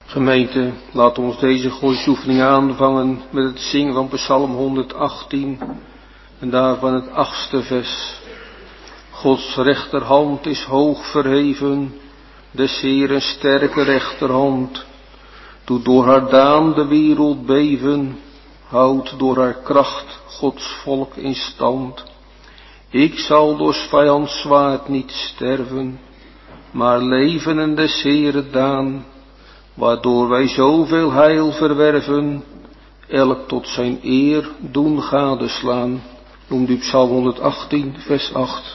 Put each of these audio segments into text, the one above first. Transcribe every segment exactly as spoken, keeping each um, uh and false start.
Gemeente, laat ons deze godsoefening aanvangen met het zingen van Psalm honderdachttien en daarvan het achtste vers. Gods rechterhand is hoog verheven, des Heeren sterke rechterhand, doet door haar daan de wereld beven, houdt door haar kracht Gods volk in stand. Ik zal door 's vijands zwaard niet sterven, maar leven in des Heeren daan, waardoor wij zoveel heil verwerven, elk tot zijn eer doen gadeslaan. Noemt u Psalm honderdachttien, vers acht.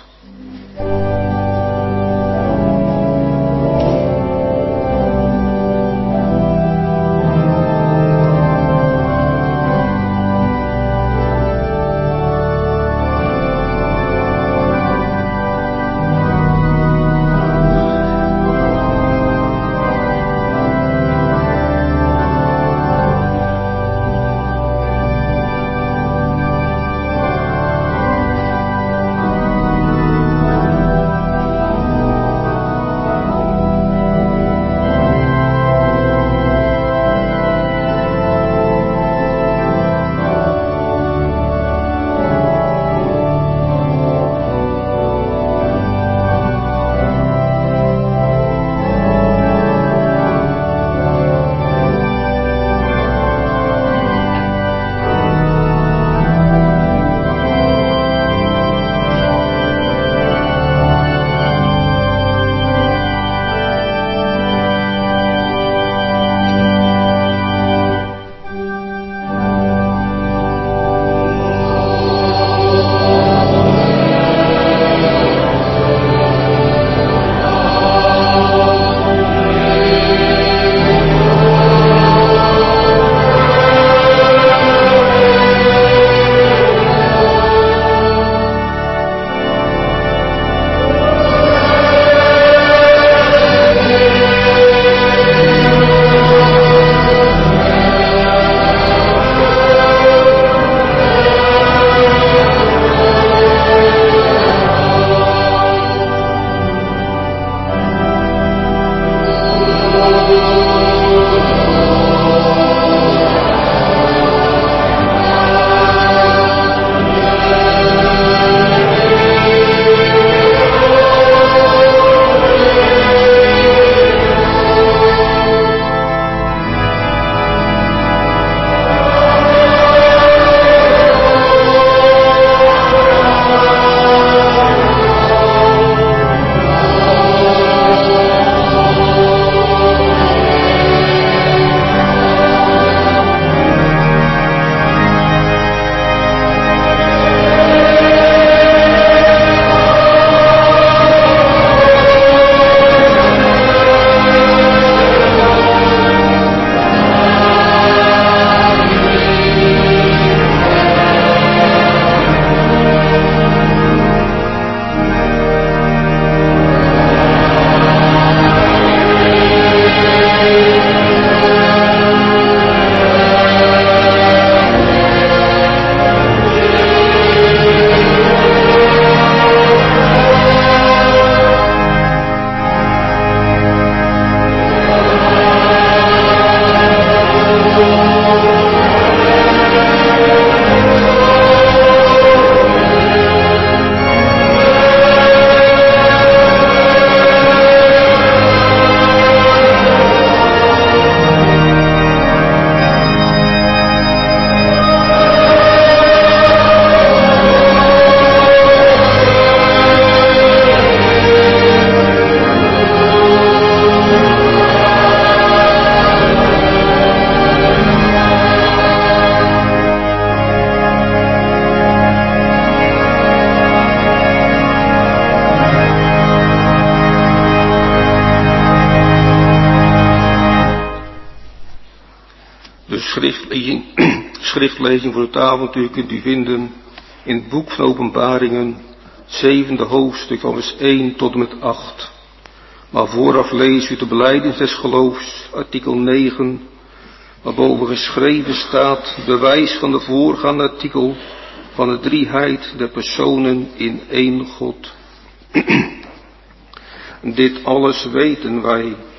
Schriftlezing, schriftlezing voor het avontuur kunt u vinden in het boek van Openbaringen, het zevende hoofdstuk van vers één tot en met acht. Maar vooraf lees u de belijdenis des geloofs, artikel negen, waarboven geschreven staat, bewijs van de voorgaande artikel van de drieheid der personen in één God. Dit alles weten wij,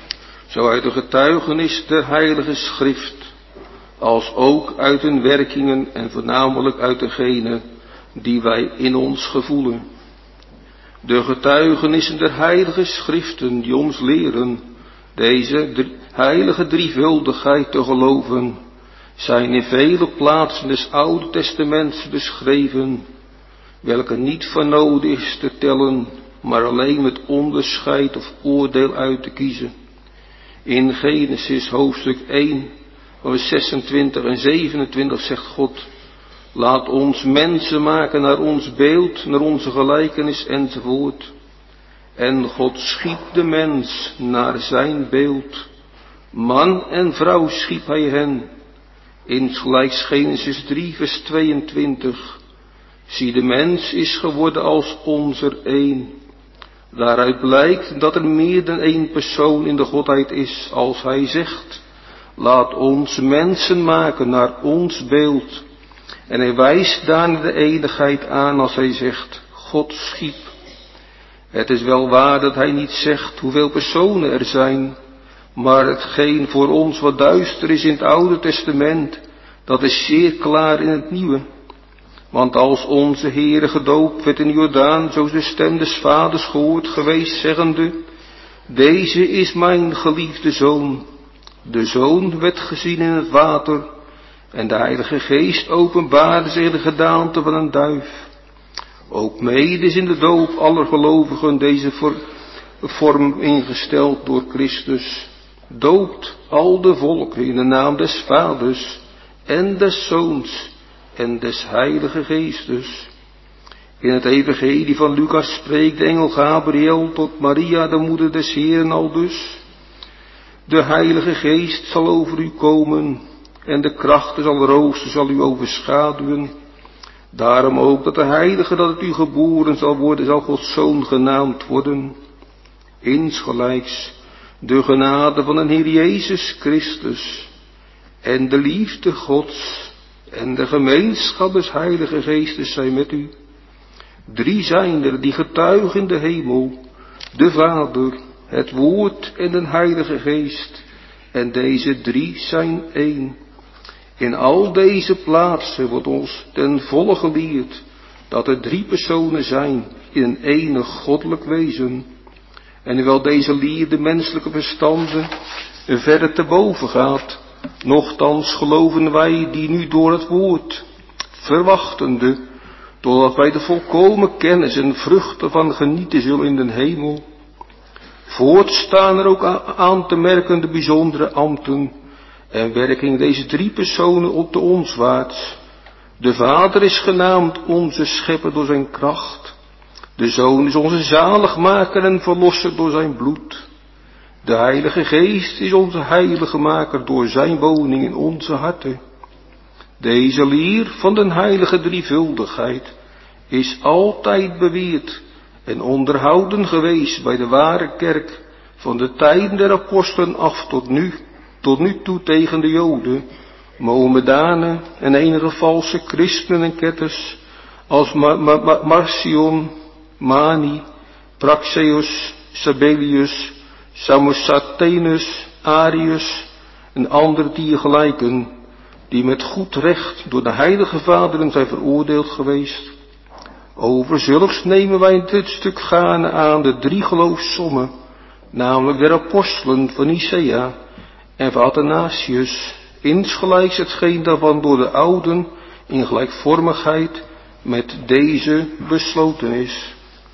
zo uit de getuigenis der heilige schrift, als ook uit hun werkingen en voornamelijk uit degene die wij in ons gevoelen. De getuigenissen der heilige schriften die ons leren deze drie, heilige drievuldigheid te geloven, zijn in vele plaatsen des Oude Testaments beschreven, welke niet van nodig is te tellen, maar alleen met onderscheid of oordeel uit te kiezen. In Genesis hoofdstuk één, vers zesentwintig en zevenentwintig zegt God: laat ons mensen maken naar ons beeld, naar onze gelijkenis enzovoort. En God schiep de mens naar zijn beeld. Man en vrouw schiep hij hen. Insgelijks Genesis drie vers tweeëntwintig. Zie, de mens is geworden als ons er één. Daaruit blijkt dat er meer dan één persoon in de Godheid is, als hij zegt: laat ons mensen maken naar ons beeld. En hij wijst daarna de enigheid aan als hij zegt: God schiep. Het is wel waar dat hij niet zegt hoeveel personen er zijn, maar hetgeen voor ons wat duister is in het Oude Testament, dat is zeer klaar in het Nieuwe. Want als onze Heere gedoopt werd in Jordaan, zo is de stem des Vaders gehoord geweest, zeggende: deze is mijn geliefde Zoon. De Zoon werd gezien in het water, en de Heilige Geest openbaarde zich in de gedaante van een duif. Ook mede is in de doop aller gelovigen deze vorm ingesteld door Christus. Doopt al de volken in de naam des Vaders en des Zoons en des Heilige Geestes. In het evangelie van Lucas spreekt de engel Gabriel tot Maria, de moeder des Heeren, aldus: de Heilige Geest zal over u komen en de kracht des Allerhoogsten zal u overschaduwen. Daarom ook dat de Heilige dat het u geboren zal worden, zal Gods Zoon genaamd worden. Insgelijks de genade van de Heer Jezus Christus en de liefde Gods en de gemeenschap des Heilige Geestes zijn met u. Drie zijn er die getuigen in de hemel: de Vader, het Woord en de Heilige Geest. En deze drie zijn één. In al deze plaatsen wordt ons ten volle geleerd dat er drie personen zijn in een enig goddelijk wezen. En hoewel deze leer de menselijke verstanden verder te boven gaat, nochtans geloven wij die nu door het woord, verwachtende, totdat wij de volkomen kennis en vruchten van genieten zullen in den hemel. Voorts staan er ook aan te merken de bijzondere ambten en werking deze drie personen op de onswaarts. De Vader is genaamd onze schepper door zijn kracht. De Zoon is onze zaligmaker en verlosser door zijn bloed. De Heilige Geest is onze heiligemaker door zijn woning in onze harten. Deze leer van de heilige drievuldigheid is altijd beweerd en onderhouden geweest bij de ware kerk van de tijden der apostelen af tot nu, tot nu toe tegen de Joden, Mohammedanen en enige valse christenen en ketters als Ma- Ma- Ma- Marcion, Mani, Praxeus, Sabellius, Samosathenus, Arius en andere die gelijken, die met goed recht door de heilige vaderen zijn veroordeeld geweest. Over zulks nemen wij in dit stuk gaarne aan de drie geloofssommen, namelijk der apostelen van Nicea en van Athanasius, insgelijks hetgeen daarvan door de ouden in gelijkvormigheid met deze besloten is.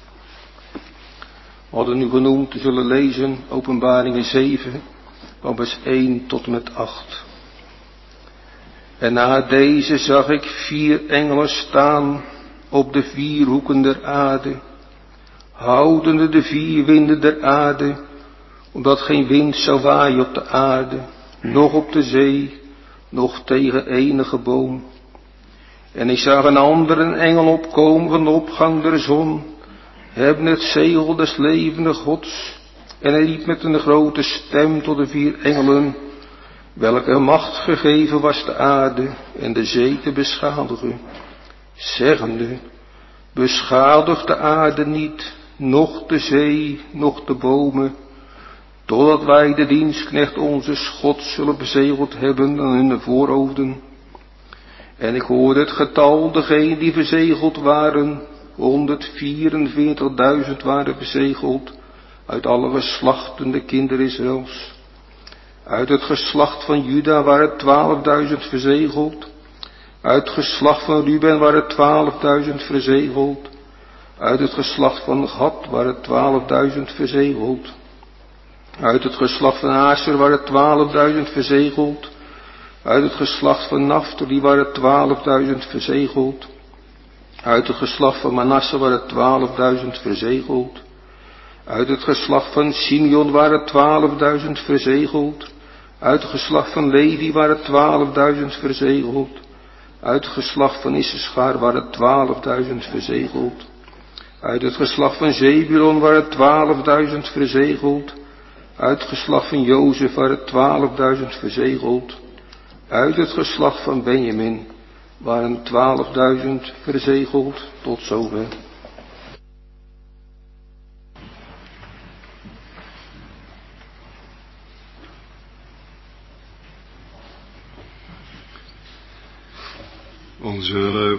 We hadden nu genoemd te zullen lezen Openbaringen zeven, van vers één tot en met acht. En na deze zag ik vier engelen staan op de vier hoeken der aarde, houdende de vier winden der aarde, omdat geen wind zou waaien op de aarde, noch op de zee, noch tegen enige boom. En ik zag een andere engel opkomen van de opgang der zon, hebben het zegel des levende Gods, en hij riep met een grote stem tot de vier engelen, welke macht gegeven was de aarde en de zee te beschadigen, zeggende: beschadig de aarde niet, noch de zee, noch de bomen, totdat wij de dienstknecht onze God zullen bezegeld hebben aan hun voorhoofden. En ik hoorde het getal, degenen die verzegeld waren, honderdvierenveertigduizend waren verzegeld, uit alle geslachten de kinderen Israëls. Uit het geslacht van Juda waren twaalfduizend verzegeld. Uit het geslacht van Ruben waren twaalfduizend verzegeld. Uit het geslacht van Gad waren twaalfduizend verzegeld. Uit het geslacht van Aser waren twaalfduizend verzegeld. Uit het geslacht van Naftali waren twaalfduizend verzegeld. Uit het geslacht van Manasse waren twaalfduizend verzegeld. Uit het geslacht van Simeon waren twaalfduizend verzegeld. Uit het geslacht van Levi waren twaalfduizend verzegeld. Uit het geslacht van Issachar waren twaalfduizend verzegeld. Uit het geslacht van Zebulon waren twaalfduizend verzegeld. Uit het geslacht van Jozef waren twaalfduizend verzegeld. Uit het geslacht van Benjamin waren twaalfduizend verzegeld. Tot zover. Onze hulp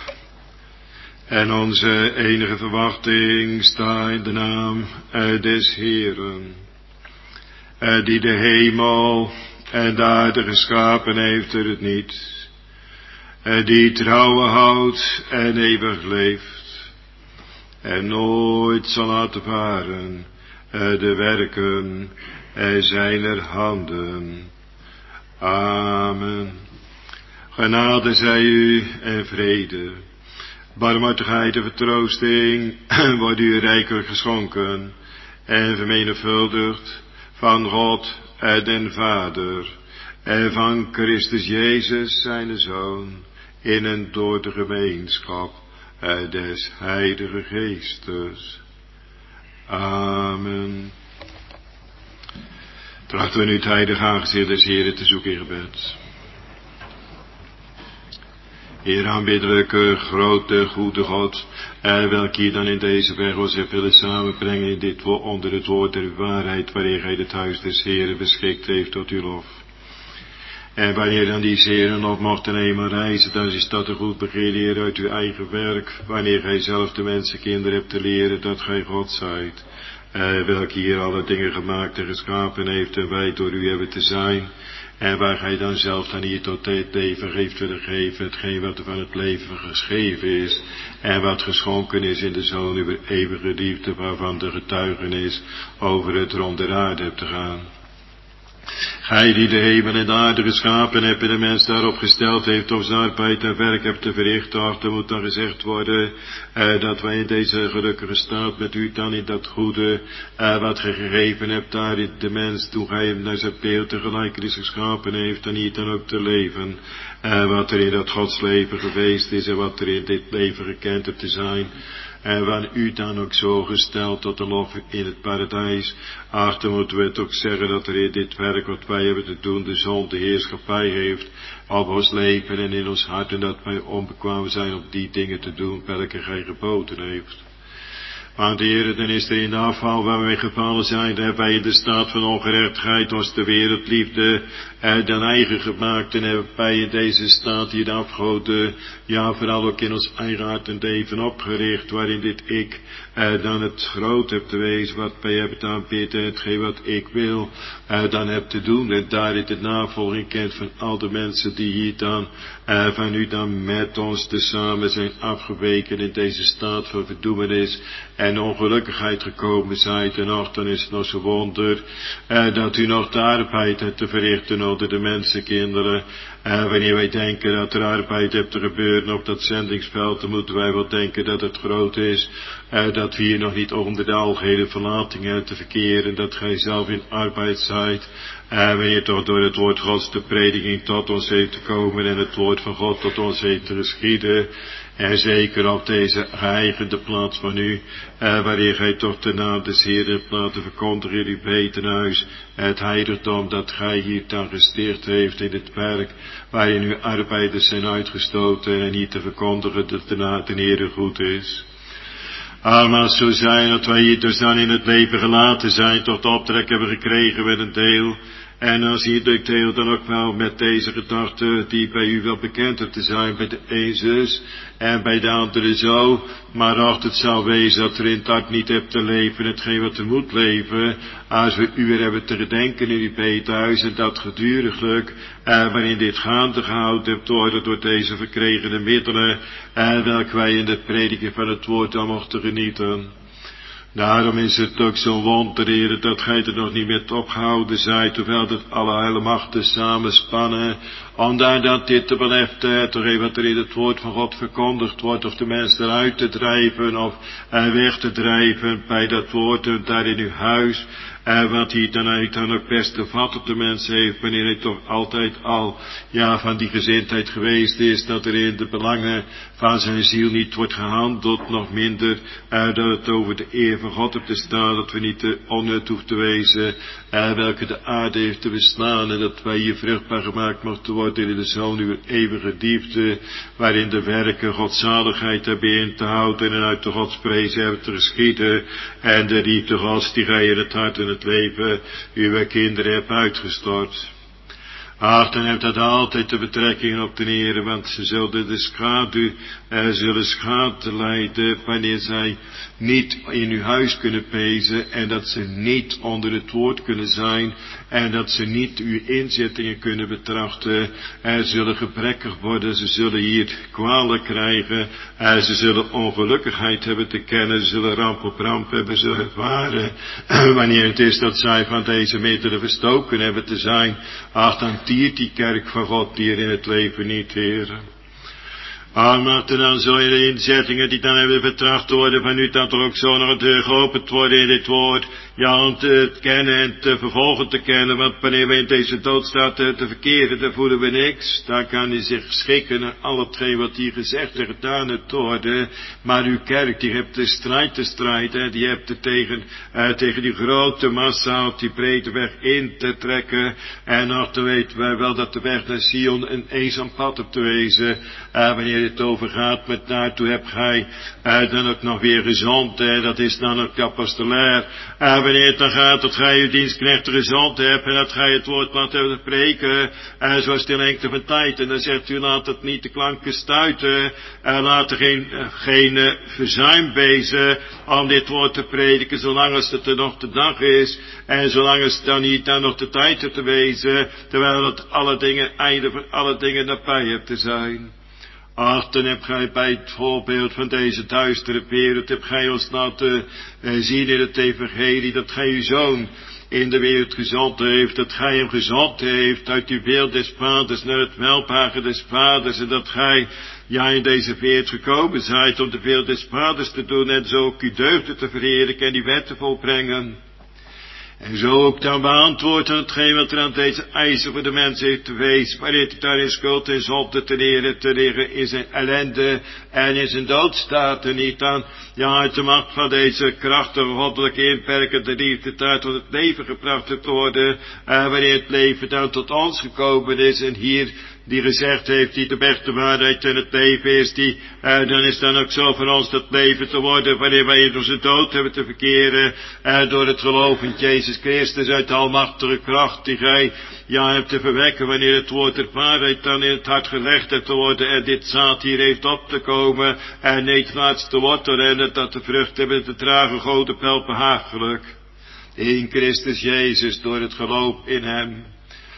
en onze enige verwachting staat in de naam des Heeren, die de hemel en de aarde geschapen heeft er het niet, die trouwen houdt en eeuwig leeft, en nooit zal laten varen de werken zijner handen. Amen. Genade zij u en vrede, barmhartigheid en vertroosting wordt u rijkelijk geschonken en vermenigvuldigd van God en den Vader en van Christus Jezus zijn Zoon in en door de gemeenschap des Heilige Geestes. Amen. Trachten we nu het heilige aangezicht des Heren te zoeken in gebed. Heer, aanbiddelijke, grote, goede God, eh, welke hier dan in deze weg ons heeft willen samenbrengen in dit, onder het woord der waarheid, waarin gij het huis des Heren beschikt heeft tot uw lof. En wanneer dan die Heren nog mochten eenmaal reizen, dan is dat een goed begin, Heer, uit uw eigen werk, wanneer gij zelf de mensenkinderen hebt te leren dat gij God zijt, eh, welke hier alle dingen gemaakt en geschapen heeft en wij door u hebben te zijn. En waar gij dan zelf dan hier tot het leven heeft willen geven, hetgeen wat er van het leven geschreven is, en wat geschonken is in de Zoon uw eeuwige liefde, waarvan de getuigenis over het rond der aarde hebt te gaan. Gij die de hemel en de aarde geschapen hebt en de mens daarop gesteld heeft om zijn arbeid en werk hebt te verrichten, ach, er moet dan gezegd worden, eh, dat wij in deze gelukkige staat met u dan in dat goede, eh, wat gij gegeven hebt daar in de mens, toen gij hem naar zijn beeld tegelijkertijd geschapen heeft, en hier dan ook te leven, eh, wat er in dat godsleven geweest is en wat er in dit leven gekend hebt te zijn. En wanneer u dan ook zo gesteld tot de lof in het paradijs, ach, dan moeten we het ook zeggen dat er in dit werk wat wij hebben te doen, de zon de heerschappij heeft op ons leven en in ons hart, en dat wij onbekwaam zijn om die dingen te doen welke gij geboden heeft. Want Heer, dan is er in de afval waar wij gevallen zijn, dan hebben wij in de staat van ongerechtigheid ons de wereldliefde eh, dan eigen gemaakt, en hebben wij in deze staat hier de afgoden, ja vooral ook in ons eigen hart en leven opgericht, waarin dit ik eh, dan het groot heb te wezen, wat wij hebben te aanbidden, hetgeen wat ik wil eh, dan heb te doen, en daarin de navolging kent van al de mensen die hier dan eh, van u dan met ons tezamen zijn afgeweken in deze staat van verdoemenis en ongelukkigheid gekomen zijt. En och, dan is het nog zo'n wonder eh, dat u nog de arbeid hebt te verrichten onder de mensenkinderen. Eh, wanneer wij denken dat er arbeid hebt te gebeuren op dat zendingsveld, dan moeten wij wel denken dat het groot is, eh, dat we hier nog niet onder de algehele verlating hebben te verkeren, dat gij zelf in arbeid zijt. En uh, wanneer toch door het woord Gods de prediking tot ons heeft te komen en het woord van God tot ons heeft te geschieden. En zeker op deze geëigende plaats van u, uh, waarin gij toch de naam des Heeren hebt laten verkondigen in uw betenhuis. Het heiligdom dat gij hier dan gesticht heeft in het werk, waarin uw arbeiders zijn uitgestoten en hier te verkondigen dat de naam ten Heere goed is. Allemaal zo zijn dat wij hier dus dan in het leven gelaten zijn, tot de optrek hebben gekregen met een deel. En dan zie je, ik deel dan ook wel met deze gedachte die bij u wel bekend hebt te zijn, bij de een zus en bij de andere zo. Maar als het zou wezen dat er in het hart niet hebt te leven, hetgeen wat er moet leven, als we u weer hebben te gedenken in uw bedehuis, en dat geduriglijk, eh, waarin dit gaande gehouden hebt worden door deze verkregene middelen, eh, welke wij in de prediking van het woord dan mochten genieten. Daarom is het ook zo'n wonder, Heer, dat gij er nog niet met opgehouden zijt, hoewel dat alle heile machten samenspannen, omdat dat dit te beleften, toch even wat er in het woord van God verkondigd wordt, of de mensen eruit te drijven, of uh, weg te drijven bij dat woord, en daar in uw huis, uh, wat hij dan eigenlijk dan ook best te vat op de mensen heeft, wanneer hij toch altijd al, ja, van die gezindheid geweest is, dat er in de belangen van zijn ziel niet wordt gehandeld, nog minder, uh, dat het over de eer van God op te staan, dat we niet te onnut hoeven te wezen, uh, welke de aarde heeft te beslaan, en dat wij hier vruchtbaar gemaakt mochten worden in de Zoon uw eeuwige diepte, waarin de werken Godzaligheid hebben in te houden en uit de Godsprezen hebben te geschieden, en de liefde Gods die gij in het hart en het leven uw kinderen hebt uitgestort. Ach, dan heeft dat altijd de betrekking op de Heere, want ze zullen de schaduw, eh, zullen schade lijden wanneer zij niet in uw huis kunnen pezen, en dat ze niet onder het woord kunnen zijn, en dat ze niet uw inzettingen kunnen betrachten, en zullen gebrekkig worden, ze zullen hier kwalen krijgen, en ze zullen ongelukkigheid hebben te kennen, ze zullen ramp op ramp hebben, zullen ervaren, wanneer het is dat zij van deze middelen verstoken hebben te zijn. Ach, dan tiert die kerk van God hier in het leven niet, Heer. Allemaal dan zullen de inzettingen die dan hebben betracht worden van u dan toch ook zo nog te geopend worden in dit woord. Ja, om te kennen en te vervolgen te kennen, want wanneer we in deze doodstaat te, te verkeren, dan voelen we niks. Dan kan hij zich schikken naar al hetgeen wat hier gezegd en gedaan hebt worden. Maar uw kerk, die hebt de strijd te strijden, die hebt er tegen, uh, tegen die grote massa op die brede weg in te trekken. En nog te weten wij wel dat de weg naar Sion een eenzaam pad op te wezen, uh, wanneer het over gaat, met daartoe heb gij uh, dan ook nog weer gezond, uh, dat is dan ook apostolair. Uh, wanneer het dan gaat dat gij uw dienstknechten gezond hebt, en dat gij het woord laat hebben spreken, uh, zoals de lengte van tijd, en dan zegt u, laat het niet de klanken stuiten, uh, laat er geen, uh, geen uh, verzuim wezen om dit woord te prediken, zolang als het er nog de dag is, en zolang als het dan niet dan nog de tijd er te wezen, terwijl het alle dingen, einde van alle dingen nabij hebt te zijn. Ach, dan heb gij bij het voorbeeld van deze duistere wereld, heb gij ons laten uh, zien in het evangelie, dat gij uw zoon in de wereld gezond heeft, dat gij hem gezond heeft uit uw wil des vaders naar het welbehagen des vaders, en dat gij, ja, in deze wereld gekomen zijt om de wil des vaders te doen, en zo ook uw deugden te verheerlijken en die wet te volbrengen. En zo ook dan beantwoord aan hetgeen wat er aan deze eisen voor de mens heeft te wezen, waarin hij daar in schuld en zonde te leren, te leren in zijn ellende en in zijn dood staat, en niet aan, ja, uit de macht van deze krachtige goddelijke inperkende liefde daar tot het leven gebracht te worden, en wanneer het leven dan tot ons gekomen is, en hier die gezegd heeft, die de beste waarheid en het leven is, die, uh, dan is dan ook zo voor ons dat leven te worden, wanneer wij in onze dood hebben te verkeren, uh, door het geloof in Jezus Christus uit de almachtige kracht, die gij, ja, hebt te verwekken, wanneer het woord der waarheid dan in het hart gelegd hebt te worden, en dit zaad hier heeft op te komen, en niet laatst te wortelen, en dat de vrucht hebben te dragen, God op wel behagelijk. In Christus Jezus, door het geloof in hem.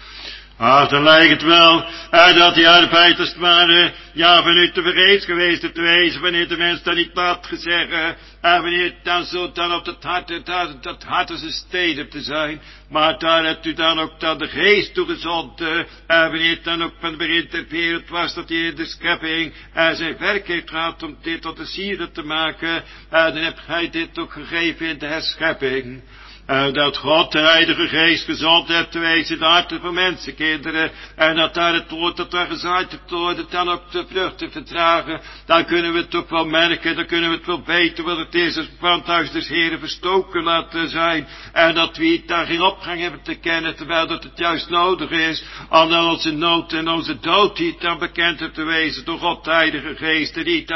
Ach, dan lijkt het wel, uh, dat die arbeid als het ware, ja, van u te vergeefs geweest te wezen, wanneer de mens dan niet laat gezeggen, uh, wanneer het dan zo dan op het hart, dat, dat hart als een steen hebt te zijn, maar daar hebt u dan ook dan de geest toegezond, uh, wanneer het dan ook van het begin ter wereld was, dat hij in de schepping uh, zijn werk heeft gehad om dit tot de sieren te maken, uh, dan hebt gij dit ook gegeven in de herschepping. Uh, dat God de Heilige Geest gezond heeft te wezen in de harten van mensenkinderen, en dat daar het woord dat daar gezaaid hebt worden, dan ook de vruchten verdragen, dan kunnen we het ook wel merken, dan kunnen we het wel weten wat het is, als het brandhuis des Heren verstoken laten zijn, en dat we het daar geen opgang hebben te kennen, terwijl dat het juist nodig is, om dan onze nood en onze dood niet dan bekend hebt te wezen door God de Heilige Geest, en niet aan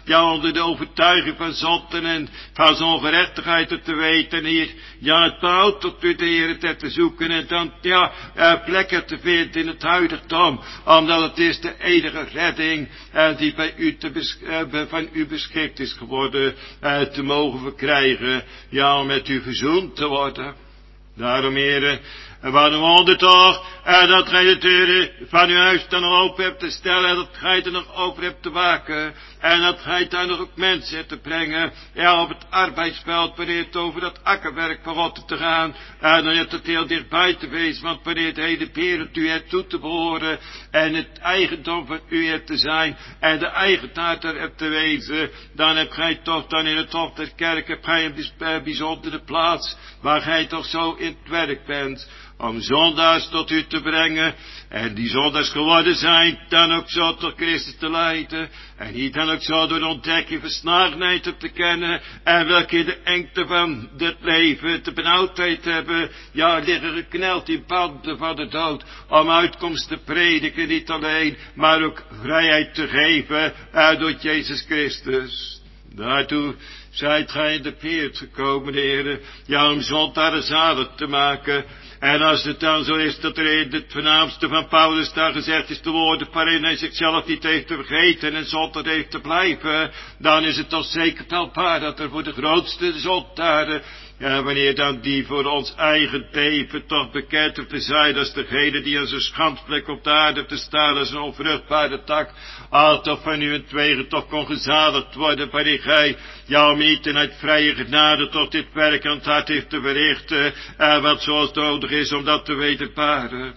ja, onder de overtuiging van zonden en van zijn ongerechtigheid te weten, hier, ja, het behoudt tot u de Heer te zoeken en dan, ja, uh, plekken te vinden in het heiligdom, omdat het is de enige redding, uh, die bij u te bes- uh, van u beschikt is geworden, uh, te mogen verkrijgen, ja, om met u verzoend te worden. Daarom, heren, en waarom wonder toch, en dat gij de deuren van uw huis dan nog open hebt te stellen, en dat gij er nog over hebt te waken, en dat gij daar nog ook mensen hebt te brengen, ja, op het arbeidsveld, wanneer het over dat akkerwerk van God te gaan, en dan hebt het heel dichtbij te wezen, want wanneer het hele wereld u hebt toe te behoren, en het eigendom van u hebt te zijn, en de eigenaar er hebt te wezen, dan hebt gij toch dan in het hof der kerk, hebt gij een bijzondere plaats, waar gij toch zo in het werk bent, om zondaars tot u te brengen, en die zondaars geworden zijn, dan ook zo tot Christus te leiden, en niet dan ook zo door de ontdekking verslagenheid te kennen, en welke in de engte van dit leven de benauwdheid hebben, ja, liggen gekneld in banden van de dood, om uitkomst te prediken, niet alleen, maar ook vrijheid te geven, uh, door Jezus Christus. Daartoe zijt gij in de peert gekomen, heren, ja, om zondaren zalig te maken. En als het dan zo is dat er in het voornaamste van Paulus daar gezegd is, de woorden waarin hij zichzelf niet heeft te vergeten en zondaar heeft te blijven, dan is het toch zeker telbaar dat er voor de grootste zondaren, ja, wanneer dan die voor ons eigen leven toch bekend te zijn als degene die als een schandvlek op de aarde te staan als een onvruchtbare tak, al toch van u en twegen toch kon gezaligd worden, wanneer gij, ja, om niet en uit vrije genade toch dit werk aan het hart heeft te verrichten, en wat zoals nodig is om dat te wedervaren.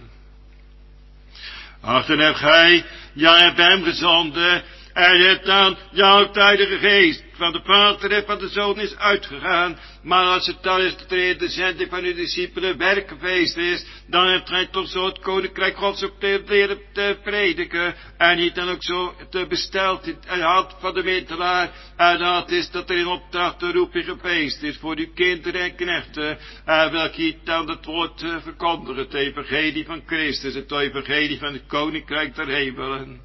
Ach, dan hebt gij, ja, hebt hem gezonden, en je hebt dan jouw tijdige geest van de Vader en van de Zoon is uitgegaan. Maar als het dan is dat er in de zending van uw discipelen werk geweest is, dan hebt gij toch zo het koninkrijk Gods ook te leren te prediken. En niet dan ook zo te besteld in de hand van de middelaar. En dat is dat er in opdracht de roeping geweest is voor uw kinderen en knechten. En welke hier dan het woord verkondigen, het evangelie van Christus, het evangelie van het koninkrijk der hemelen.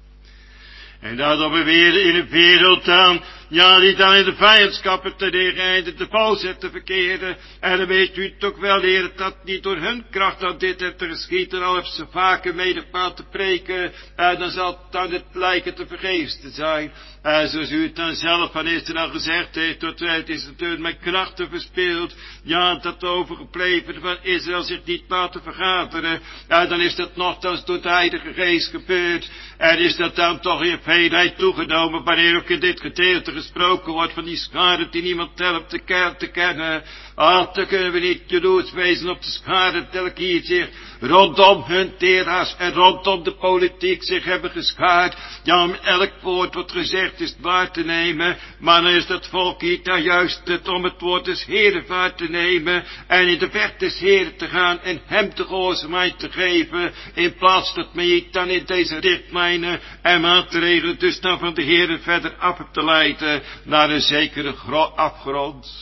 En dat op een weer in een wereld dan, ja, die dan in de vijandschappen te neerrijden, de valsheid te verkeren. En dan weet u toch wel, Heer, dat niet door hun kracht dat dit heeft te geschieden, al heeft ze vaker medepaard te preken, en dan zal het dan het lijken te vergeefs te zijn. En zoals u het dan zelf van eerst al gezegd heeft, tot het is natuurlijk met krachten verspeeld, ja, dat overgebleven van Israël zich niet laten vergaderen. En dan is dat nogthans door de Heilige Geest gebeurd, en is dat dan toch in veelheid toegenomen, wanneer ook in dit gedeelte gesproken wordt van die schade die niemand helpt te, ken, te kennen. Ach, dan kunnen we niet jaloers wezen op de schade telkens hier zich rondom hun terras en rondom de politiek zich hebben geschaard. Ja, om elk woord wat gezegd is waar te nemen, maar dan is dat volk hier daar juist het om het woord des Heeren waar te nemen en in de weg des Heeren te gaan en hem de gehoorzaamheid te geven, in plaats dat men je dan in deze richtlijnen en maatregelen dus dan van de Heeren verder af te leiden naar een zekere gro- afgrond.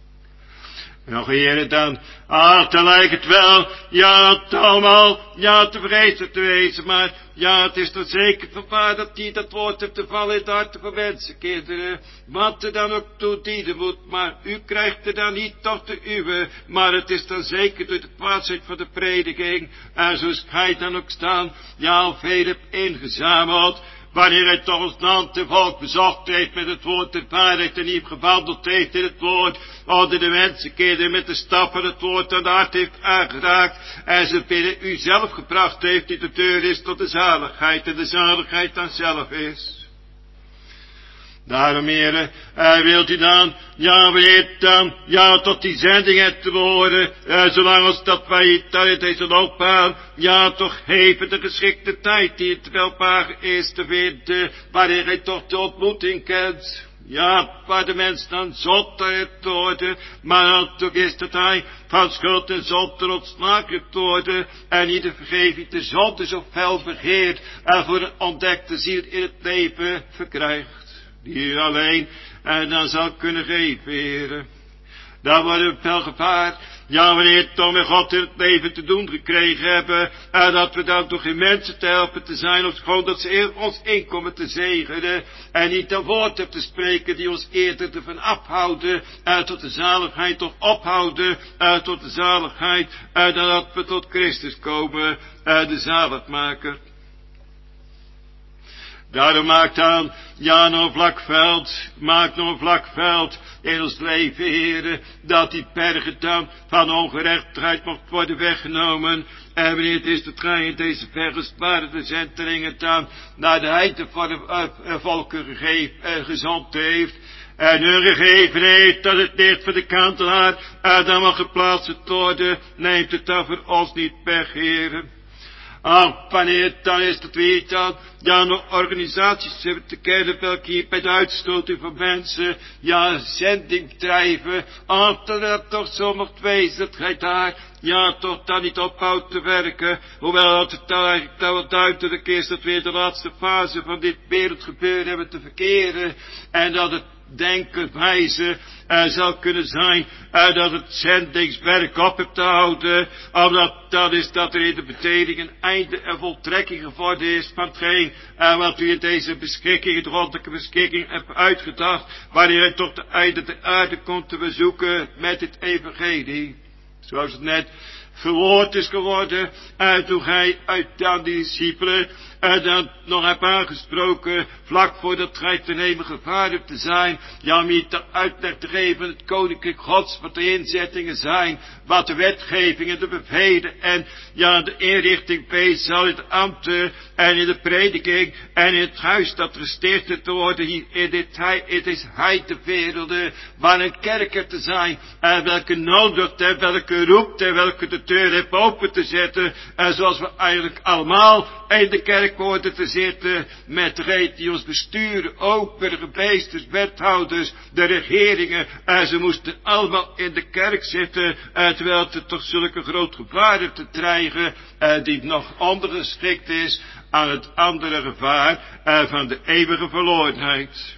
Nog heren dan, ah, dan lijkt het wel, ja, het allemaal, ja, te vrezen te wezen, maar, ja, het is toch zeker van waar dat die dat woord heeft te vallen in de harten van mensen, kinderen, wat er dan ook toe dienen moet, maar u krijgt er dan niet toch de uwe, maar het is dan zeker door de plaatsheid van de prediking, en zoals gij dan ook staan, ja, al veel hebt ingezameld, wanneer hij toch ons land en volk bezocht heeft met het woord der waarheid en niet gewandeld heeft in het woord, onder de mensenkinderen met de stap van het woord aan de hart heeft aangeraakt en ze binnen u zelf gebracht heeft die de deur is tot de zaligheid en de zaligheid dan zelf is. Daarom, heren, uh, wilt u dan, ja, wanneer dan, ja, tot die zending hebt te behoren, uh, zolang als dat wij daar in deze loopbaan, ja, toch even de geschikte tijd die het welbaar is te vinden, waarin gij toch de ontmoeting kent. Ja, waar de mens dan zondaar hebt te worden, maar dan toch is dat hij van schuld en zonde ontslagen hebt te worden, en niet de vergeving de zonde zo fel begeert, en voor een ontdekte ziel in het leven verkrijgt. Die u alleen en dan zal kunnen geven, heren. Dan wordt het wel gevaar, Ja, wanneer toch met God in het leven te doen gekregen hebben, en dat we dan toch geen mensen te helpen te zijn, of gewoon dat ze ons inkomen te zegenen, en niet een woord hebben te spreken die ons eerder ervan afhouden, en tot de zaligheid toch ophouden, en tot de zaligheid, en dan dat we tot Christus komen, en de zaligmaker. Daarom maakt dan, ja, nog een vlak veld, maakt nog een vlak veld in ons leven, heren, dat die bergen dan van ongerechtigheid mocht worden weggenomen. En wanneer het is dat gij in deze vergespaarde de zendelingen dan naar de heiden van de uh, uh, volken gegeven, uh, gezond heeft. En hun gegeven heeft dat het licht van de kantelaar uh, dan mag geplaatst worden, neemt het dan voor ons niet weg, heren. Ah, wanneer dan is dat weer dan, ja, nog organisaties hebben te kennen, welke hier bij de uitstoting van mensen, ja, zending drijven. Ah, dat het toch zo mocht wezen, dat gij daar, ja, toch dan niet ophoudt te werken. Hoewel het dan eigenlijk dan wel duidelijk is dat we in de laatste fase van dit wereldgebeuren hebben te verkeren. En dat het denken, wijze, uh, zou kunnen zijn, uh, dat het zendingswerk op hebt te houden, omdat dat is dat er in de beteding een einde en voltrekking geworden is van hetgeen, uh, wat u in deze beschikking, de goddelijke beschikking, hebt uitgedacht, wanneer hij tot de einde der aarde komt te bezoeken met het evangelie. Zoals het net verwoord is geworden, uh, toen gij uit aan die discipelen, en dan nog heb aangesproken, vlak voordat gij te nemen gevaren te zijn, ja, om je te uitleg te geven, het koninkrijk Gods, wat de inzettingen zijn, wat de wetgeving en de bevelen, en ja, de inrichting wees zal in de ambten, en in de prediking, en in het huis dat gesticht te worden, hier in dit, in deze heidewerelden, waar een kerker te zijn, en welke nodigt en welke roept, en welke de deur heeft open te zetten, en zoals we eigenlijk allemaal in de kerk worden te zitten, met degenen die ons besturen, ook burgemeesters, wethouders, de regeringen, en ze moesten allemaal in de kerk zitten, en terwijl het toch zulke groot gevaar te dreigen, en die nog ondergeschikt is aan het andere gevaar, en van de eeuwige verlorenheid.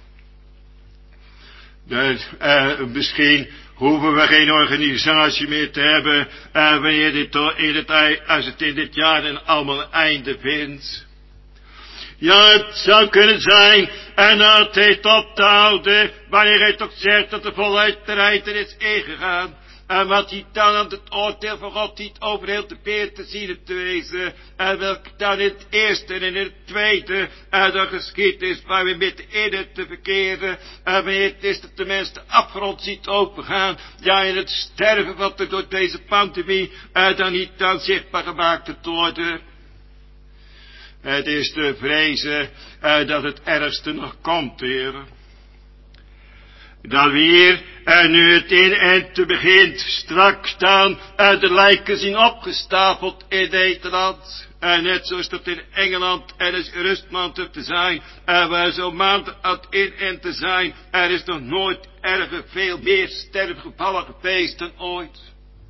Dus, uh, misschien hoeven we geen organisatie meer te hebben, uh, wanneer dit in het, als het in dit jaar en allemaal een einde vindt. Ja, het zou kunnen zijn, en dat heeft op te houden, wanneer hij toch zegt dat de volheid ter einde is ingegaan. En wat hij dan aan het oordeel van God niet over heel de beer te zien te wezen. En welke dan in het eerste en in het tweede. En dan geschied is waar we midden in het te verkeren. En wanneer het is dat de mens de afgrond ziet opengaan. Ja, in het sterven wat er door deze pandemie. En dan niet dan zichtbaar gemaakt te worden. Het is te vrezen uh, dat het ergste nog komt, heren. Dat we hier, en nu het in en te begint, straks staan, en de lijken zien opgestapeld in Nederland. En net zoals dat in Engeland, er is rustmaand te zijn, en waar zo'n maand aan het in en te zijn, er is nog nooit erger veel meer sterfgevallen geweest dan ooit.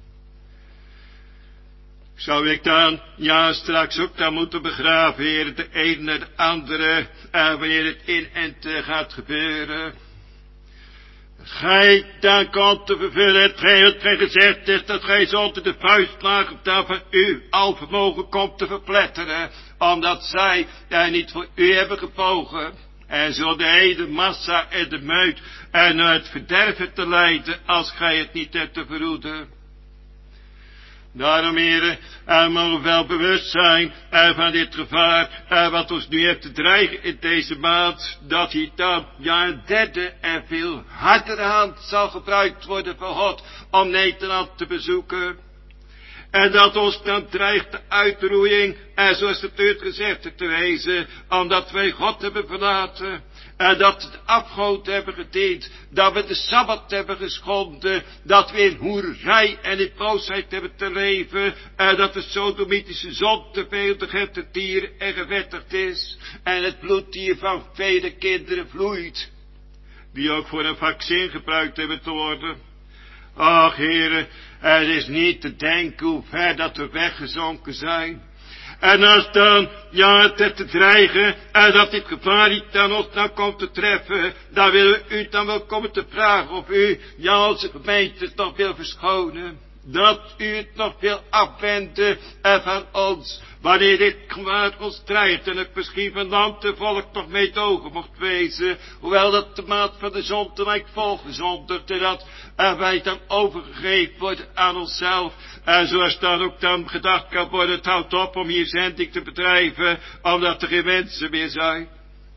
Zou ik dan, ja, straks ook dan moeten begraven, heren, de een naar de andere, en wanneer het in en te gaat gebeuren. Gij dan komt te vervullen hetgeen wat gij gezegd is, dat gij zonder de vuistslagen dan van u al vermogen komt te verpletteren, omdat zij daar niet voor u hebben gebogen. En zo de hele massa en de meut en naar het verderven te leiden, als gij het niet hebt te verhoeden. Daarom, heren, en mogen we wel bewust zijn en van dit gevaar en wat ons nu heeft te dreigen in deze maand, dat hier dan ja een derde en veel hardere hand zal gebruikt worden van God om Nederland te bezoeken. En dat ons dan dreigt de uitroeiing, en zoals het u gezegd heeft te wezen, omdat wij God hebben verlaten. En dat we de afgod hebben gediend, dat we de Sabbat hebben geschonden, dat we in hoerij en in boosheid hebben te leven, en dat de sodomitische zon te veel de getentieren en gewettigd is, en het bloed die van vele kinderen vloeit, die ook voor een vaccin gebruikt hebben te worden. Ach, heren, het is niet te denken hoe ver dat we weggezonken zijn. En als dan, ja, het is te dreigen, en dat dit gevaar niet aan ons nou komt te treffen, dan willen we u dan wel komen te vragen of u, ja, onze gemeente nog wil verschonen. dat u het nog veel afwendde en van ons, wanneer dit kwaad ons dreigt en het misschien van land en volk nog meedogen mocht wezen, hoewel dat de maat van de zonde lijkt volgezonderd, dat en wij dan overgegeven worden aan onszelf. En zoals dan ook dan gedacht kan worden, het houdt op om hier zending te bedrijven, omdat er geen mensen meer zijn.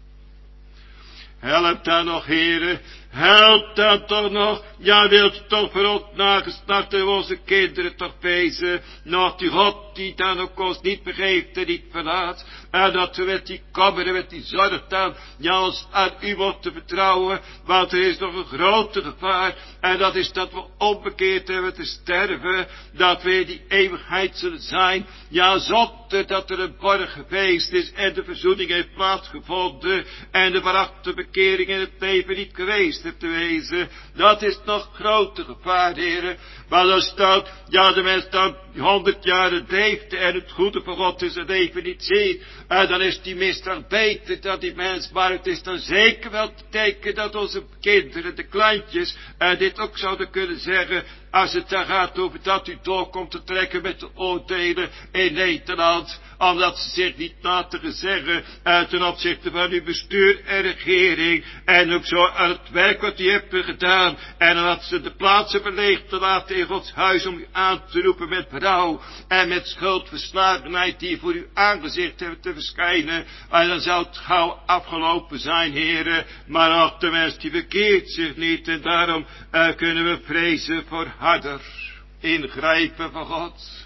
Help dan nog, heren, help dan toch nog, ja, wilt toch voor ons nageslacht en onze kinderen toch wezen, nog die God die dan ook ons niet begeeft en niet verlaat, en dat we met die kommer en met die zorg dan, ja, ons aan u moeten vertrouwen, want er is nog een grote gevaar, en dat is dat we onbekeerd hebben te sterven, dat we in die eeuwigheid zullen zijn, ja, zonder dat er een borg geweest is, en de verzoening heeft plaatsgevonden, en de verachte bekering in het leven niet geweest heeft te wezen, dat is nog grote gevaar, heren, maar dan staat, ja, de mens dan honderd jaren leeft, en het goede van God is het leven niet ziet, en dan is die misstand beter dat die mens, maar het is dan zeker wel te denken dat onze kinderen, de kleintjes, en dit ook zouden kunnen zeggen, als het daar gaat over dat u doorkomt te trekken met de oordelen in Nederland, omdat ze zich niet laten zeggen, en ten opzichte van uw bestuur en regering, en ook zo aan het werk wat u hebt gedaan, en dat ze de plaatsen beleegd te laten in Gods huis om u aan te roepen met berouw, en met schuldverslagenheid die voor uw aangezicht hebben te verschijnen, en dan zou het gauw afgelopen zijn, heren, maar ook de mens die verkeert zich niet, en daarom uh, kunnen we vrezen voor harder ingrijpen van God.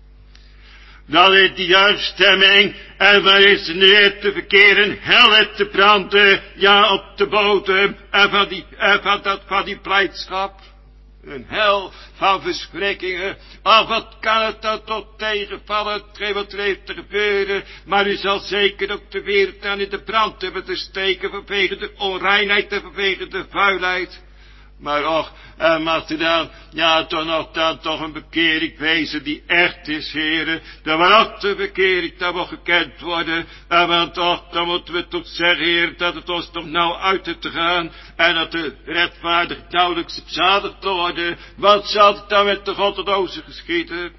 Dan is die juiststemming, en waar is nu te verkeren, hel te branden, ja, op de bodem, en van die, en van dat, van die blijdschap. Een hel van verschrikkingen. Of wat kan het dan tot tegenvallen, hetgeen wat er heeft te gebeuren. Maar u zal zeker ook de wereld aan in de brand hebben te steken vanwege de onreinheid en vanwege de vuilheid. Maar och, er mag er dan, ja, toch nog dan toch een bekering wezen die echt is, heren. De waarachtige bekering, dat moet gekend worden. En want toch, dan moeten we toch zeggen, heer, dat het ons toch nauw uit heeft te gaan. En dat de rechtvaardig nauwelijks bezadigd worden. Wat zal het dan met de goddelozen geschieden?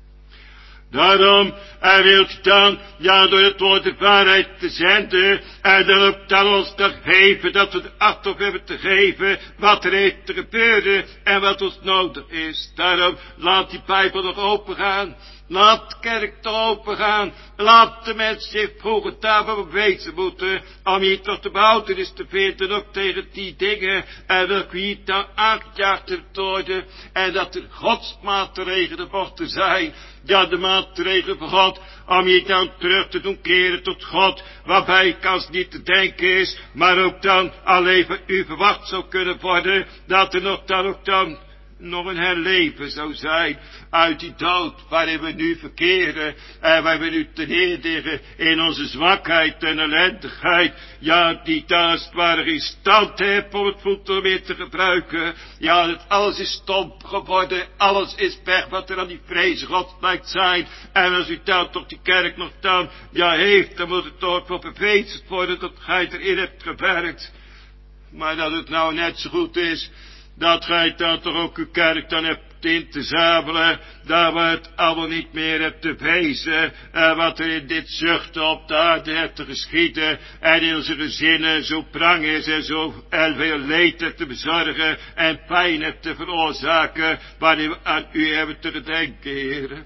Daarom, hij wilt dan, ja, door het woord de waarheid te zenden, en dan ook dan ons te geven, dat we er acht op hebben te geven, wat er heeft te gebeuren, en wat ons nodig is. Daarom, laat die Bijbel nog open gaan. Laat de kerk toch open gaan. Laat de mensen zich vroegen daarvan bewezen moeten, om hier toch de behoudenis te vinden, ook tegen die dingen, en welke hier dan aangejaagd hebt worden, en dat er godsmaatregelen mochten zijn, ja, de maatregelen van God, om je dan terug te doen keren tot God, waarbij kans niet te denken is, maar ook dan alleen van u verwacht zou kunnen worden, dat er nog dan ook dan nog een herleven zou zijn uit die dood waarin we nu verkeren en waar we nu ten neer liggen in onze zwakheid en ellendigheid, ja, die daar als het ware in stand hebben om het voedsel weer te gebruiken. Ja, het alles is stomp geworden, alles is weg wat er aan die vrezen God lijkt zijn, en als u dan toch die kerk nog dan, ja, heeft, dan moet het toch voor bevestigd worden dat gij erin hebt gewerkt, maar dat het nou net zo goed is dat gij dan toch ook uw kerk dan hebt in te zamelen, dat we het allemaal niet meer hebt te wezen, en wat er in dit zuchten op de aarde hebt te geschieden, en in onze gezinnen zo prang is, en zo en veel leed hebt te bezorgen, en pijn hebt te veroorzaken, wanneer we aan u hebben te gedenken, heren.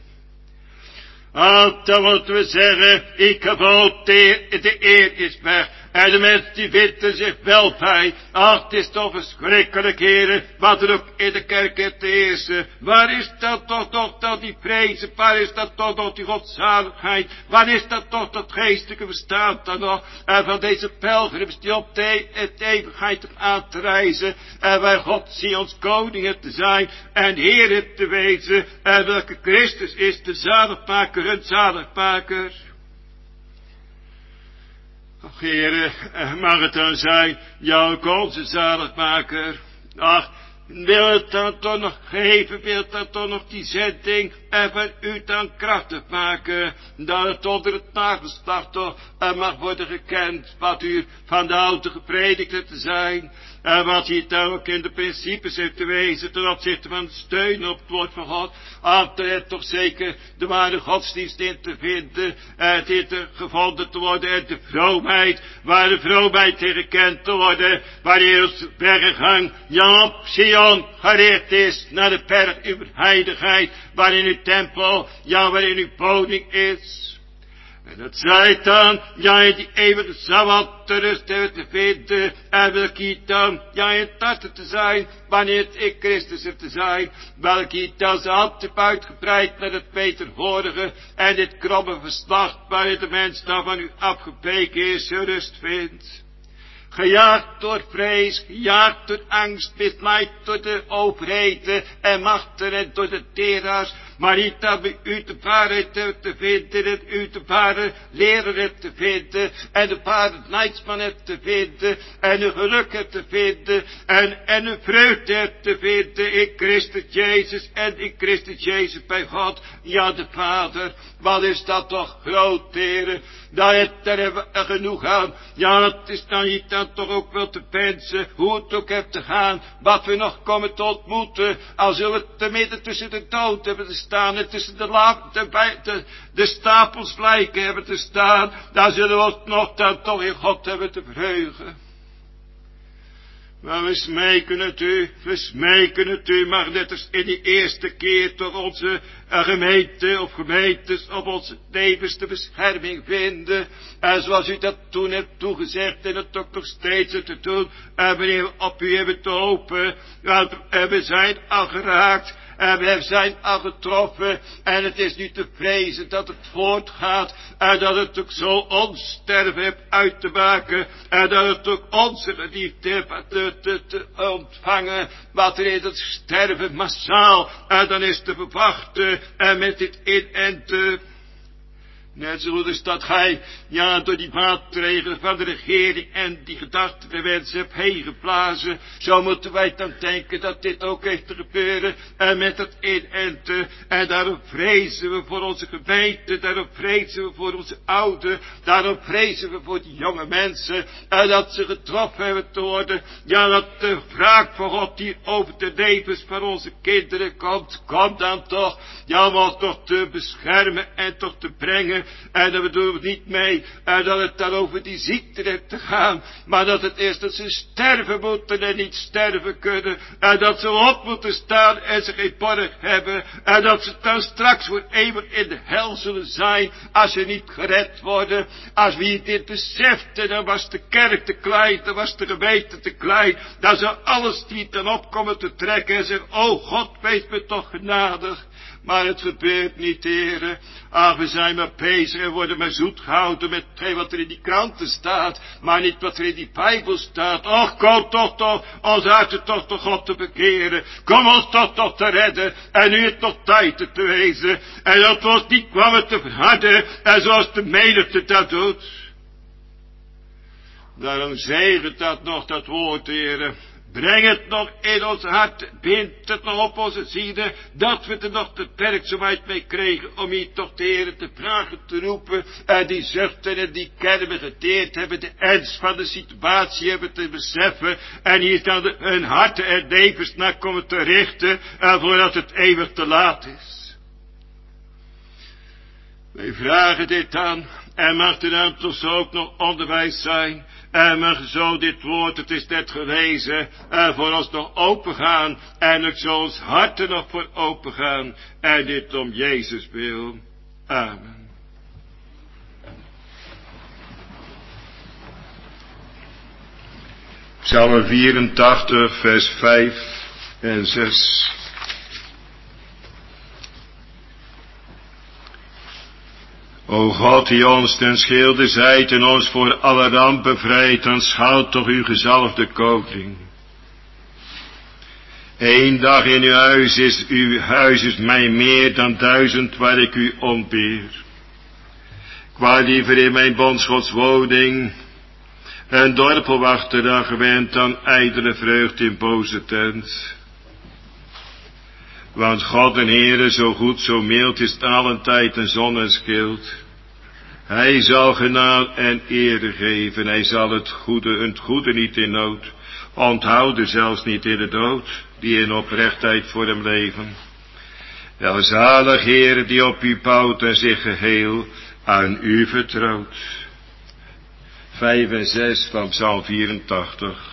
Ah, dan moeten we zeggen, ik heb al de, de eer is weg. En de mensen die vinden zich wel bij. Ach, het is toch verschrikkelijk, heren, wat er ook in de kerk heeft te heersen. Waar is dat toch nog dat die vrezen? Waar is dat toch nog die godzaligheid? Waar is dat toch dat geestelijke verstaan dan nog? En van deze pelgrims die op de, het eeuwigheid op aan te reizen. En waar God zie ons koning heeft te zijn. En Heer heeft te wezen. En welke Christus is de zaligmaker, hun zaligmaker. Ach, heren, mag het dan zijn, ja, ook onze zaligmaker. Ach, wil het dan toch nog geven, wil het dan toch nog die zending en van u dan krachtig maken, dat het onder het nageslacht toch mag worden gekend, wat u van de oude gepredikt hebt te zijn. En wat hij daar ook in de principes heeft te wezen ten opzichte van steun op het woord van God, aan er toch zeker de ware godsdienst in te vinden, het in te gevonden te worden, en de vroomheid, waar de vroomheid in gekend te worden, waar ons berggang, ja op Sion gericht is, naar de berg uw heiligheid, waarin uw tempel, ja waarin uw woning is. En dat zij dan, ja in die eeuwige Sabbat te rust hebben te vinden, en welke je dan, ja in het harte te zijn, wanneer het ik Christus hebt te zijn, welke je dan zijn hand hebt uitgebreid naar het wederhorige, en dit kromme verslacht, waarin de mens dan van u afgepeken is, zijn rust vindt. Gejaagd door vrees, gejaagd door angst, misleid door de overheden en machten en door de teraars, maar niet dat we u de waarheid hebben te vinden, en u de ware leraar hebt te vinden, en de ware leidsman hebt te vinden, en uw geluk hebt te vinden, en, en uw vreugde hebt te vinden in Christus Jezus, en in Christus Jezus bij God, ja de Vader. Wat is dat toch groot, heren, dat het, daar hebben we genoeg aan. Ja, het is dan niet dan toch ook wel te wensen, hoe het ook heeft te gaan, wat we nog komen te ontmoeten, als we te midden tussen de dood hebben te staan, en tussen de, la, de, de, de stapels lijken hebben te staan, dan zullen we ons nog dan toch in God hebben te verheugen. Maar we smeken het u, we smeken het u, maar net als in die eerste keer toch onze uh, gemeente of gemeentes op onze tevens bescherming vinden. En zoals u dat toen hebt toegezegd en het ook nog steeds te doen, en wanneer we op u hebben te hopen, want we zijn al geraakt. En we zijn al getroffen, en het is nu te vrezen dat het voortgaat, en dat het ook zo ons sterven hebt uit te maken, en dat het ook onze geliefde hebt te, te, te ontvangen, wat er is dat sterven massaal, en dan is te verwachten, en met dit inenten. Net zoals dat gij, ja, door die maatregelen van de regering en die gedachten de wensen hebt heen geblazen, zo moeten wij dan denken dat dit ook heeft te gebeuren, en met het inenten, en daarom vrezen we voor onze gemeente, daarom vrezen we voor onze ouden, daarom vrezen we voor die jonge mensen, en dat ze getroffen hebben te worden, ja, dat de wraak van God die over de levens van onze kinderen komt, komt dan toch, ja, om ons toch te beschermen en toch te brengen. En dat bedoelen we niet mee, en dat het dan over die ziekte heeft te gaan, maar dat het is dat ze sterven moeten en niet sterven kunnen, en dat ze op moeten staan en ze geen borg hebben, en dat ze dan straks voor eeuwig in de hel zullen zijn, als ze niet gered worden. Als wie dit besefte, dan was de kerk te klein, dan was de gemeente te klein, dan zou alles niet dan opkomen te trekken en zeggen, o God, wees me toch genadig. Maar het gebeurt niet, heren. Ah, we zijn maar bezig en worden maar zoet gehouden met wat er in die kranten staat, maar niet wat er in die Bijbel staat. Och, kom toch toch, ons harten toch toch God te bekeren. Kom ons toch toch te redden, en nu het nog tijd te wezen. En dat we ons niet kwamen te verharden, en zoals de menigte dat doet. Daarom zegent dat nog, dat woord, heren. Breng het nog in ons hart, bind het nog op onze zielen, dat we er nog de werkzaamheid mee kregen om hier toch de Heer te vragen te roepen, en die zuchten en die kermen geteerd hebben, de ernst van de situatie hebben te beseffen, en hier dan de, hun harten en levens naar komen te richten, en voordat het eeuwig te laat is. Wij vragen dit aan, en mag er dan toch zo ook nog onderwijs zijn, en mag zo dit woord, het is net gelezen, en voor ons nog open gaan, en ook zo ons harten nog voor open gaan, en dit om Jezus wil. Amen. Psalm vierentachtig, vers vijf en zes. O God, die ons ten schilde zijt en ons voor alle ramp bevrijdt, aanschouwt toch uw gezalfde koning. Eén dag in uw huis is, uw huis is mij meer dan duizend waar ik u ontbeer. Ik wou liever in mijn bondsgodswoning een dorpelwachter dan gewend aan ijdele vreugd in boze tent. Want God en Heere, zo goed, zo mild, is allen tijd een zon en schild. Hij zal genade en ere geven, hij zal het goede, het goede niet in nood. Onthoud er zelfs niet in de dood, die in oprechtheid voor hem leven. Welzalig, Heere, die op u bouwt en zich geheel aan u vertrouwt. Vijf en zes van Psalm vierentachtig.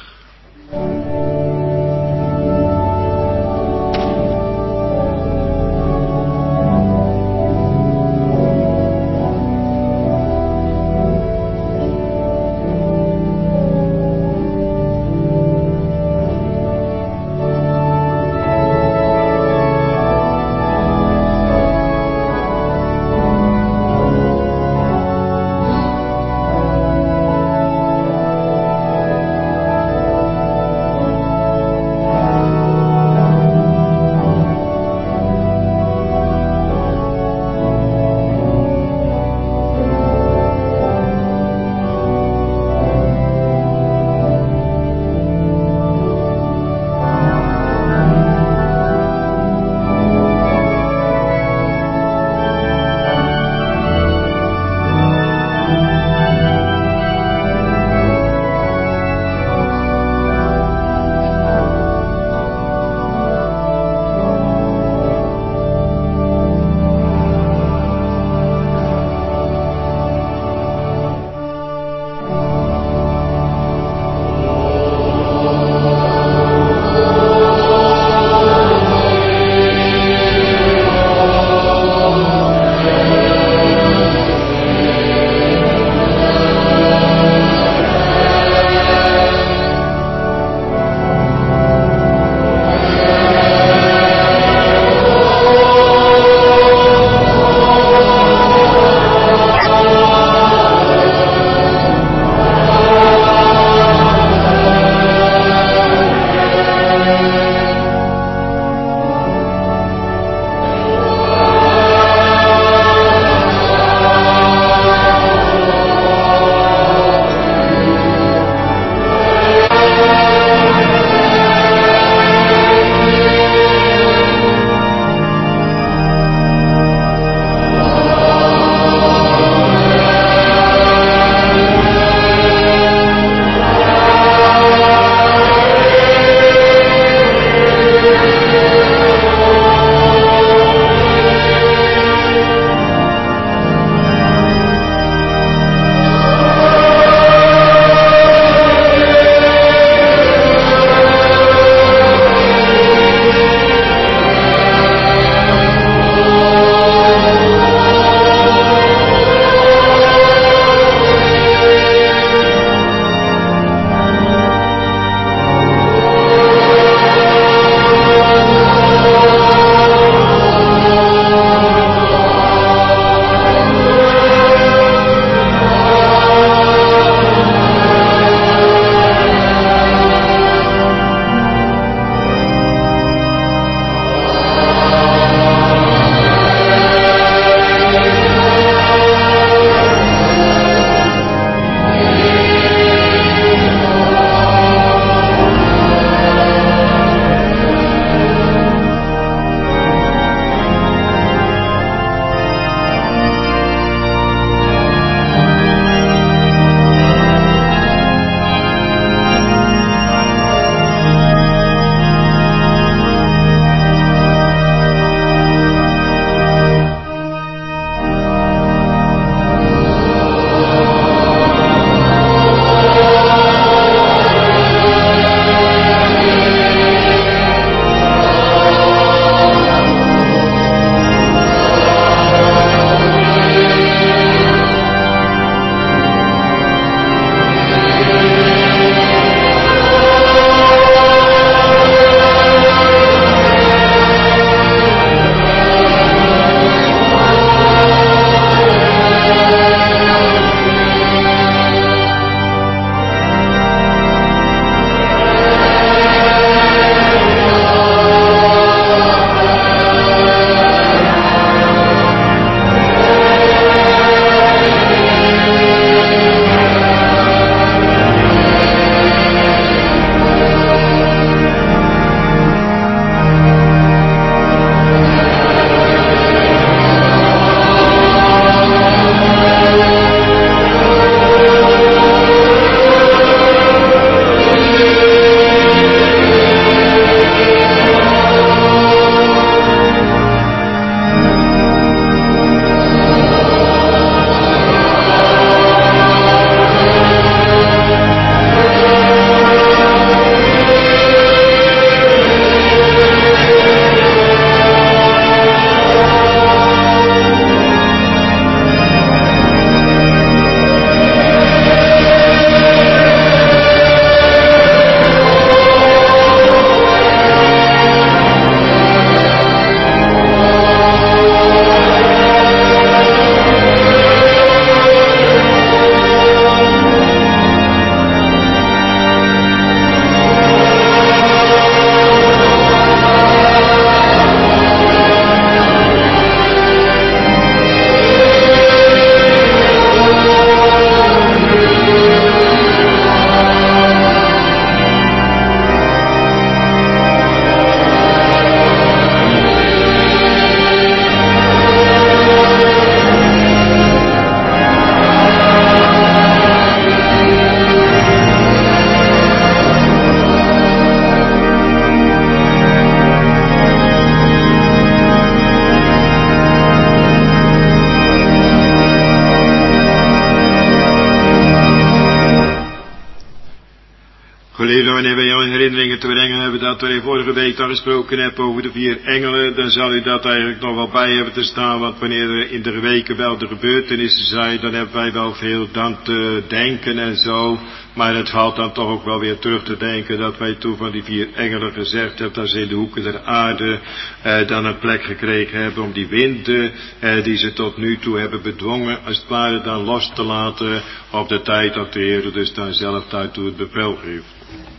Geliefden, wanneer wij jou in herinneringen te brengen hebben dat we in vorige week al gesproken hebben over de vier engelen, dan zal u dat eigenlijk nog wel bij hebben te staan, want wanneer er in de weken wel de gebeurtenissen zijn, dan hebben wij wel veel dan te denken en zo, maar het valt dan toch ook wel weer terug te denken dat wij toen van die vier engelen gezegd hebben dat ze in de hoeken der aarde eh, dan een plek gekregen hebben om die winden eh, die ze tot nu toe hebben bedwongen, als het ware dan los te laten op de tijd dat de Heer dus dan zelf daartoe het bevel geeft.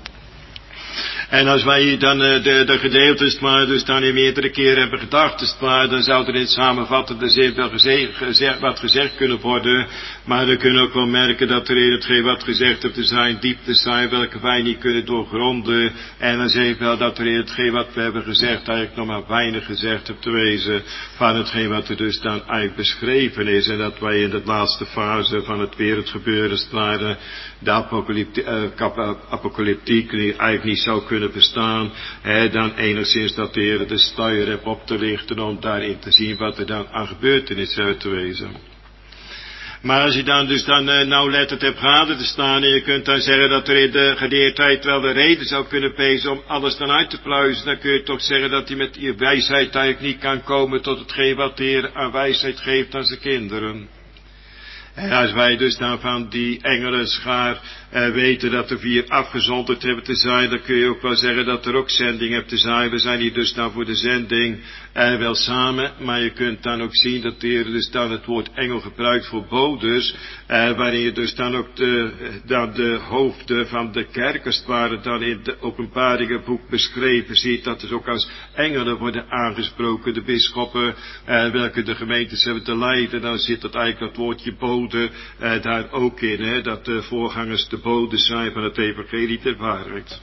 En als wij hier dan uh, de, de gedeeltes maar dus dan in meerdere keren hebben gedacht, dus maar, dan zou er in het samenvattende zin wel gezegd, gezegd, wat gezegd kunnen worden. Maar we kunnen ook wel merken dat er in hetgeen wat gezegd hebt te zijn, dieptes zijn welke wij niet kunnen doorgronden. En dan zeg ik wel dat er in hetgeen wat we hebben gezegd eigenlijk nog maar weinig gezegd hebt te wezen van hetgeen wat er dus dan eigenlijk beschreven is. En dat wij in de laatste fase van het wereldgebeuren, als het ware, de apocalyptiek, uh, apocalyptiek eigenlijk niet zou kunnen bestaan, hè, dan enigszins dat de Heer de sluier heeft op te lichten om daarin te zien wat er dan aan gebeurtenissen uit te wezen. Maar als je dan dus dan uh, nauwlettend hebt gade te staan en je kunt dan zeggen dat er in de geleerdheid wel de reden zou kunnen pezen om alles dan uit te pluizen, dan kun je toch zeggen dat hij met je wijsheid eigenlijk niet kan komen tot hetgeen wat de Heer aan wijsheid geeft aan zijn kinderen. En als wij dus dan van die engelenschaar eh, weten dat er vier afgezonderd hebben te zijn, dan kun je ook wel zeggen dat er ook zending hebt te zijn. We zijn hier dus dan voor de zending eh, wel samen, maar je kunt dan ook zien dat de Heer dus dan het woord engel gebruikt voor bodes, eh, waarin je dus dan ook de, dan de hoofden van de kerk, als het ware, dan in de openbaringenboek beschreven ziet, dat er ook als engelen worden aangesproken, de bisschoppen, eh, welke de gemeentes hebben te leiden, dan zit dat eigenlijk dat woordje bode Eh, daar ook in, hè, dat de voorgangers de boden zijn van het evangelie der waarheid.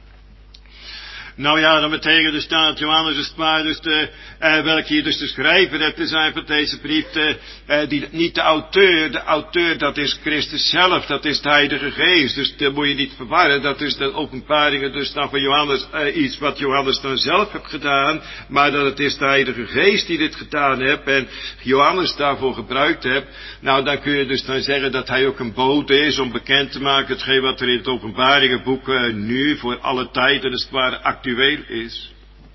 Nou ja, dat betekent dus dat Johannes is maar dus de, eh, welke hier dus te schrijven hebt te zijn van deze brief, de, eh, die, niet de auteur, de auteur dat is Christus zelf, dat is de Heilige Geest, dus dat moet je niet verwarren, dat is de openbaringen dus dan van Johannes, eh, iets wat Johannes dan zelf heeft gedaan, maar dat het is de Heilige Geest die dit gedaan heeft en Johannes daarvoor gebruikt heeft, nou dan kun je dus dan zeggen dat hij ook een bode is om bekend te maken hetgeen wat er in het openbaringenboek eh, nu voor alle tijden als het ware actueel is.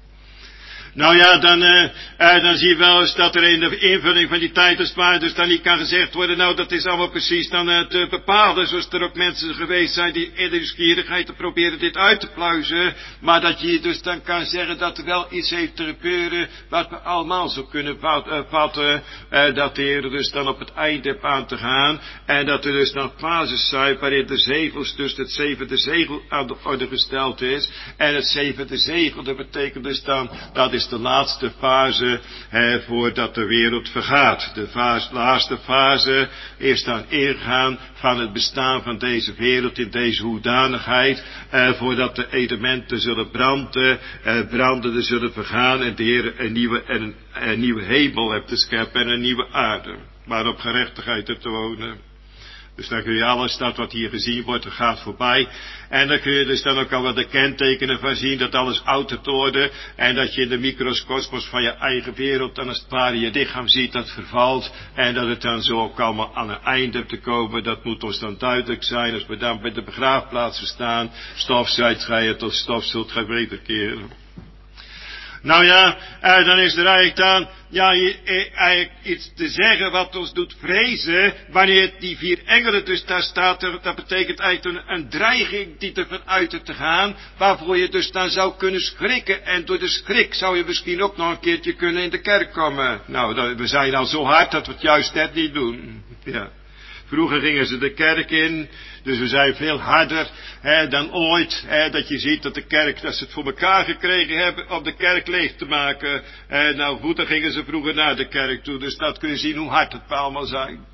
Nou ja, dan, uh, uh, dan zie je wel eens dat er in de invulling van die tijd als het ware dus dan niet kan gezegd worden, nou dat is allemaal precies dan uh, te bepalen, zoals er ook mensen geweest zijn die in de nieuwsgierigheid te proberen dit uit te pluizen, maar dat je dus dan kan zeggen dat er wel iets heeft te gebeuren wat we allemaal zo kunnen vatten, uh, dat de Heer dus dan op het eind heeft aan te gaan en dat er dus dan fases zijn waarin de zegels, dus het zevende zegel aan de orde gesteld is en het zevende zegel, dat betekent dus dan, dat is de laatste fase eh, voordat de wereld vergaat. De fase, laatste fase is dan ingaan van het bestaan van deze wereld in deze hoedanigheid, eh, voordat de elementen zullen branden, eh, brandende zullen vergaan en de Heer een nieuwe, en een, een nieuwe hemel hebt te scheppen en een nieuwe aarde, waarop gerechtigheid hebt te wonen. Dus dan kun je alles dat wat hier gezien wordt, er gaat voorbij. En dan kun je dus dan ook al wat de kentekenen van zien, dat alles oud hebt worden. En dat je in de microcosmos van je eigen wereld dan als het ware je lichaam ziet dat vervalt. En dat het dan zo ook allemaal aan een einde hebt te komen. Dat moet ons dan duidelijk zijn als we dan bij de begraafplaatsen staan. Stof zijt gij en tot stof zult gij wederkeren. Nou ja, eh, dan is er eigenlijk dan, ja, eh, eigenlijk iets te zeggen wat ons doet vrezen, wanneer die vier engelen dus daar staat, dat betekent eigenlijk een, een dreiging die er vanuit is te gaan, waarvoor je dus dan zou kunnen schrikken, en door de schrik zou je misschien ook nog een keertje kunnen in de kerk komen. Nou, dat, we zijn al zo hard dat we het juist net niet doen, ja. Vroeger gingen ze de kerk in, dus we zijn veel harder hè, dan ooit. Hè, dat je ziet dat de kerk, dat ze het voor elkaar gekregen hebben om de kerk leeg te maken. Hè, nou goed, dan gingen ze vroeger naar de kerk toe, dus dat kun je zien hoe hard het allemaal zijn.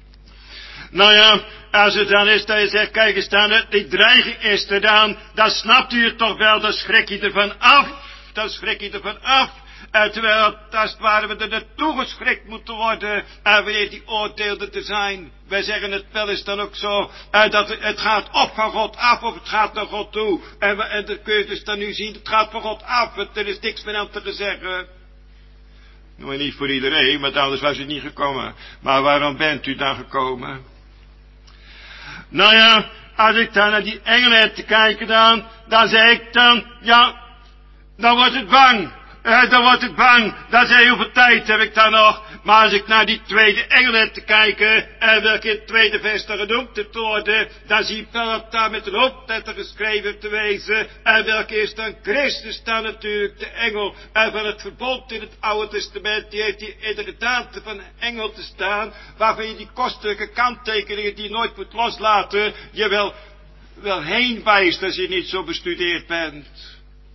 Nou ja, als het dan is dat je zegt, kijk eens dan, die dreiging is er dan, dan snapt u het toch wel, dan schrik je ervan af. Dan schrik je ervan af. Uh, terwijl, als het ware, we er naartoe geschrikt moeten worden, uh, wanneer die oordeelden te zijn. Wij zeggen het wel eens dan ook zo, uh, dat het, het gaat of van God af, of het gaat naar God toe. En, we, en dat kun je dus dan nu zien, het gaat van God af, het, er is niks meer aan te zeggen. Nou, niet voor iedereen, want anders was u niet gekomen. Maar waarom bent u dan gekomen? Nou ja, als ik dan naar die engelen heb te kijken dan, dan zeg ik dan, ja, dan wordt het bang. Uh, dan wordt het bang. Dan zeg je, hoeveel tijd heb ik dan nog? Maar als ik naar die tweede engel heb te kijken, en welke in het tweede vers dan genoemd te worden, dan zie ik wel dat daar met een hoofdletter geschreven te wezen, en welke is dan Christus dan natuurlijk, de engel en van het verbond in het Oude Testament, die heeft die in de gedaante van een engel te staan, waarvan je die kostelijke kanttekeningen die je nooit moet loslaten, je wel, wel heen wijst als je niet zo bestudeerd bent.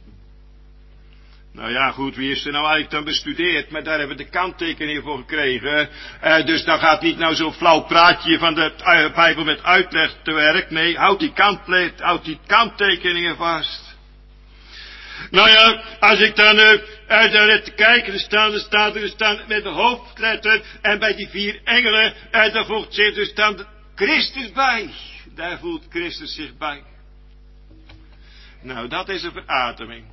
Nou ja, goed, wie is er nou eigenlijk dan bestudeerd? Maar daar hebben we de kanttekeningen voor gekregen. Uh, dus dan gaat niet nou zo'n flauw praatje van de uh, Bijbel met uitleg te werk. Nee, houd die, kant, houd die kanttekeningen vast. Nou ja, als ik dan uh, uh, daar heb te kijken, er staan, er staat er staan met de hoofdletter. En bij die vier engelen, uh, daar voegt zich dus dan Christus bij. Daar voelt Christus zich bij. Nou, dat is een verademing.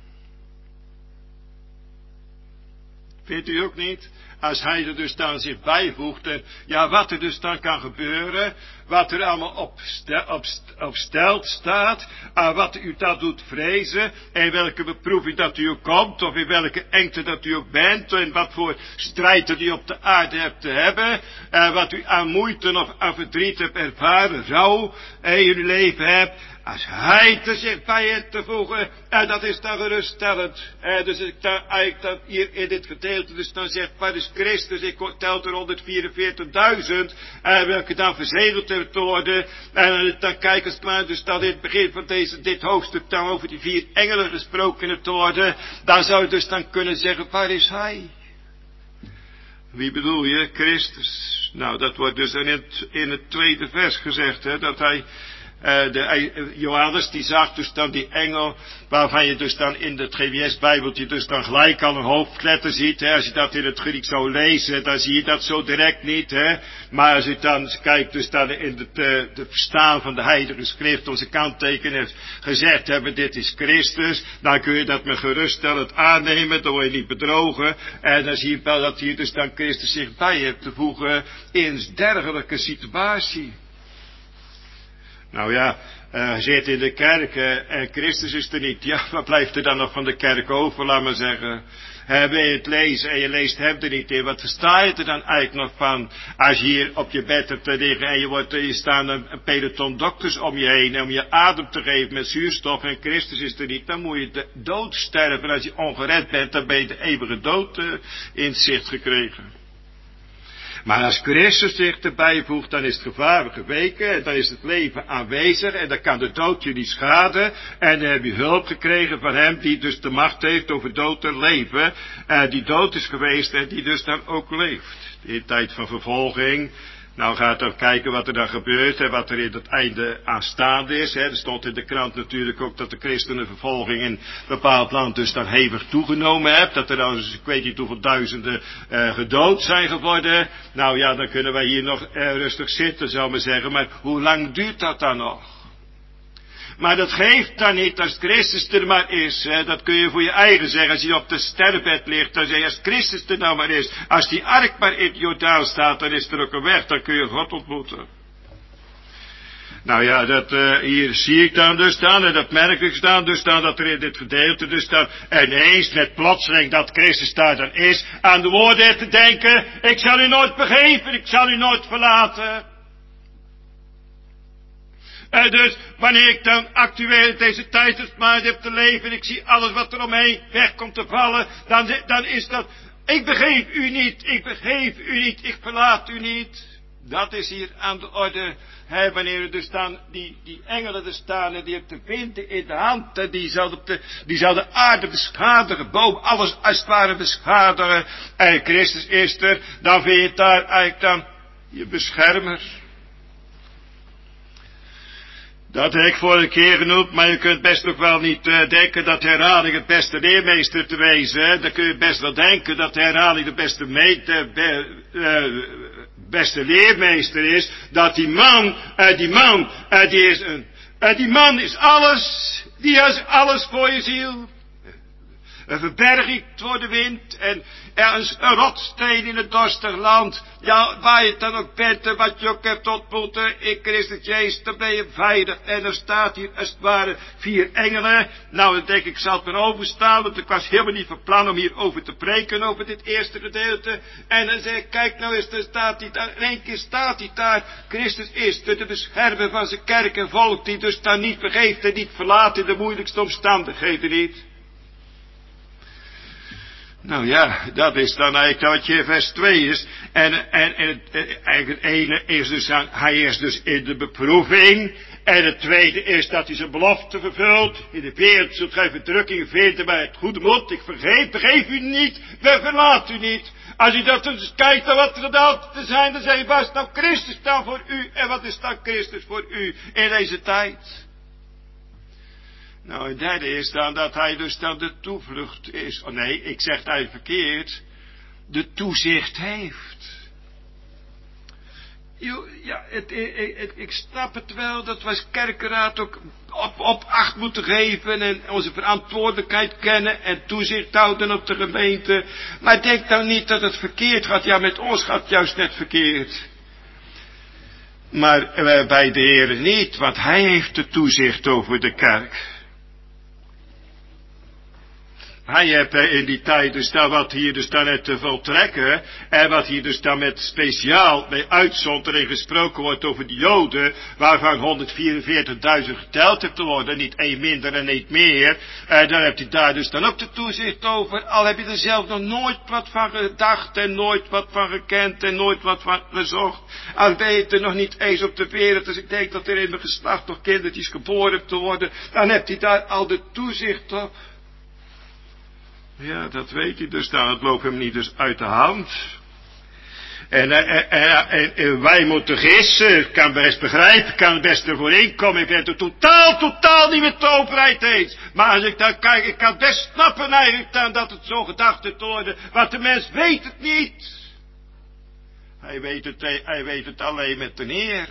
Vindt u ook niet? Als hij er dus dan zich bijvoegt, en ja, wat er dus dan kan gebeuren, wat er allemaal op, stel, op, op stelt staat, aan wat u dat doet vrezen, en welke beproeving dat u ook komt, of in welke engte dat u ook bent, en wat voor strijd dat u op de aarde hebt te hebben, en wat u aan moeite of aan verdriet hebt ervaren, rouw in uw leven hebt, als hij er zich bij hebt te voegen, en dat is dan geruststellend. En dus ik dan eigenlijk dan hier in dit gedeelte, dus dan zegt, waar is Christus, ik tel er honderdvierenveertigduizend, en welke dan verzegeld hebben te worden, en dan kijk eens maar, dus dat in het begin van deze, dit hoofdstuk dan over die vier engelen gesproken hebt te worden, dan zou je dus dan kunnen zeggen, waar is hij? Wie bedoel je? Christus. Nou, dat wordt dus in het, in het tweede vers gezegd, hè, dat hij, Uh, de, uh, Johannes die zag dus dan die engel, waarvan je dus dan in het G W S-bijbeltje dus dan gelijk al een hoofdletter ziet, hè. Als je dat in het Grieks zou lezen, dan zie je dat zo direct niet, hè. Maar als je dan kijkt dus dan in het uh, de verstaan van de Heilige Schrift, onze kanttekening heeft gezegd hebben, dit is Christus, dan kun je dat met geruststellend aannemen, dan word je niet bedrogen, en dan zie je wel dat hier dus dan Christus zich bij hebt te voegen in een dergelijke situatie. Nou ja, uh, hij zit in de kerk uh, en Christus is er niet. Ja, wat blijft er dan nog van de kerk over, laat maar zeggen. Uh, wil je het lezen en je leest hem er niet in, wat versta je er dan eigenlijk nog van? Als je hier op je bed hebt te liggen en je, wordt, je staan een, een peloton dokters om je heen om je adem te geven met zuurstof en Christus is er niet, dan moet je de dood sterven. En als je ongered bent, dan ben je de eeuwige dood uh, in zicht gekregen. Maar als Christus zich erbij voegt, dan is het gevaar geweken, en dan is het leven aanwezig, en dan kan de dood je niet schaden, en dan heb je hulp gekregen van hem, die dus de macht heeft over dood en leven, en die dood is geweest, en die dus dan ook leeft. In tijd van vervolging, nou gaat dan kijken wat er dan gebeurt, en wat er in het einde aanstaande is, hè. Er stond in de krant natuurlijk ook dat de christenenvervolging in een bepaald land dus dan hevig toegenomen heeft, dat er dan, ik weet niet hoeveel duizenden uh, gedood zijn geworden. Nou ja, dan kunnen wij hier nog uh, rustig zitten, zou ik maar zeggen, maar hoe lang duurt dat dan nog? Maar dat geeft dan niet als Christus er maar is. Hè. Dat kun je voor je eigen zeggen. Als je op de sterrenbed ligt, dan zeg je als Christus er nou maar is. Als die ark maar in het Jordaan staat, dan is er ook een weg. Dan kun je God ontmoeten. Nou ja, dat, uh, hier zie ik dan dus dan, en dat merk ik dan dus dan, dat er in dit gedeelte dus dan ineens, net plotseling dat Christus daar dan is, aan de woorden te denken, ik zal u nooit begeven, ik zal u nooit verlaten. En dus, wanneer ik dan actueel in deze tijd het maar heb te leven, en ik zie alles wat er omheen weg komt te vallen, dan, dan is dat, ik begeef u niet, ik begeef u niet, ik verlaat u niet. Dat is hier aan de orde, hè, wanneer er dus dan die, die engelen er staan, en die hebben de wind in de hand, en die zal de, die zal de aarde beschadigen, boven alles als het ware beschadigen, en Christus is er, dan vind je het daar eigenlijk dan je beschermer. Dat heb ik vorige keer genoemd, maar je kunt best ook wel niet uh, denken dat herhaling het beste leermeester te wezen. Hè? Dan kun je best wel denken dat de herhaling de beste, me- de be- uh, beste leermeester is. Dat die man, uh, die man, uh, die is een, uh, die man is alles, die is alles voor je ziel. een verberging voor de wind en ergens een rotsteen in het dorstig land. Ja, waar je dan ook bent en wat je ook hebt ontmoeten in Christus Jezus, dan ben je veilig. En er staat hier als het ware vier engelen. Nou, dan denk ik, ik zal het maar overstaan, want ik was helemaal niet van plan om hier over te preken, over dit eerste gedeelte. En dan zeg ik, kijk nou eens, er staat hij daar, in één keer staat hij daar. Christus is de, de beschermer van zijn kerk en volk, die dus daar niet vergeeft en niet verlaat in de moeilijkste omstandigheden niet. Nou ja, dat is dan eigenlijk wat je vers twee is. En, en, en het, eigenlijk het ene is dus, aan, hij is dus in de beproeving. En het tweede is dat hij zijn belofte vervult. In de wereld zult gij verdrukking vinden, maar het goede moed. Ik vergeef, vergeef u niet, we verlaat u niet. Als u dat dus kijkt naar wat er gedaan te zijn, dan zeg je, wat is nou Christus dan voor u? En wat is dan Christus voor u in deze tijd? Nou, het derde is dan dat hij dus dan de toevlucht is. Oh nee, ik zeg het eigenlijk verkeerd. De toezicht heeft. Jo, ja, het, het, het, ik snap het wel, dat we als kerkenraad ook op, op acht moeten geven en onze verantwoordelijkheid kennen en toezicht houden op de gemeente. Maar denk nou niet dat het verkeerd gaat. Ja, met ons gaat het juist net verkeerd. Maar uh, bij de Heer niet, want hij heeft de toezicht over de kerk. Hij heeft in die tijd dus dan wat hier dus dan net te voltrekken. En wat hier dus dan met speciaal bij uitzondering gesproken wordt over de Joden. Waarvan honderdvierenveertigduizend geteld heeft te worden. Niet één minder en niet meer. En dan heeft hij daar dus dan ook de toezicht over. Al heb je er zelf nog nooit wat van gedacht. En nooit wat van gekend. En nooit wat van gezocht. Al ben je er nog niet eens op de wereld. Dus ik denk dat er in mijn geslacht nog kindertjes geboren heeft te worden. Dan heeft hij daar al de toezicht op. Ja, dat weet hij dus dan. Het loopt hem niet dus uit de hand. En, en, en, en wij moeten gissen. Ik kan best begrijpen. Ik kan het best ervoor inkomen. Ik ben het totaal, totaal niet met de overheid eens. Maar als ik dan kijk, ik kan best snappen eigenlijk dan dat het zo gedacht is te worden. Want de mens weet het niet. Hij weet het, hij weet het alleen met de Heer.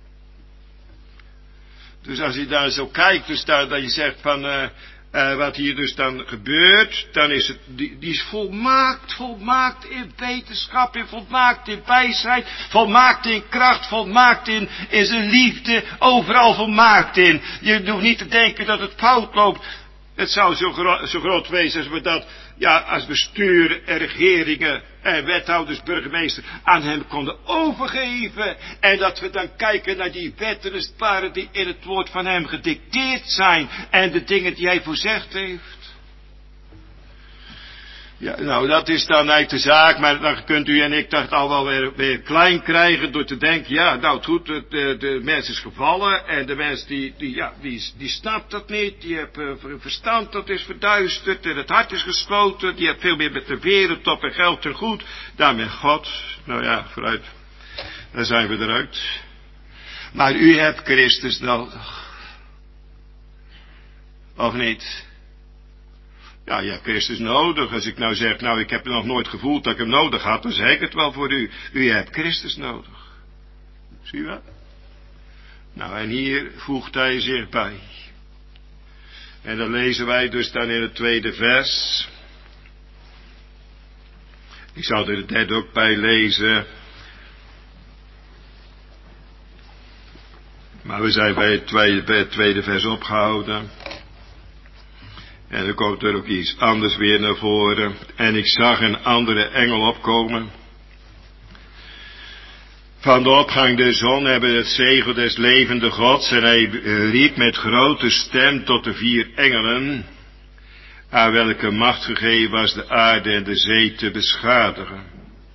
Dus als je daar zo kijkt, dus daar, dat je zegt van... Uh, Uh, wat hier dus dan gebeurt, dan is het, die, die is volmaakt, volmaakt in wetenschap, in volmaakt in wijsheid, volmaakt in kracht, volmaakt in, in zijn liefde, overal volmaakt in. Je hoeft niet te denken dat het fout loopt. Het zou zo, gro- zo groot wezen als we dat, ja, als bestuur en regeringen en wethouders, burgemeester aan hem konden overgeven. En dat we dan kijken naar die wetten, als het ware, die in het woord van hem gedicteerd zijn. En de dingen die hij voorzegd heeft. Ja, nou, dat is dan eigenlijk de zaak, maar dan kunt u en ik dat al wel weer, weer klein krijgen door te denken, ja, nou het goed, de, de, de mens is gevallen en de mens die, die, ja, die, die snapt dat niet, die heeft uh, verstand dat is verduisterd en het hart is gesloten, die heeft veel meer met de wereld op en geld en goed, dan met God, nou ja, vooruit, dan zijn we eruit. Maar u hebt Christus nodig, of niet? Ja, je hebt Christus nodig. Als ik nou zeg, nou ik heb nog nooit gevoeld dat ik hem nodig had, dan zeg ik het wel voor u. U hebt Christus nodig. Zie je wat? Nou, en hier voegt hij zich bij. En dan lezen wij dus dan in het tweede vers. Ik zal er het derde ook bij lezen. Maar we zijn bij het tweede, bij het tweede vers opgehouden. En dan komt er ook iets anders weer naar voren. En ik zag een andere engel opkomen. Van de opgang der zon hebben het zegel des levende Gods. En hij riep met grote stem tot de vier engelen. Aan welke macht gegeven was de aarde en de zee te beschadigen.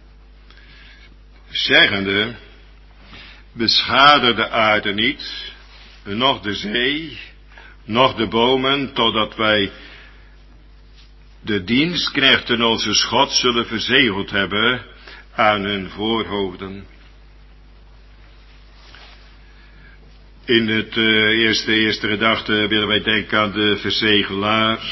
Zeggende, beschadig de aarde niet, noch de zee, noch de bomen, totdat wij de dienstknechten onze God zullen verzegeld hebben aan hun voorhoofden. In het uh, eerste, eerste gedachte willen wij denken aan de verzegelaar.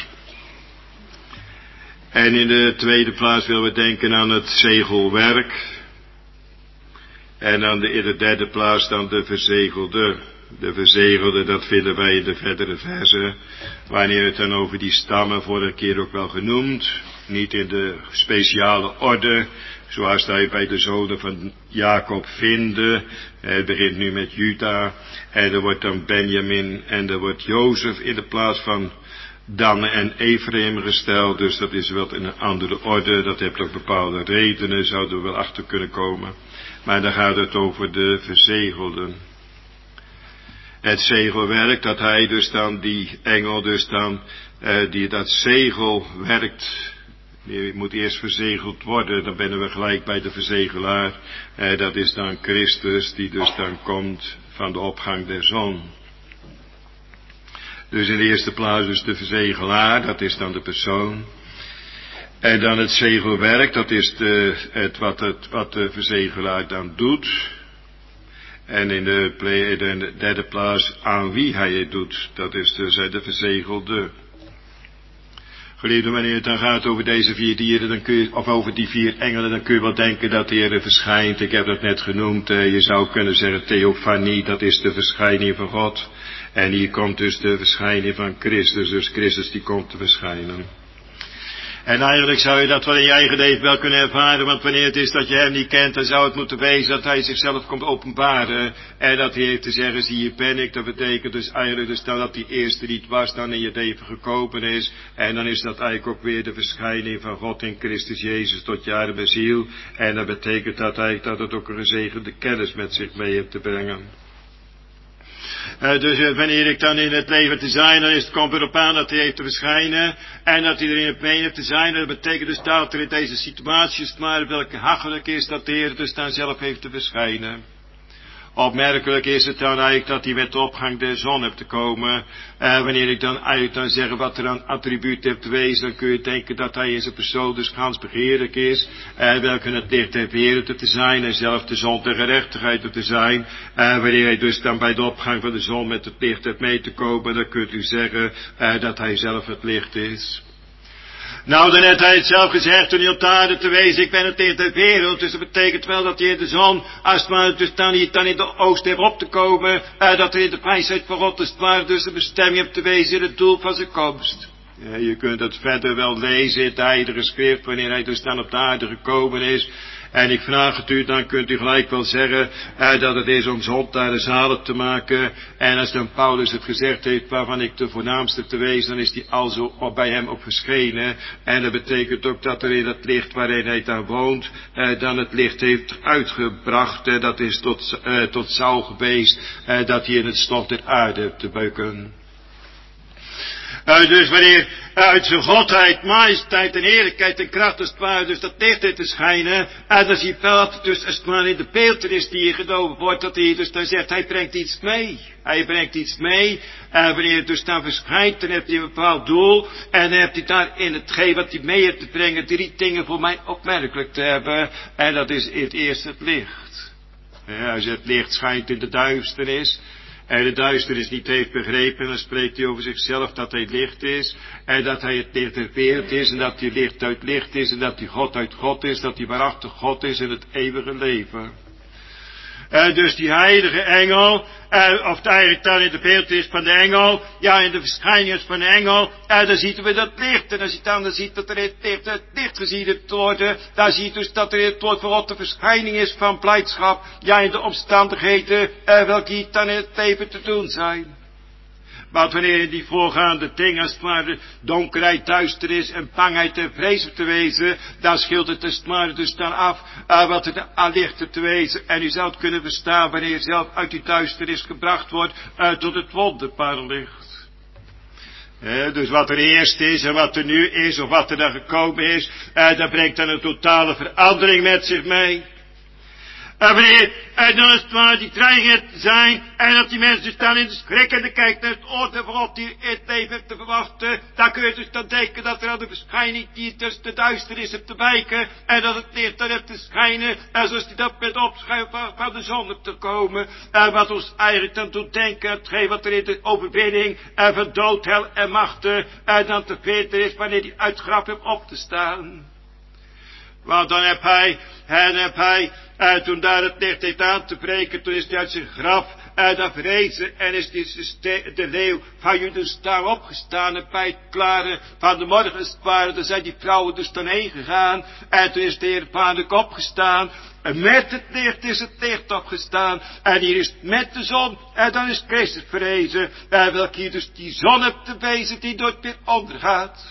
En in de tweede plaats willen we denken aan het zegelwerk. En aan de, in de derde plaats dan de verzegelde. De verzegelde, dat vinden wij in de verdere verzen, wanneer het dan over die stammen, vorige keer ook wel genoemd, niet in de speciale orde, zoals wij bij de zonen van Jacob vinden. Het begint nu met Juda, en er wordt dan Benjamin, en er wordt Jozef in de plaats van Dan en Ephraim gesteld, dus dat is wel in een andere orde, dat heeft ook bepaalde redenen, zouden we wel achter kunnen komen. Maar dan gaat het over de verzegelden. Het zegelwerk, dat hij dus dan, die engel dus dan, eh, die dat zegel werkt, die moet eerst verzegeld worden, dan ben we gelijk bij de verzegelaar. Eh, dat is dan Christus, die dus dan komt van de opgang der zon. Dus in de eerste plaats dus de verzegelaar, dat is dan de persoon. En dan het zegelwerk, dat is de, het, wat, het, wat de verzegelaar dan doet. En in de, ple, de derde plaats aan wie hij het doet, dat is dus de verzegelde. Geliefde, wanneer het dan gaat over deze vier dieren, dan kun je, of over die vier engelen, dan kun je wel denken dat de Heer verschijnt. Ik heb dat net genoemd, eh, je zou kunnen zeggen theofanie, dat is de verschijning van God. En hier komt dus de verschijning van Christus, dus Christus die komt te verschijnen. En eigenlijk zou je dat wel in je eigen leven wel kunnen ervaren, want wanneer het is dat je hem niet kent, dan zou het moeten wezen dat hij zichzelf komt openbaren. En dat hij heeft te zeggen, zie hier ben ik, dat betekent dus eigenlijk dus dat die eerste niet was, dan in je leven gekomen is. En dan is dat eigenlijk ook weer de verschijning van God in Christus Jezus tot jaren bij ziel. En dat betekent dat eigenlijk dat het ook een gezegende kennis met zich mee heeft te brengen. Uh, dus uh, wanneer ik dan in het leven te zijn, dan is het, komt erop aan dat hij heeft te verschijnen. En dat hij er in het meen heeft te zijn. En dat betekent dus dat er in deze situaties, maar welke hachelijk is dat de Heer dus dan zelf heeft te verschijnen. Opmerkelijk is het dan eigenlijk dat hij met de opgang der zon heeft te komen. Uh, wanneer ik dan eigenlijk dan zeg wat er aan attribuut heeft te wezen, dan kun je denken dat hij in zijn persoon dus gans begeerlijk is. Uh, welke het licht der wereld te zijn en zelf de zon der gerechtigheid te zijn. Uh, wanneer hij dus dan bij de opgang van de zon met het licht heeft mee te komen, dan kunt u zeggen uh, dat hij zelf het licht is. Nou, dan heeft hij het zelf gezegd toen hij op de aarde te wezen, ik ben het licht der wereld, dus dat betekent wel dat hij de zon, als het maar dus dan niet dan in de oost heeft op te komen, uh, dat hij in de wijsheid van God, als het maar dus de bestemming heeft te wezen in het doel van zijn komst. Ja, je kunt het verder wel lezen in het heilige schrift, wanneer hij dus dan op de aarde gekomen is. En ik vraag het u, dan kunt u gelijk wel zeggen uh, dat het is om zondaren zalig te maken. En als dan Paulus het gezegd heeft, waarvan ik de voornaamste te wezen, dan is die alzo op bij hem op verschenen. En dat betekent ook dat er in het licht waarin hij daar woont, uh, dan het licht heeft uitgebracht. Uh, dat is tot, uh, tot Saul geweest, uh, dat hij in het stof der aarde heeft te bukken. Uh, dus wanneer uit zijn godheid, majesteit en heerlijkheid en kracht als het ware dus dat licht heeft te schijnen, en dan zie je wel dat het dus als het maar in de beeltenis die hier genomen wordt, dat hij dus dan zegt, hij brengt iets mee. Hij brengt iets mee, en wanneer het dus dan verschijnt, dan heeft hij een bepaald doel, en dan heeft hij daar in hetgeen wat hij mee heeft te brengen, drie dingen voor mij opmerkelijk te hebben, en dat is in het eerste het licht. Ja, als het licht schijnt in de duisternis, en de duisternis niet heeft begrepen, dan spreekt hij over zichzelf dat hij licht is. En dat hij het licht der wereld is. En dat hij licht uit licht is. En dat hij God uit God is. Dat hij waarachtig God is in het eeuwige leven. Uh, dus die heilige engel, uh, of eigenlijk dan in de beeld is van de engel, ja in de verschijning is van de engel, uh, dan zien we dat licht. En als je dan ziet dat er het licht, het licht gezien heeft worden, dan zie je dus dat er het woord voor God de verschijning is van blijdschap, ja in de omstandigheden, uh, welke hier dan in het leven te doen zijn. Want wanneer in die voorgaande dingen als het maar donkerheid, duisternis en bangheid en vrees te wezen, dan scheelt het als het maar dus dan af uh, wat er aan licht te wezen. En u zou het kunnen verstaan wanneer je zelf uit die duisternis gebracht wordt uh, tot het wonderbare licht. Uh, dus wat er eerst is en wat er nu is of wat er dan gekomen is, uh, dat brengt dan een totale verandering met zich mee. En wanneer er dan is het maar die dreiging zijn, en dat die mensen dus dan in de schrik en de kijkt naar het oordeel van God die het leven heeft te verwachten, dan kun je dus dan denken dat er aan de verschijning die tussen de duisternis heeft te wijken, en dat het licht dan heeft te schijnen, en zoals die dat met opschuiven van, van de zon heeft te komen, en wat ons eigenlijk dan doet denken, hetgeen wat er in de overwinning, en van dood, hel en machten, en dan te vinden is wanneer die uit het graf heeft op te staan. Want dan heb hij, en heb hij, en toen daar het licht heeft aan te breken, toen is hij uit zijn graf, uh, dan vrezen en is dus de, de leeuw van jullie staan opgestaan en bij het klaren van de morgensparen, dan zijn die vrouwen dus dan heen gegaan en toen is de Heer Paardenk opgestaan. En met het licht is het licht opgestaan. En hier is het met de zon. En dan is Christus verrezen. En welke hier dus die zon hebt te wezen die nooit meer ondergaat.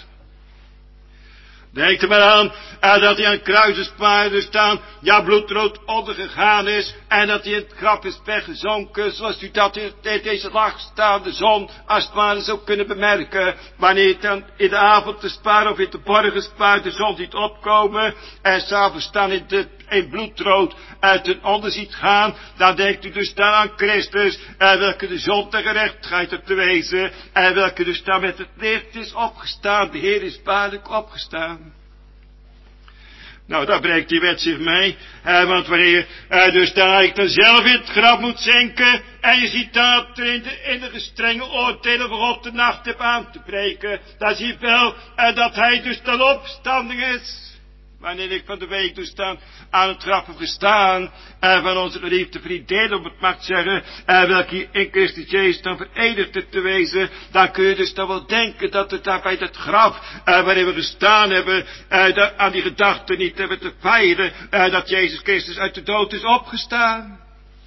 Denk er maar aan, en dat hij aan kruisespaarden staan, ja bloedrood ondergegaan is, en dat hij in het graf is weggezonken, zoals u dat in deze laagstaande zon, als het ware zou kunnen bemerken, wanneer het dan in de avond te sparen of in de morgenspaar de zon ziet opkomen, en s'avonds dan in, de, in bloedrood uit ten onder ziet gaan, dan denkt u dus dan aan Christus, en welke de zon de gerechtigheid hebt te wezen, en welke dus dan met het licht is opgestaan, de Heer is waarlijk opgestaan. Nou, daar brengt die wet zich mee, eh, want wanneer je dus dan eigenlijk dan zelf in het graf moet zinken, en je ziet dat er in de, in de gestrenge oordelen van God de nacht hebt aan te breken, dan zie je wel eh, dat hij dus dan opstanding is. Wanneer ik van de week dus dan aan het graf heb gestaan, eh, van onze geliefde vriendin, om het maar te zeggen, eh, welke in Christus Jezus dan verenigd is te wezen, dan kun je dus dan wel denken dat het daar bij dat graf, eh, waarin we gestaan hebben, eh, dat, aan die gedachte niet hebben te vieren, eh, dat Jezus Christus uit de dood is opgestaan.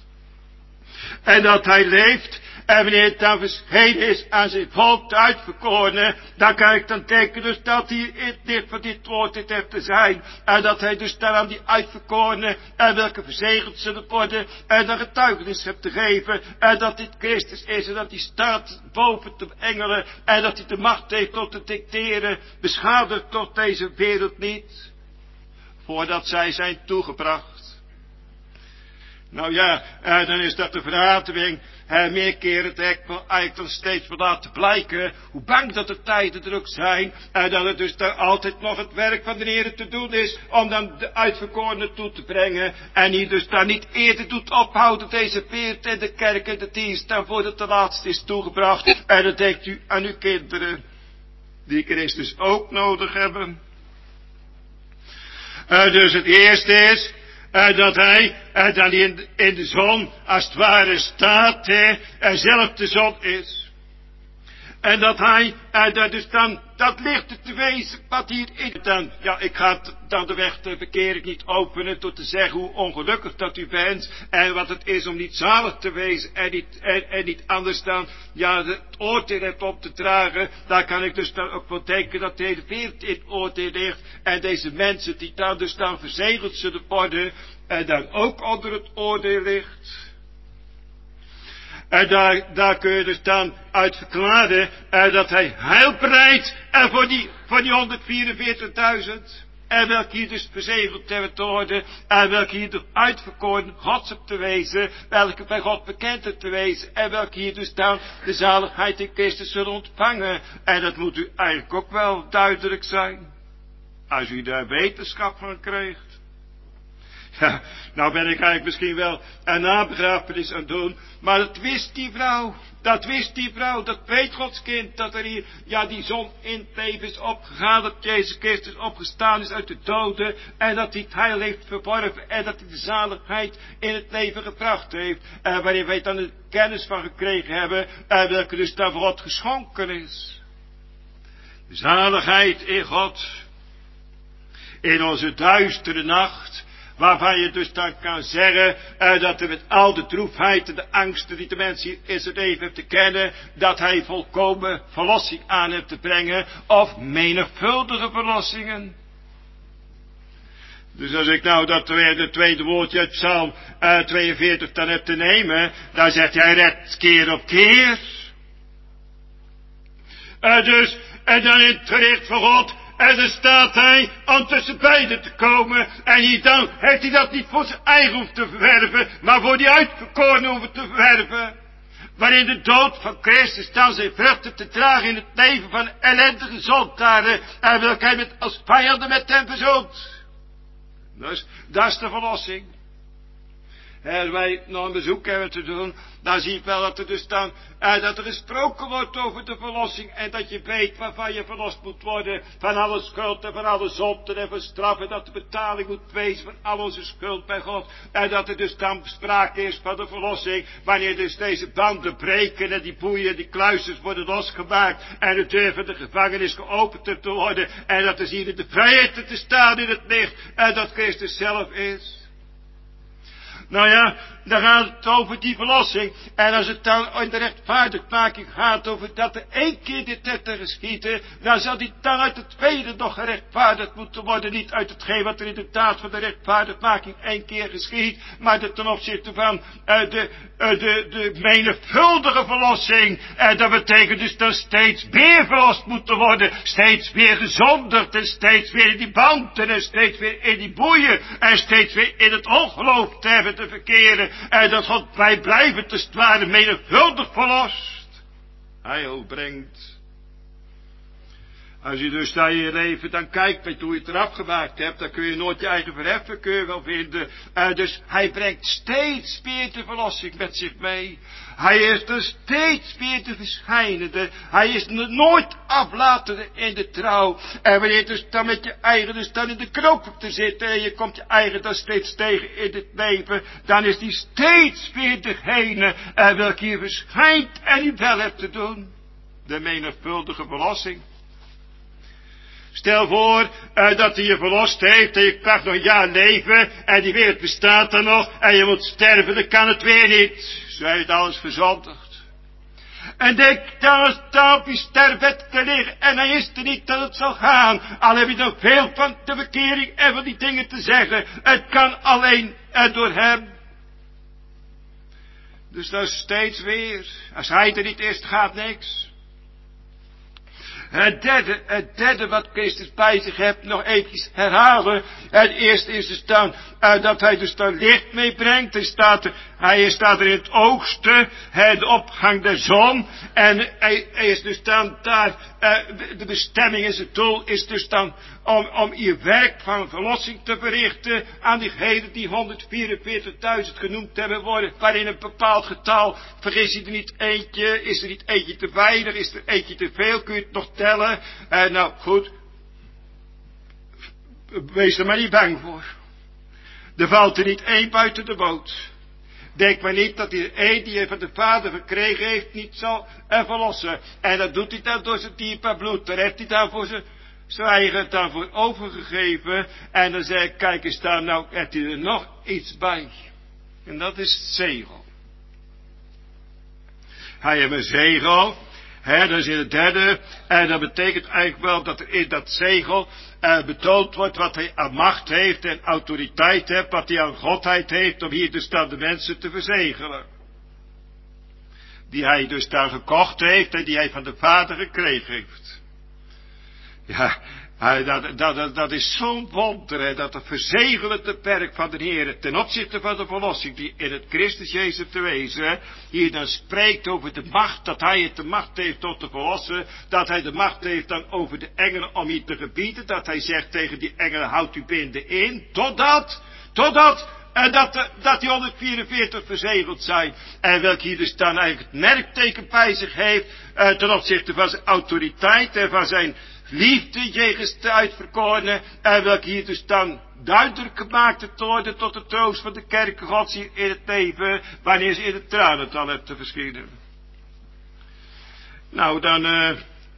En dat hij leeft. En wanneer het dan verschenen is aan zijn volk, de uitverkorenen, dan kan ik dan denken dus dat hij in het licht van dit woord dit heeft te zijn. En dat hij dus dan aan die uitverkorenen, en welke verzegeld zullen worden, en dan getuigenis heeft te geven. En dat dit Christus is, en dat hij staat boven de engelen, en dat hij de macht heeft tot te dicteren, beschadigd tot deze wereld niet, voordat zij zijn toegebracht. Nou ja, eh, dan is dat de verademing. Eh, meer keren het eigenlijk dan steeds wel laten blijken, hoe bang dat de tijden er ook zijn, en dat het dus daar altijd nog het werk van de Heer te doen is, om dan de uitverkorenen toe te brengen, en die dus daar niet eerder doet ophouden, deze peert in de kerk en de dienst, dan voordat de laatste is toegebracht. En dan denkt u aan uw kinderen, die Christus ook nodig hebben. Uh, dus het eerste is, Uh, dat hij uh, dan in de, in de zon als het ware staat, hè, en zelf de zon is. En dat hij, uh, dat dus dan, dat licht te wezen, wat hierin dan, ja, ik ga dan de weg de verkering niet openen tot te zeggen hoe ongelukkig dat u bent, en wat het is om niet zalig te wezen, en niet, en, en niet anders dan, ja, het oordeel hebt op te dragen, daar kan ik dus dan ook wel denken dat de hele wereld in het oordeel ligt, en deze mensen die dan dus dan verzegeld zullen worden, en dan ook onder het oordeel ligt. En daar, daar kun je dus dan uit verklaren, eh, dat hij heil bereidt, en voor die, voor die honderdvierenveertigduizend, en welke hier dus verzegeld hebben te worden, en welke hier door uitverkoren Gods op te wezen, welke bij God bekend op te wezen, en welke hier dus dan de zaligheid in Christus zullen ontvangen. En dat moet u eigenlijk ook wel duidelijk zijn, als u daar wetenschap van krijgt. Ja, nou ben ik eigenlijk misschien wel een nabegrafenis aan het doen, maar dat wist die vrouw, dat wist die vrouw, dat weet Gods kind, dat er hier, ja, die zon in het leven is opgegaan, dat Jezus Christus opgestaan is uit de doden, en dat hij het heil heeft verworven, en dat hij de zaligheid in het leven gebracht heeft, en waarin wij dan de kennis van gekregen hebben, en welke dus dan voor God geschonken is. De zaligheid in God, in onze duistere nacht, waarvan je dus dan kan zeggen, uh, dat er met al de droefheid en de angsten die de mens hier in zijn leven heeft te kennen, dat hij volkomen verlossing aan heeft te brengen, of menigvuldige verlossingen. Dus als ik nou dat tweede, tweede woordje uit Psalm uh, tweeënveertig dan heb te nemen, dan zegt hij redt keer op keer. Uh, dus, en dan in het gericht van God, en dan staat hij om tussen beiden te komen. En hier dan heeft hij dat niet voor zijn eigen hoeven te verwerven, maar voor die uitverkorenen hoeven te verwerven. Waarin de dood van Christus dan zijn vruchten te dragen in het leven van ellendige zondaren. En welke hij met, als vijanden met hem verzoent. Dus dat is de verlossing. Als wij nog een bezoek hebben te doen, dan zie ik wel dat er dus dan, eh, dat er gesproken wordt over de verlossing. En dat je weet waarvan je verlost moet worden. Van alle schuld en van alle zonden en van straf. En dat de betaling moet wezen van al onze schuld bij God. En dat er dus dan sprake is van de verlossing. Wanneer dus deze banden breken en die boeien, die kluisters worden losgemaakt. En de deur van de gevangenis geopend te worden. En dat er hier de vrijheid te staan in het licht. En dat Christus zelf is. Nou ja, dan gaat het over die verlossing. En als het dan in de rechtvaardigmaking gaat over dat er één keer dit te geschieden, dan zal die dan uit het tweede nog gerechtvaardigd moeten worden. Niet uit hetgeen wat er in de daad van de rechtvaardigmaking één keer geschiet, maar dat ten opzichte van uh, de, uh, de, de menigvuldige verlossing. En dat betekent dus dat steeds weer verlost moeten worden. Steeds weer gezonderd en steeds weer in die banden en steeds weer in die boeien. En steeds weer in het ongeloof te hebben te verkeren. En dat God wij blijven te ware menigvuldig verlost. Heil brengt. Als je dus naar je leven dan kijkt met hoe je het eraf gemaakt hebt, dan kun je nooit je eigen verheffen kun je wel vinden. Uh, dus hij brengt steeds weer de verlossing met zich mee. Hij is er steeds weer de verschijnende. Hij is nooit aflatende in de trouw. En wanneer je dus dan met je eigen dus dan in de knoop op te zitten en je komt je eigen dan steeds tegen in het leven, dan is die steeds weer degene uh, welke hier verschijnt en die wel hebt te doen. De menigvuldige verlossing. Stel voor uh, dat hij je verlost heeft en je krijgt nog een jaar leven en die wereld bestaat dan nog en je moet sterven, dan kan het weer niet. Zo heeft het alles verzondigd. En denk dan eens daar op je sterfbed te liggen en hij is er niet dat het zal gaan. Al heb je nog veel van de verkering en van die dingen te zeggen. Het kan alleen uh, door hem. Dus dat is steeds weer. Als hij er niet is, gaat niks. Het derde, het derde wat Christus bij zich hebt, nog eventjes herhalen. Het eerste is dus dan, uh, dat hij dus dan licht meebrengt. Er staat er, hij staat er in het oogsten, de opgang der zon. En hij, hij is dus dan daar, uh, de bestemming is het doel, is dus dan om, om je werk van verlossing te verrichten aan diegenen die honderdvierenveertigduizend genoemd hebben worden, waarin een bepaald getal, vergis je er niet eentje, is er niet eentje te weinig, is er eentje te veel, kun je het nog tellen? Uh, nou goed, wees er maar niet bang voor. Er valt er niet één buiten de boot. Denk maar niet dat hij één die hij van de Vader verkregen heeft niet zal uh, verlossen. En dat doet hij dan door zijn diepe bloed. Daar heeft hij dan voor zijn, zijn eigen dan voor overgegeven. En dan zeg ik, kijk eens daar, nou heeft hij er nog iets bij. En dat is het zegel. Hij heeft een zegel. He, dat is in het derde. En dat betekent eigenlijk wel dat er in dat zegel uh, betoond wordt wat hij aan macht heeft en autoriteit heeft, wat hij aan godheid heeft om hier dus dan de mensen te verzegelen. Die hij dus dan gekocht heeft en die hij van de Vader gekregen heeft. Ja, dat, dat, dat is zo'n wonder, hè, dat het verzegelende werk van de Heer ten opzichte van de verlossing die in het Christus Jezus te wezen, hier dan spreekt over de macht, dat hij het de macht heeft tot te verlossen, dat hij de macht heeft dan over de engelen om hier te gebieden, dat hij zegt tegen die engelen, houd u binden in, totdat, totdat, en dat, de, dat die honderdvierenveertig verzegeld zijn. En welk hier dus dan eigenlijk het merkteken bij zich heeft, uh, ten opzichte van zijn autoriteit en van zijn liefde jegens de uitverkorenen, en welke hier dus dan duidelijk gemaakt te worden tot de troost van de kerk Gods hier in het leven, wanneer ze in de tranental hebt te verschijnen. Nou, dan, uh,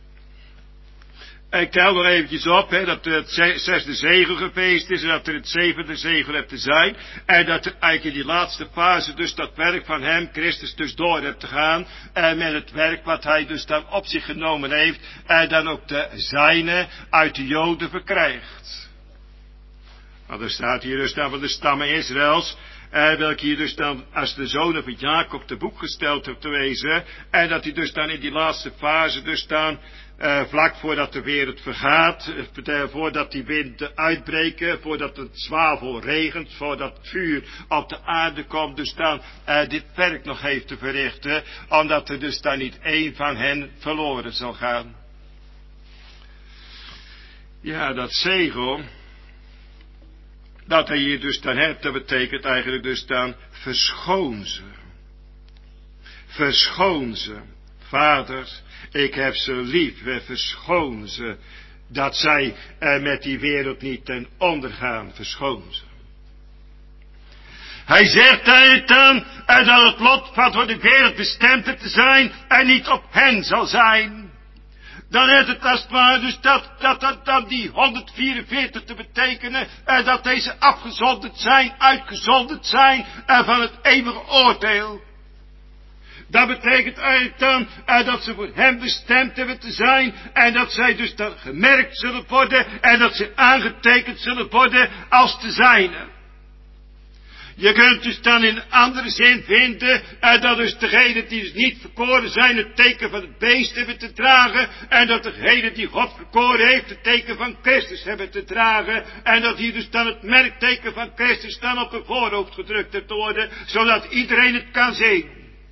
ik tel nog eventjes op, hè, dat het zesde zegel geweest is, en dat er het zevende zegel hebt te zijn, en dat er eigenlijk in die laatste fase dus dat werk van hem, Christus, dus door hebt te gaan, en met het werk wat hij dus dan op zich genomen heeft, en dan ook de zijne uit de Joden verkrijgt. Nou, er staat hier dus dan van de stammen Israëls, en welke hier dus dan als de zonen van Jacob te boek gesteld heeft te wezen, en dat hij dus dan in die laatste fase dus dan, Uh, vlak voordat de wereld vergaat, uh, voordat die winden uitbreken, voordat het zwavel regent, voordat het vuur op de aarde komt, dus dan uh, dit werk nog heeft te verrichten, omdat er dus dan niet één van hen verloren zal gaan. Ja, dat zegel, dat hij hier dus dan hebt, dat betekent eigenlijk dus dan verschoon ze. Verschoon ze. Vader, ik heb ze lief, verschoon ze. Dat zij eh, met die wereld niet ten onder gaan, verschoon ze. Hij zegt daar dan eh, dat het lot van voor de wereld bestemd te zijn en niet op hen zal zijn. Dan is het als het ware dus dat, dat, dat, dat die honderdvierenveertig te betekenen, eh, dat deze afgezonderd zijn, uitgezonderd zijn eh, van het eeuwige oordeel. Dat betekent eigenlijk dan eh, dat ze voor hem bestemd hebben te zijn en dat zij dus dan gemerkt zullen worden en dat ze aangetekend zullen worden als te zijne. Je kunt dus dan in een andere zin vinden, uh, dat dus degenen die dus niet verkoren zijn het teken van het beest hebben te dragen, en dat degenen die God verkoren heeft het teken van Christus hebben te dragen, en dat hier dus dan het merkteken van Christus dan op hun voorhoofd gedrukt heeft te worden, zodat iedereen het kan zien.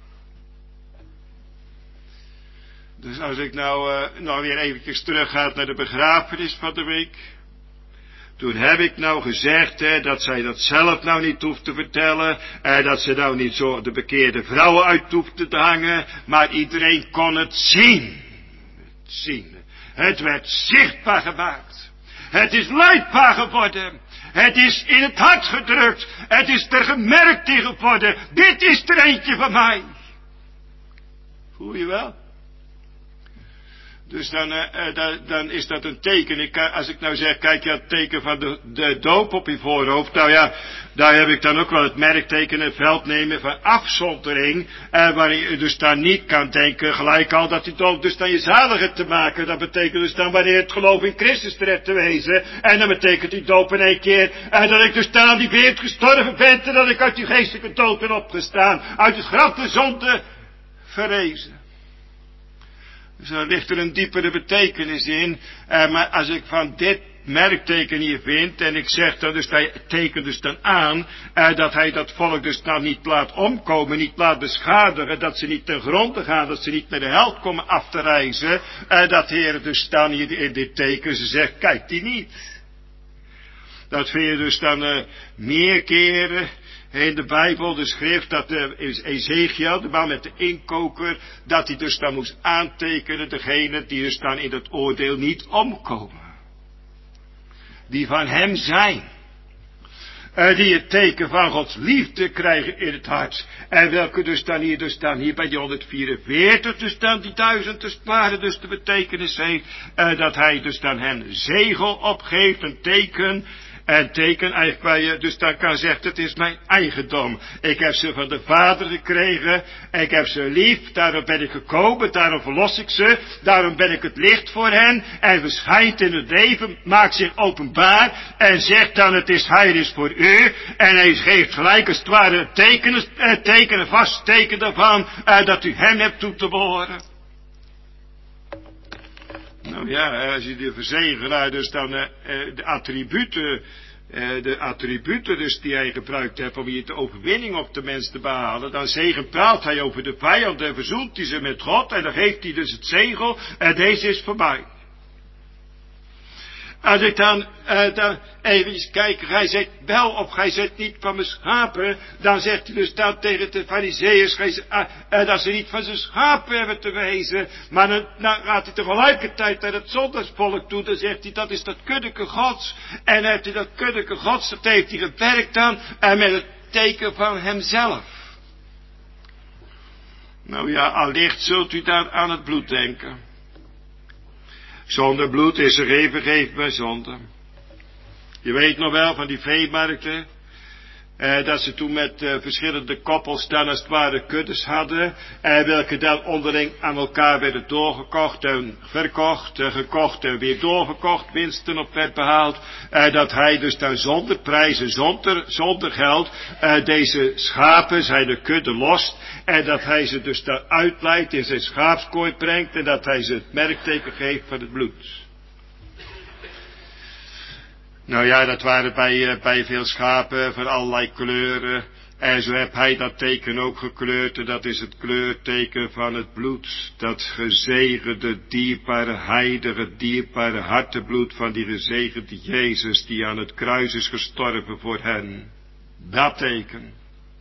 Dus als ik nou, uh, nou weer eventjes terug ga naar de begrafenis van de week. Toen heb ik nou gezegd, hè, dat zij dat zelf nou niet hoeft te vertellen, eh, dat ze nou niet zo de bekeerde vrouwen uit hoefde te hangen, maar iedereen kon het zien. Het zien. Het werd zichtbaar gemaakt. Het is leidbaar geworden. Het is in het hart gedrukt. Het is er gemerkt in geworden. Dit is er eentje van mij. Voel je wel? Dus dan, uh, dan, dan is dat een teken. Ik, als ik nou zeg, kijk je het teken van de, de doop op je voorhoofd. Nou ja, daar heb ik dan ook wel het merkteken, het veld nemen van afzondering. Uh, waar je dus dan niet kan denken, gelijk al dat die doop dus dan je zalige te maken. Dat betekent dus dan wanneer het geloof in Christus terecht te wezen. En dan betekent die doop in één keer uh, dat ik dus dan aan die beurt gestorven ben. En dat ik uit die geestelijke dood ben opgestaan. Uit het graf de zonde verrezen. Dus er ligt er een diepere betekenis in. Uh, maar als ik van dit merkteken hier vind, en ik zeg dan dus, hij tekent dus dan aan, uh, dat hij dat volk dus nou niet laat omkomen, niet laat beschadigen, dat ze niet ten gronde gaan, dat ze niet naar de hel komen af te reizen, uh, dat Heer dus dan hier in dit teken, ze zegt, kijk die niet. Dat vind je dus dan uh, meer keren in de Bijbel, de schrift, dat uh, Ezekiel, de man met de inkoker, dat hij dus dan moest aantekenen, degene die dus dan in het oordeel niet omkomen. Die van hem zijn. Uh, die het teken van Gods liefde krijgen in het hart. En welke dus dan hier, dus dan hier bij die honderdvierenveertig, dus dan die duizend te sparen, dus de betekenis heeft, uh, dat hij dus dan hen zegel opgeeft, een teken. En teken eigenlijk waar je dus dan kan zeggen, het is mijn eigendom. Ik heb ze van de Vader gekregen. Ik heb ze lief. Daarom ben ik gekomen. Daarom verlos ik ze. Daarom ben ik het licht voor hen. En verschijnt in het leven. Maakt zich openbaar. En zegt dan, het is hij is voor u. En hij geeft gelijk als het ware tekenen, tekenen vast teken daarvan. Eh, dat u hem hebt toe te behoren. Nou ja, als je de verzegelaar dus dan uh, de attributen, uh, de attributen dus die hij gebruikt heeft om hier de overwinning op de mens te behalen, dan zegepraalt hij over de vijand en verzoent hij ze met God en dan geeft hij dus het zegel en deze is voorbij. Als ik dan, uh, dan even kijk, gij zegt wel of gij zegt niet van mijn schapen, dan zegt hij dus dan tegen de farizeeërs, uh, uh, dat ze niet van zijn schapen hebben te wezen, maar dan, dan gaat hij tegelijkertijd naar het zondagsvolk toe, dan zegt hij dat is dat kuddeke gods, en heeft hij dat kuddeke gods, dat heeft hij gewerkt dan, en met het teken van hemzelf. Nou ja, allicht zult u daar aan het bloed denken. Zonder bloed is er geen vergeven bij zonde. Je weet nog wel van die veemarkten. Eh, dat ze toen met eh, verschillende koppels dan als het ware kuddes hadden. Eh, welke dan onderling aan elkaar werden doorgekocht en verkocht. Eh, gekocht en weer doorgekocht. Winsten op werd behaald. Eh, dat hij dus dan zonder prijzen, zonder, zonder geld. Eh, deze schapen zijn de kudde lost. En dat hij ze dus dan uitleidt in zijn schaapskooi brengt. En dat hij ze het merkteken geeft van het bloed. Nou ja, dat waren bij, uh, bij veel schapen van allerlei kleuren. En zo heb hij dat teken ook gekleurd. En dat is het kleurteken van het bloed. Dat gezegende, dierbare, heilige, dierbare hartebloed van die gezegende Jezus die aan het kruis is gestorven voor hen. Dat teken.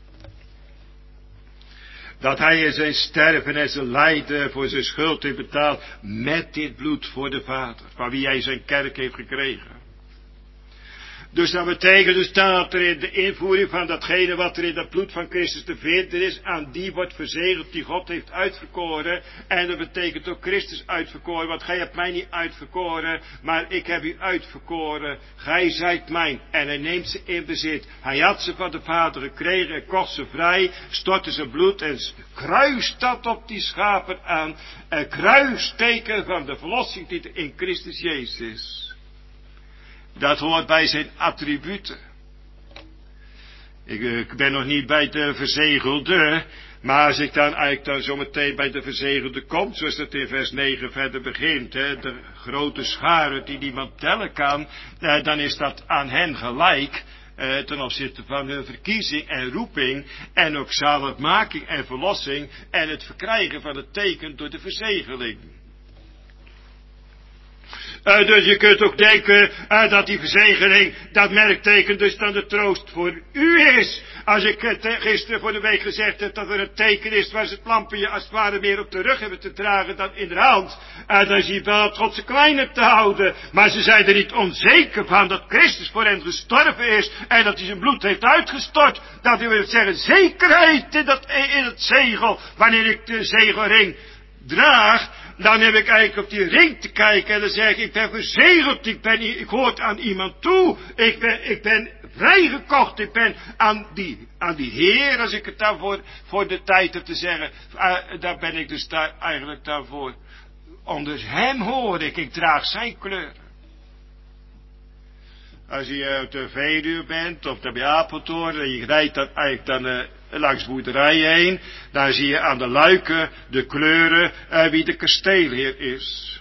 Dat hij in zijn sterven en zijn lijden voor zijn schuld heeft betaald met dit bloed voor de Vader, van wie hij zijn kerk heeft gekregen. Dus dat betekent dus dat er in de invoering van datgene wat er in dat bloed van Christus te vinden is, aan die wordt verzegeld die God heeft uitverkoren. En dat betekent ook Christus uitverkoren, want gij hebt mij niet uitverkoren, maar ik heb u uitverkoren. Gij zijt mijn. En hij neemt ze in bezit. Hij had ze van de Vader gekregen en kocht ze vrij, stortte zijn bloed en kruist dat op die schapen aan. Een kruisteken van de verlossing die er in Christus Jezus is. Dat hoort bij zijn attributen. Ik, ik ben nog niet bij de verzegelde, maar als ik dan eigenlijk dan zometeen bij de verzegelde kom, zoals dat in vers negen verder begint, hè, de grote scharen die niemand tellen kan, eh, dan is dat aan hen gelijk, eh, ten opzichte van hun verkiezing en roeping, en ook zaligmaking en verlossing, en het verkrijgen van het teken door de verzegeling. Uh, dus je kunt ook denken uh, dat die verzegeling, dat merkteken dus dan de troost voor u is. Als ik uh, te, gisteren voor de week gezegd heb dat er een teken is waar ze het lampje als het ware meer op de rug hebben te dragen dan in de hand. Uh, dan zie je wel God ze kleiner te houden. Maar ze zijn er niet onzeker van dat Christus voor hen gestorven is en dat hij zijn bloed heeft uitgestort. Dat wil zeggen zekerheid in, dat, in het zegel, wanneer ik de zegelring draag, dan heb ik eigenlijk op die ring te kijken en dan zeg ik, ik ben verzegeld, ik, ben, ik hoort aan iemand toe, ik ben, ik ben vrijgekocht, ik ben aan die, aan die Heer, als ik het daarvoor voor de tijd heb te zeggen, uh, daar ben ik dus daar eigenlijk daarvoor. Onder hem hoor ik, ik draag zijn kleuren. Als je op de Veluwe bent, of bij Apeldoorn, en je rijdt dan eigenlijk dan uh, langs boerderijen heen, dan zie je aan de luiken de kleuren uh, wie de kasteelheer is.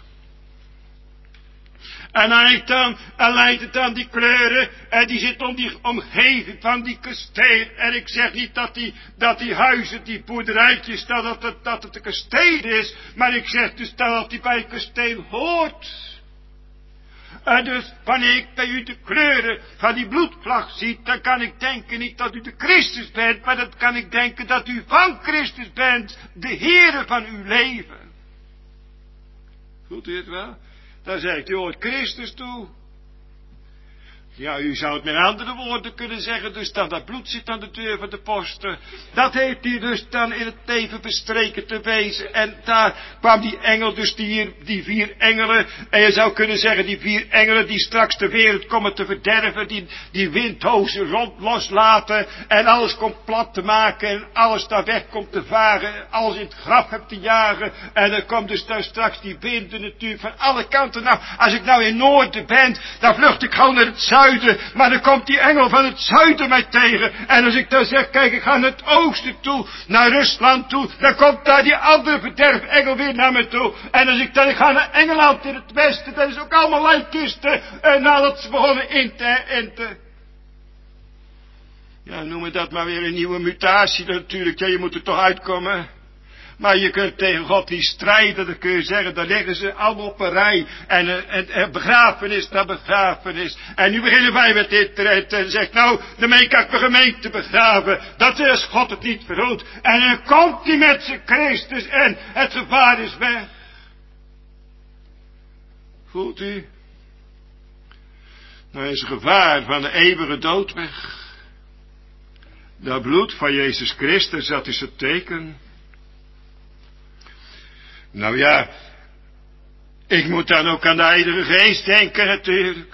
En eigenlijk dan, en leidt het dan die kleuren, en die zit om die omgeving van die kasteel. En ik zeg niet dat die, dat die huizen, die boerderijtjes, dat het, dat, dat het een kasteel is, maar ik zeg dus dat die bij het kasteel hoort. En dus wanneer ik bij u de kleuren van die bloedvlag zie, dan kan ik denken niet dat u de Christus bent, maar dan kan ik denken dat u van Christus bent, de Heere van uw leven. Voelt u het wel? Dan zegt u, hoort Christus toe. Ja, u zou het met andere woorden kunnen zeggen, dus dan dat bloed zit aan de deur van de posten. Dat heeft hij dus dan in het leven bestreken te wezen. En daar kwam die engel, dus die, die vier engelen, en je zou kunnen zeggen, die vier engelen die straks de wereld komen te verderven, die, die windhozen rond loslaten, en alles komt plat te maken, en alles daar weg komt te varen, alles in het graf hebt te jagen, en dan komt dus daar straks die winden natuurlijk van alle kanten. Nou, als ik nou in Noorden ben, dan vlucht ik gewoon naar het zuiden. Maar dan komt die engel van het zuiden mij tegen. En als ik dan zeg, kijk, ik ga naar het oosten toe, naar Rusland toe, dan komt daar die andere verderfengel weer naar me toe. En als ik dan, ik ga naar Engeland in het westen, dat is ook allemaal lijkkisten. En nadat ze begonnen in te, in te. Ja, noemen dat maar weer een nieuwe mutatie natuurlijk. Ja, je moet er toch uitkomen. Maar je kunt tegen God niet strijden, dan kun je zeggen, dan liggen ze allemaal op een rij. En, en, en begrafenis na begrafenis. En nu beginnen wij met dit trend en zegt, nou, daarmee kan ik mijn gemeente begraven. Dat is God het niet verhoedt. En dan komt hij met zijn Christus en het gevaar is weg. Voelt u? Nou is het gevaar van de eeuwige dood weg. Dat bloed van Jezus Christus, dat is het teken. Nou ja, ik moet dan ook aan de Heilige Geest denken natuurlijk.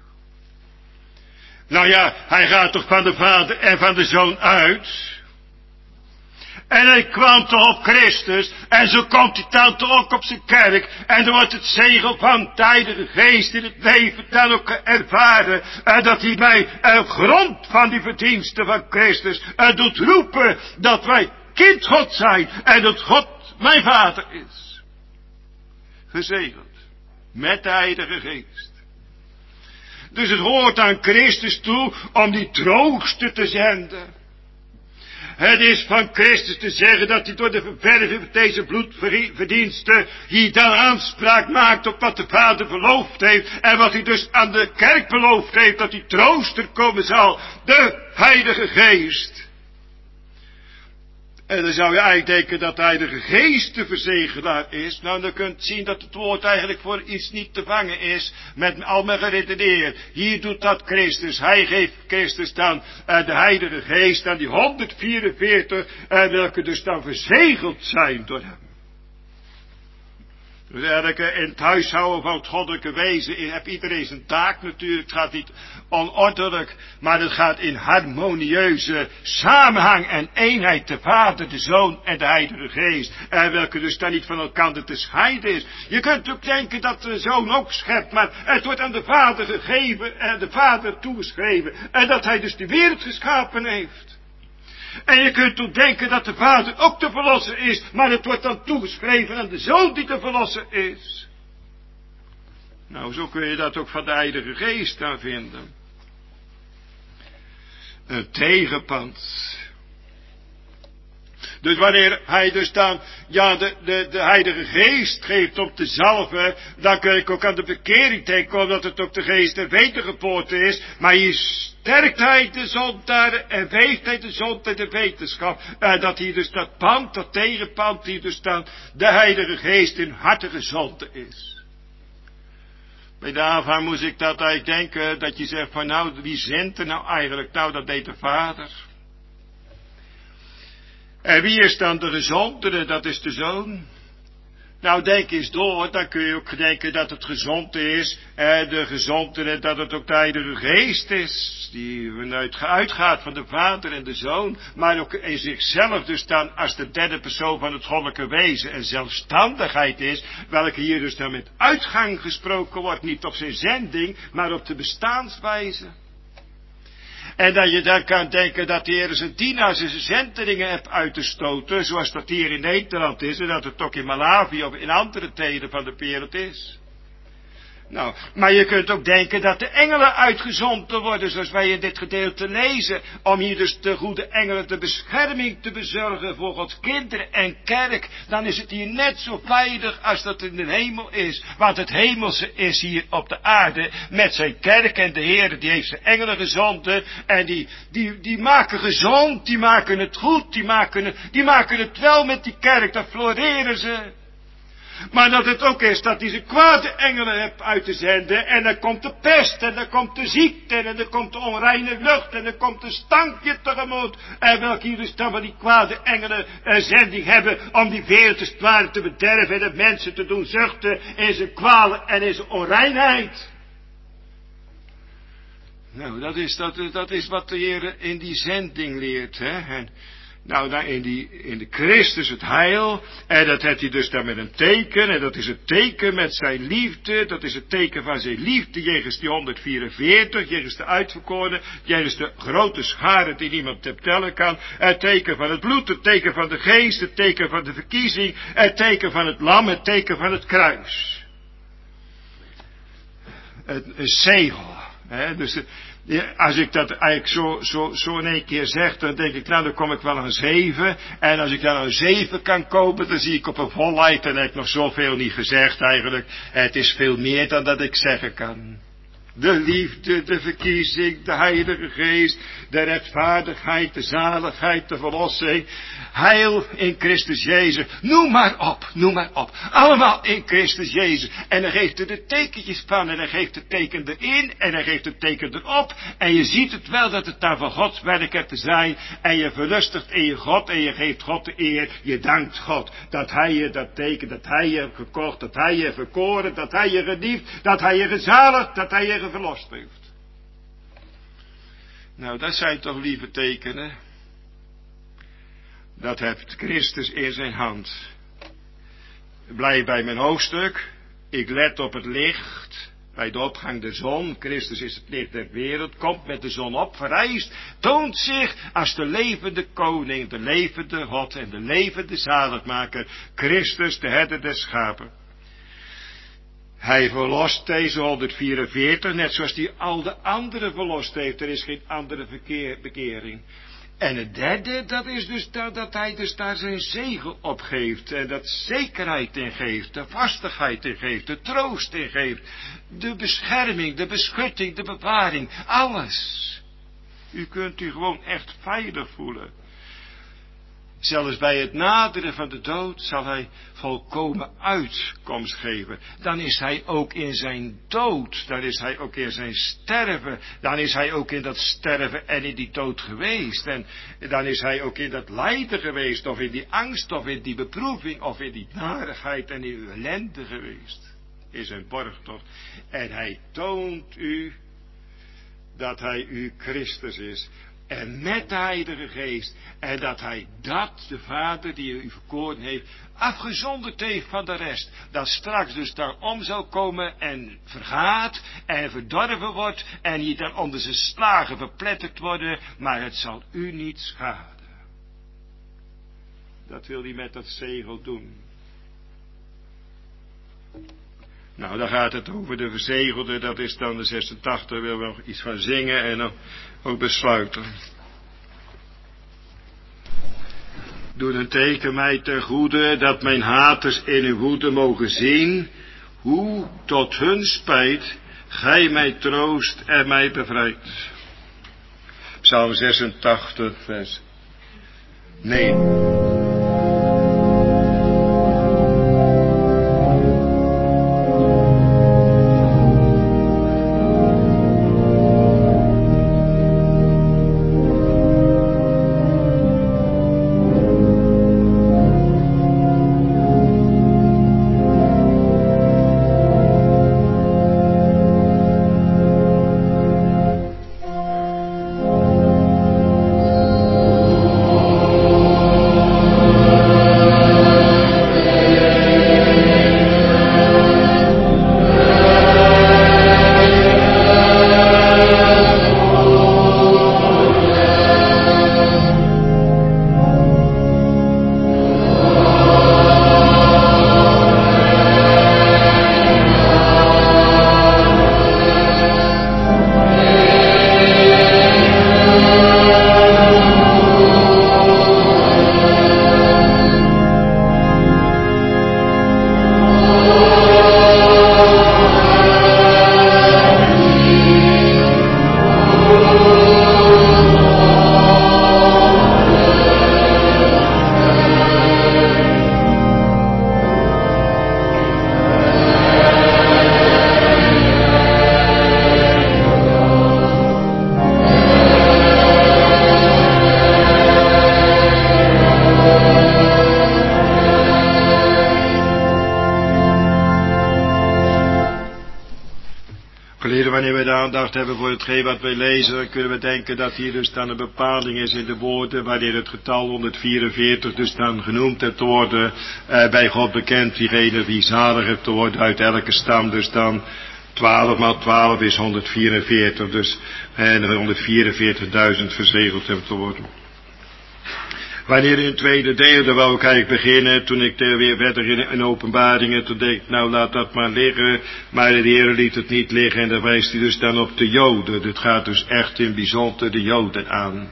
Nou ja, hij gaat toch van de Vader en van de Zoon uit. En hij kwam toch op Christus. En zo komt hij dan toch ook op zijn kerk. En dan wordt het zegel van de Heilige Geest in het leven dan ook ervaren. En dat hij mij op grond van die verdiensten van Christus uh, doet roepen dat wij kind God zijn. En dat God mijn Vader is. Gezegeld. Met de Heilige Geest. Dus het hoort aan Christus toe om die trooster te zenden. Het is van Christus te zeggen dat hij door de ververving van deze bloedverdiensten hier dan aanspraak maakt op wat de Vader beloofd heeft. En wat hij dus aan de kerk beloofd heeft, dat die trooster komen zal. De Heilige Geest. En dan zou je eigenlijk denken dat de Heilige Geest de verzegelaar is. Nou, dan kunt je zien dat het woord eigenlijk voor iets niet te vangen is. Met al mijn geredeneerd. Hier doet dat Christus. Hij geeft Christus dan uh, de Heilige Geest aan die honderdvierenveertig. Uh, welke dus dan verzegeld zijn door hem. Dus eigenlijk in het huishouden van het goddelijke wezen heeft iedereen zijn taak natuurlijk. Het gaat niet onordelijk, maar het gaat in harmonieuze samenhang en eenheid. De Vader, de Zoon en de Heilige Geest. En welke dus dan niet van elkaar te scheiden is. Je kunt ook denken dat de Zoon ook schept, maar het wordt aan de Vader gegeven en de Vader toegeschreven. En dat hij dus de wereld geschapen heeft. En je kunt ook denken dat de Vader ook de verlosser is, maar het wordt dan toegeschreven aan de Zoon die de verlosser is. Nou, zo kun je dat ook van de Heilige Geest dan vinden. Een tegenpand. Dus wanneer hij dus dan, ja, de, de, de Heilige Geest geeft om te zalven, dan kun ik ook aan de bekering denken, omdat het ook de Geest der wedergeboorte is. Maar hier sterkt hij de zondaren en weegt hij de zond en de wetenschap. En dat hier dus dat pand, dat tegenpand, hier dus dan de Heilige Geest in hartige zonde is. Bij de aanvang moest ik dat eigenlijk denken, dat je zegt van nou, wie zendt er nou eigenlijk? Nou, dat deed de Vader. En wie is dan de gezondere? Dat is de Zoon. Nou, denk eens door, dan kun je ook denken dat het gezond is. En de gezondere, dat het ook de Heilige Geest is. Die vanuit uitgaat van de Vader en de Zoon. Maar ook in zichzelf dus dan als de derde persoon van het goddelijke wezen. En zelfstandigheid is. Welke hier dus dan met uitgang gesproken wordt. Niet op zijn zending, maar op de bestaanswijze. En dat je dan kan denken dat de Heer zijn dienaars en zijn zendelingen hebt uit te stoten, zoals dat hier in Nederland is, en dat het ook in Malawi of in andere delen van de wereld is. Nou, maar je kunt ook denken dat de engelen uitgezonden worden, zoals wij in dit gedeelte lezen, om hier dus de goede engelen de bescherming te bezorgen voor Gods kinderen en kerk. Dan is het hier net zo veilig als dat in de hemel is. Want het hemelse is hier op de aarde met zijn kerk en de Heer die heeft zijn engelen gezonden. En die, die, die maken gezond, die maken het goed, die maken het, die maken het wel met die kerk, dat floreren ze. Maar dat het ook is dat hij zijn kwade engelen hebt uit te zenden. En dan komt de pest. En dan komt de ziekte. En dan komt de onreine lucht. En dan komt de stankje tegemoet. En welke hier dus dan van die kwade engelen een zending hebben. Om die wereld te sparen te bederven. En de mensen te doen zuchten in zijn kwalen en in zijn onreinheid. Nou, dat is, dat, dat is wat de Heer in die zending leert. Hè? En, nou, dan in, die, in de Christus het heil, en dat heeft hij dus dan met een teken, en dat is het teken met zijn liefde, dat is het teken van zijn liefde, jegens die honderdvierenveertig, jegens de uitverkorenen, jegens de grote schare die niemand te tellen kan, het teken van het bloed, het teken van de geest, het teken van de verkiezing, het teken van het lam, het teken van het kruis. Een, een zegel, hè, dus... Ja, als ik dat eigenlijk zo, zo, zo in één keer zeg, dan denk ik, nou, dan kom ik wel aan zeven. En als ik dan een zeven kan kopen, dan zie ik op een volheid, en heb ik nog zoveel niet gezegd eigenlijk. Het is veel meer dan dat ik zeggen kan. De liefde, de verkiezing, de Heilige Geest, de rechtvaardigheid, de zaligheid, de verlossing. Heil in Christus Jezus. Noem maar op, noem maar op. Allemaal in Christus Jezus. En dan geeft er de tekentjes van. En dan geeft het teken erin. En dan geeft het teken erop. En je ziet het wel dat het daar van Gods werk hebt te zijn. En je verlustigt in je God. En je geeft God de eer. Je dankt God. Dat Hij je dat teken, dat Hij je heeft gekocht. Dat Hij je verkoren. Dat Hij je geliefd. Dat Hij je gezaligd. Dat Hij je verlost heeft. Nou, dat zijn toch lieve tekenen. Dat heeft Christus in zijn hand. Blijf bij mijn hoofdstuk. Ik let op het licht. Bij de opgang der zon. Christus is het licht der wereld. Komt met de zon op. Verrijst. Toont zich als de levende koning. De levende God. En de levende zaligmaker. Christus de herder der schapen. Hij verlost deze honderdvierenveertig, net zoals hij al de anderen verlost heeft. Er is geen andere verkeer, bekering. En het derde, dat is dus dat, dat hij dus daar zijn zegel op geeft. En dat zekerheid in geeft, de vastigheid in geeft, de troost in geeft. De bescherming, de beschutting, de bewaring, alles. U kunt u gewoon echt veilig voelen. Zelfs bij het naderen van de dood zal hij volkomen uitkomst geven. Dan is hij ook in zijn dood, dan is hij ook in zijn sterven, dan is hij ook in dat sterven en in die dood geweest. En dan is hij ook in dat lijden geweest, of in die angst, of in die beproeving, of in die narigheid en in uw ellende geweest. In zijn borgtocht. En hij toont u dat hij uw Christus is. En met de Heilige Geest. En dat hij dat, de Vader die u verkoren heeft, afgezonderd heeft van de rest. Dat straks dus daarom zal komen en vergaat en verdorven wordt. En hier dan onder zijn slagen verpletterd worden. Maar het zal u niet schaden. Dat wil hij met dat zegel doen. Nou, dan gaat het over de verzegelde, dat is dan de zesentachtig, daar willen we nog iets van zingen en dan ook besluiten. Doe een teken mij ten goede, dat mijn haters in uw woede mogen zien, hoe tot hun spijt gij mij troost en mij bevrijdt. Psalm zesentachtig, vers negen. Wanneer we de aandacht hebben voor hetgeen wat wij lezen, dan kunnen we denken dat hier dus dan een bepaling is in de woorden, wanneer het getal honderdvierenveertig dus dan genoemd heeft te worden, eh, bij God bekend, diegene die zalig heeft te worden uit elke stam, dus dan twaalf maal twaalf is honderdvierenveertig, dus en honderdvierenveertigduizend verzegeld hebben te worden. Wanneer in het tweede deel, daar wou ik eigenlijk beginnen, toen ik weer verder in, in openbaringen, toen denk ik, nou laat dat maar liggen, maar de Heer liet het niet liggen en dan wijst hij dus dan op de Joden. Dit gaat dus echt in bijzonder de Joden aan.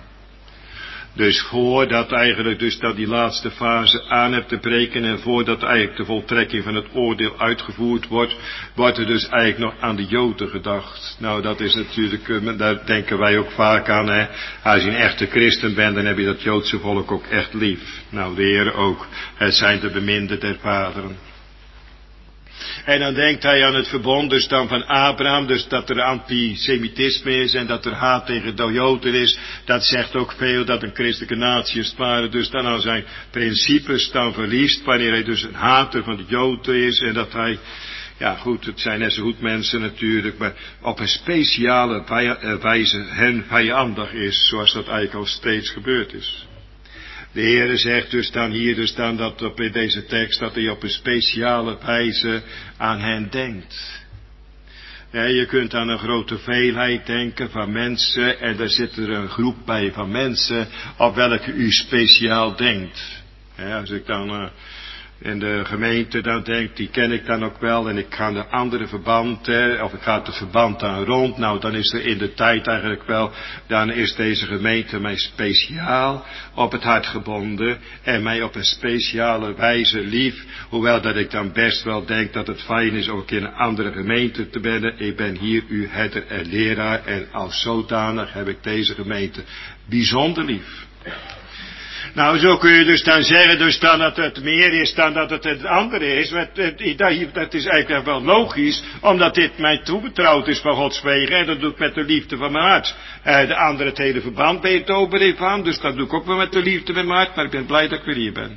Dus voordat eigenlijk dus dat die laatste fase aan hebt te breken en voordat eigenlijk de voltrekking van het oordeel uitgevoerd wordt, wordt er dus eigenlijk nog aan de Joden gedacht. Nou dat is natuurlijk, daar denken wij ook vaak aan, hè. Als je een echte christen bent, dan heb je dat Joodse volk ook echt lief. Nou de Heer ook, het zijn de beminden der vaderen. En dan denkt hij aan het verbond dus dan van Abraham, dus dat er antisemitisme is en dat er haat tegen de Joden is. Dat zegt ook veel dat een christelijke natie als het ware dus dan aan zijn principes dan verliest, wanneer hij dus een hater van de Joden is en dat hij, ja goed, het zijn net zo goed mensen natuurlijk, maar op een speciale wijze hen vijandig is, zoals dat eigenlijk al steeds gebeurd is. De Heere zegt dus dan hier dus dan dat op in deze tekst dat hij op een speciale wijze aan hen denkt. Ja, je kunt aan een grote veelheid denken van mensen en daar zit er een groep bij van mensen op welke u speciaal denkt. Ja, als ik dan uh, En de gemeente dan denkt, die ken ik dan ook wel. En ik ga de andere verband, hè, of ik ga het verband dan rond. Nou, dan is er in de tijd eigenlijk wel, dan is deze gemeente mij speciaal op het hart gebonden. En mij op een speciale wijze lief. Hoewel dat ik dan best wel denk dat het fijn is om ook in een andere gemeente te benen. Ik ben hier uw herder en leraar. En als zodanig heb ik deze gemeente bijzonder lief. Nou, zo kun je dus dan zeggen dus dan dat het meer is dan dat het het andere is. Dat is eigenlijk wel logisch, omdat dit mij toebetrouwd is van Gods wegen. En dat doe ik met de liefde van mijn hart. De andere het hele verband ben je het overeen van, dus dat doe ik ook wel met de liefde van mijn hart. Maar ik ben blij dat ik weer hier ben.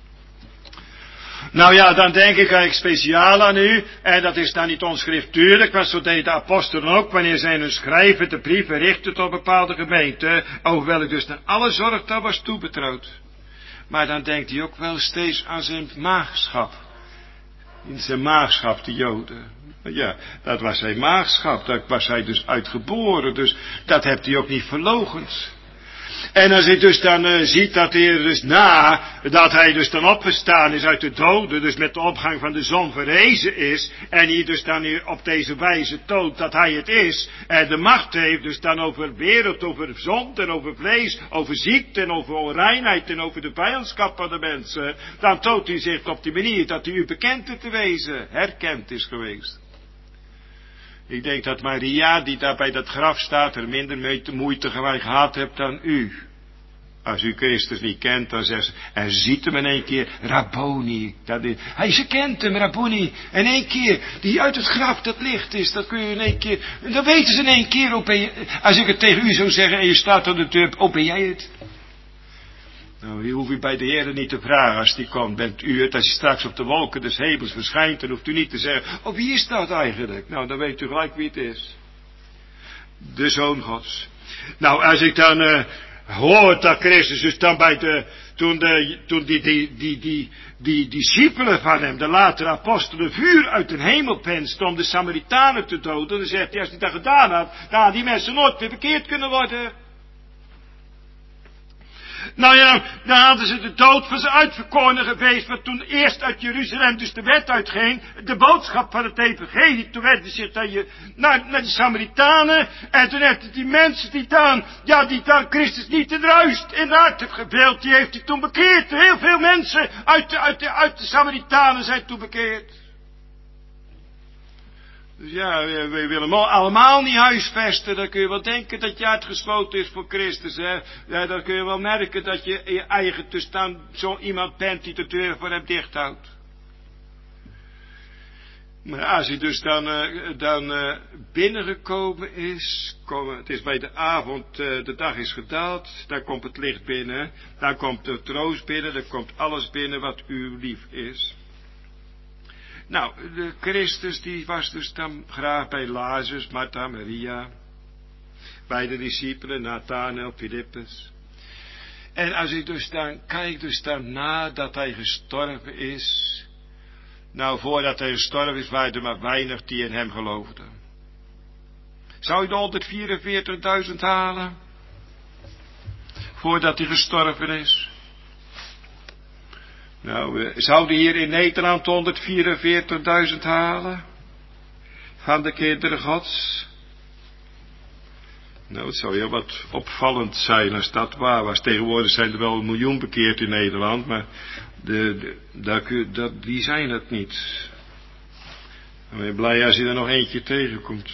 Nou ja, dan denk ik eigenlijk speciaal aan u, en dat is dan niet onschriftuurlijk, maar zo deed de apostelen ook, wanneer zij hun schrijven de brieven richten tot bepaalde gemeenten, over welk dus naar alle zorg dat was toebetrouwd. Maar dan denkt hij ook wel steeds aan zijn maagschap. In zijn maagschap, de Joden. Ja, dat was zijn maagschap, daar was hij dus uitgeboren, dus dat heeft hij ook niet verloochend. En als hij dus dan uh, ziet dat hij er dus na, dat hij dus dan opgestaan is uit de doden, dus met de opgang van de zon verrezen is, en hij dus dan hier op deze wijze toont dat hij het is, en de macht heeft dus dan over wereld, over zonde en over vlees, over ziekte en over onreinheid en over de vijandschap van de mensen, dan toont hij zich op die manier dat hij u bekend te wezen, herkend is geweest. Ik denk dat Maria, die daar bij dat graf staat, er minder moeite gehad hebt dan u. Als u Christus niet kent, dan zegt ze, en ziet hem in één keer, Rabboni. Dat is, hij, ze kent hem, Rabboni. In één keer, die uit het graf dat licht is, dat kun je in één keer, dan weten ze in één keer, oh, ben je, als ik het tegen u zou zeggen en je staat aan de deur, oh, ben jij het? Nou, hier hoef u bij de Heer niet te vragen als die komt. Bent u het? Als je straks op de wolken des hemels verschijnt, dan hoeft u niet te zeggen, oh, wie is dat eigenlijk? Nou, dan weet u gelijk wie het is. De Zoon Gods. Nou, als ik dan uh, hoor dat Christus dus dan bij de, toen, de, toen die, die, die, die, die discipelen van hem, de latere apostelen, vuur uit de hemel pensten om de Samaritanen te doden, dan zegt hij, als hij dat gedaan had, dan hadden die mensen nooit weer bekeerd kunnen worden. Nou ja, dan hadden ze de dood van zijn uitverkorenen geweest, want toen eerst uit Jeruzalem dus de wet uitging, de boodschap van het evangelie, toen werden ze naar, je, naar, naar de Samaritanen, en toen heeft die mensen die dan, ja, die dan Christus niet in ruist in het hart heeft gebeeld, die heeft hij toen bekeerd. Heel veel mensen uit de, uit de, uit de Samaritanen zijn toen bekeerd. Dus ja, we, we willen hem allemaal niet huisvesten. Dan kun je wel denken dat je uitgesloten is voor Christus. Hè? Ja, dan kun je wel merken dat je in je eigen toestand zo iemand bent die de deur voor hem dicht houdt. Maar als hij dus dan, uh, dan uh, binnengekomen is, kom, het is bij de avond, uh, de dag is gedaald, dan komt het licht binnen, dan komt de troost binnen, dan komt alles binnen wat u lief is. Nou, de Christus die was dus dan graag bij Lazarus, Martha, Maria, bij de discipelen, Nathanael, Filippus. En als ik dus dan, kijk dus dan nadat hij gestorven is, nou voordat hij gestorven is, waren er maar weinig die in hem geloofden. Zou je de honderdvierenveertigduizend halen, voordat hij gestorven is? Nou, we zouden hier in Nederland honderdvierenveertigduizend halen van de kinderen Gods. Nou, het zou heel wat opvallend zijn als dat waar was. Tegenwoordig zijn er wel een miljoen bekeerd in Nederland, maar de, de, dat, dat, die zijn het niet. Dan ben je blij als je er nog eentje tegenkomt.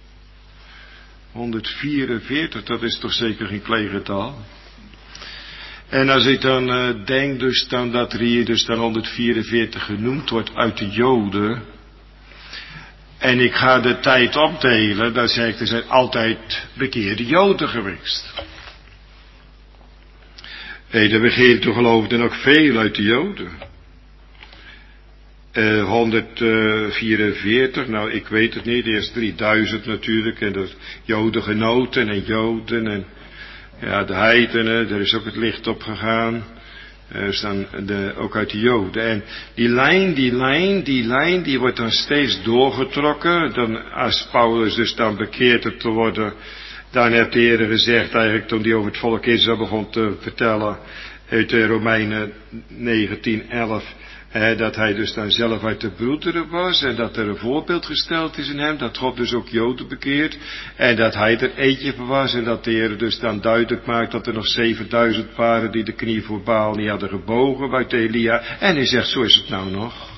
honderdvierenveertig, dat is toch zeker geen klein getal. En als ik dan uh, denk dus dan dat er hier dus dan honderdvierenveertig genoemd wordt uit de Joden. En ik ga de tijd opdelen, dan zeg ik, er zijn altijd bekeerde Joden geweest. Hé, daar begint te geloven dan ook veel uit de Joden. Uh, honderdvierenveertig, nou ik weet het niet, eerst drieduizend natuurlijk. En dat Jodengenoten en Joden en... Ja, de heidenen, daar is ook het licht op gegaan. Er is dan de, ook uit de Joden. En die lijn, die lijn, die lijn, die wordt dan steeds doorgetrokken. Dan, als Paulus dus dan bekeerd te worden, dan heeft de Heer gezegd, eigenlijk toen hij over het volk Israël begon te vertellen, uit de Romeinen negentien elf, Eh, dat hij dus dan zelf uit de broederen was en dat er een voorbeeld gesteld is in hem, dat God dus ook Joden bekeert en dat hij er eentje van was en dat de Heer dus dan duidelijk maakt dat er nog zevenduizend waren die de knie voor Baal niet hadden gebogen buiten Elia. En hij zegt, zo is het nou nog.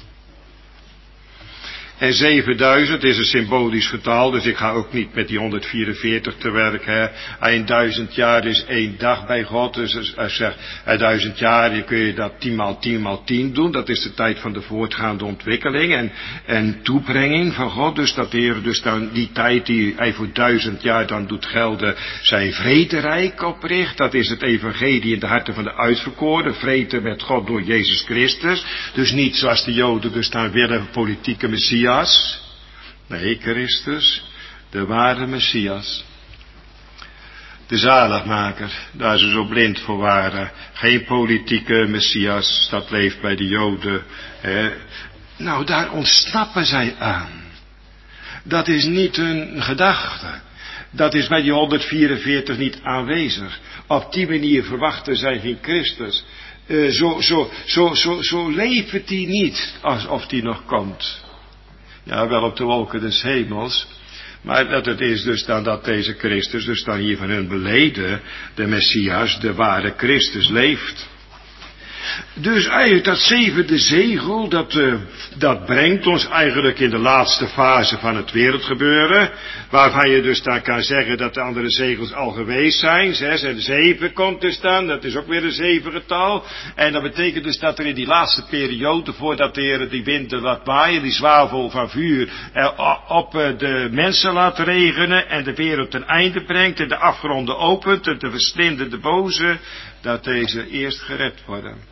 En zevenduizend is een symbolisch getal, dus ik ga ook niet met die honderdvierenveertig te werk. Hè. Een duizend jaar is één dag bij God, dus als je zegt, een duizend jaar kun je dat tien maal tien maal tien doen. Dat is de tijd van de voortgaande ontwikkeling en, en toebrenging van God. Dus dat de Heer dus dan die tijd die hij voor duizend jaar dan doet gelden, zijn vrederijk opricht. Dat is het evangelie in de harten van de uitverkoren, vrede met God door Jezus Christus. Dus niet zoals de Joden dus dan willen, politieke Messias. Nee, Christus, de ware Messias. De zaligmaker, daar ze zo blind voor waren. Geen politieke Messias, dat leeft bij de Joden. Hè. Nou, daar ontsnappen zij aan. Dat is niet hun gedachte. Dat is bij die honderdvierenveertig niet aanwezig. Op die manier verwachten zij geen Christus. Uh, zo, zo, zo, zo, zo leeft die niet, alsof die nog komt. Ja, wel op de wolken des hemels. Maar dat het is dus dan dat deze Christus, dus dan hier van hun beleden, de Messias, de ware Christus leeft. Dus eigenlijk dat zevende zegel, dat, uh, dat brengt ons eigenlijk in de laatste fase van het wereldgebeuren. Waarvan je dus dan kan zeggen dat de andere zegels al geweest zijn. Zes en zeven komt dus dan, dat is ook weer een zeven getal. En dat betekent dus dat er in die laatste periode, voordat de Heer die winden laat waaien, die zwavel van vuur, uh, op uh, de mensen laat regenen en de wereld ten einde brengt en de afgronden opent en de verslindende boze, dat deze eerst gered worden.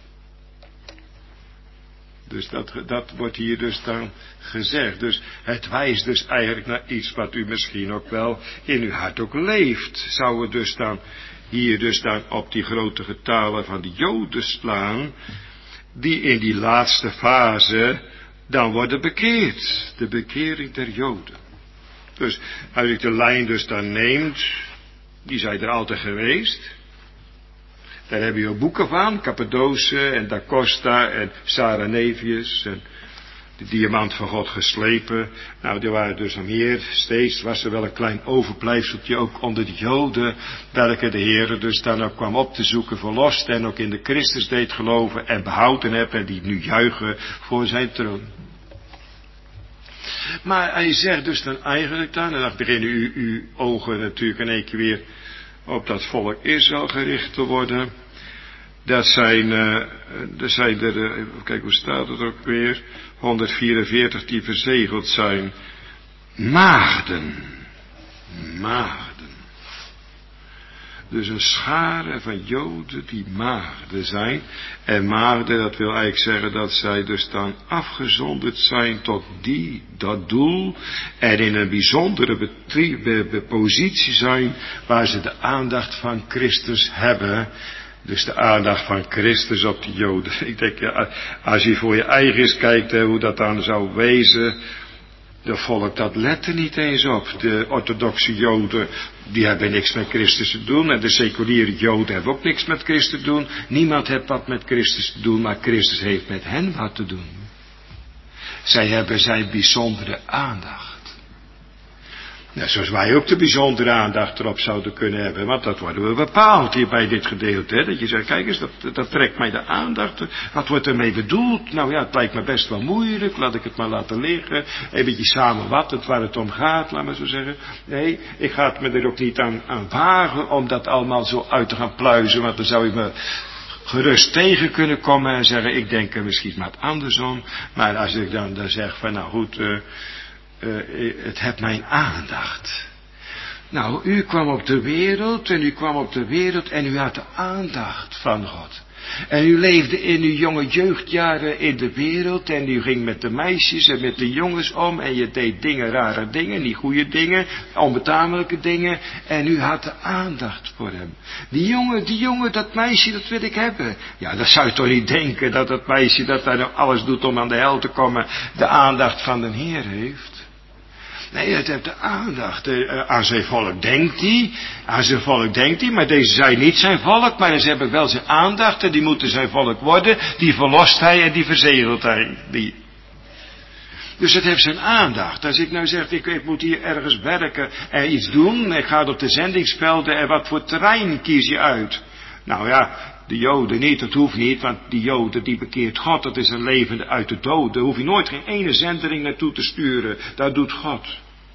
Dus dat, dat wordt hier dus dan gezegd. Dus het wijst dus eigenlijk naar iets wat u misschien ook wel in uw hart ook leeft. Zou het dus dan hier dus dan op die grote getallen van de Joden slaan, die in die laatste fase dan worden bekeerd. De bekering der Joden. Dus als ik de lijn dus dan neemt, die zijn er altijd geweest. Daar hebben we boeken van, Cappadoce en Da Costa en Saranevius en de diamant van God geslepen. Nou, er waren dus nog meer, steeds was er wel een klein overblijfseltje ook onder de Joden, welke de Heer dus dan ook kwam op te zoeken, verlost en ook in de Christus deed geloven en behouden hebben en die nu juichen voor zijn troon. Maar hij zegt dus dan eigenlijk dan, en dan beginnen uw, uw ogen natuurlijk in één keer weer op dat volk Israël gericht te worden. Dat zijn, uh, er zijn er, uh, kijk hoe staat het ook weer, honderdvierenveertig die verzegeld zijn. Maagden. Maagden. Dus een schare van Joden die maagden zijn. En maagden, dat wil eigenlijk zeggen dat zij dus dan afgezonderd zijn tot die, dat doel. En in een bijzondere betrie, be, be, positie zijn waar ze de aandacht van Christus hebben. Dus de aandacht van Christus op de Joden. Ik denk, ja, als je voor je eigen eens kijkt, hè, hoe dat dan zou wezen. De volk, dat let er niet eens op. De orthodoxe Joden, die hebben niks met Christus te doen. En de seculiere Joden hebben ook niks met Christus te doen. Niemand heeft wat met Christus te doen, maar Christus heeft met hen wat te doen. Zij hebben zijn bijzondere aandacht. Nou, zoals wij ook de bijzondere aandacht erop zouden kunnen hebben. Want dat worden we bepaald hier bij dit gedeelte. Hè? Dat je zegt, kijk eens, dat, dat trekt mij de aandacht. Wat wordt ermee bedoeld? Nou ja, het lijkt me best wel moeilijk. Laat ik het maar laten liggen. Een beetje samenvattend waar het om gaat, laat maar zo zeggen. Nee, ik ga het me er ook niet aan, aan wagen om dat allemaal zo uit te gaan pluizen. Want dan zou ik me gerust tegen kunnen komen en zeggen, ik denk er misschien maar andersom. Maar als ik dan, dan zeg van, nou goed, uh, uh, het heeft mijn aandacht. Nou, u kwam op de wereld en u kwam op de wereld en u had de aandacht van God. En u leefde in uw jonge jeugdjaren in de wereld en u ging met de meisjes en met de jongens om en je deed dingen, rare dingen, niet goede dingen, onbetamelijke dingen en u had de aandacht voor hem. Die jongen, die jongen, dat meisje, dat wil ik hebben. Ja, dat zou je toch niet denken dat dat meisje dat daar alles doet om aan de hel te komen, de aandacht van de Heer heeft. Nee, het heeft de aandacht. Uh, aan zijn volk denkt hij. Aan zijn volk denkt hij. Maar deze zijn niet zijn volk. Maar ze hebben wel zijn aandacht. En die moeten zijn volk worden. Die verlost hij en die verzegelt hij. Die. Dus het heeft zijn aandacht. Als ik nou zeg, ik, ik moet hier ergens werken en iets doen. Ik ga op de zendingsvelden. En wat voor terrein kies je uit? Nou ja, de Joden niet, dat hoeft niet, want die Joden die bekeert God, dat is een levende uit de dood. Daar hoef je nooit geen ene zendeling naartoe te sturen, dat doet God.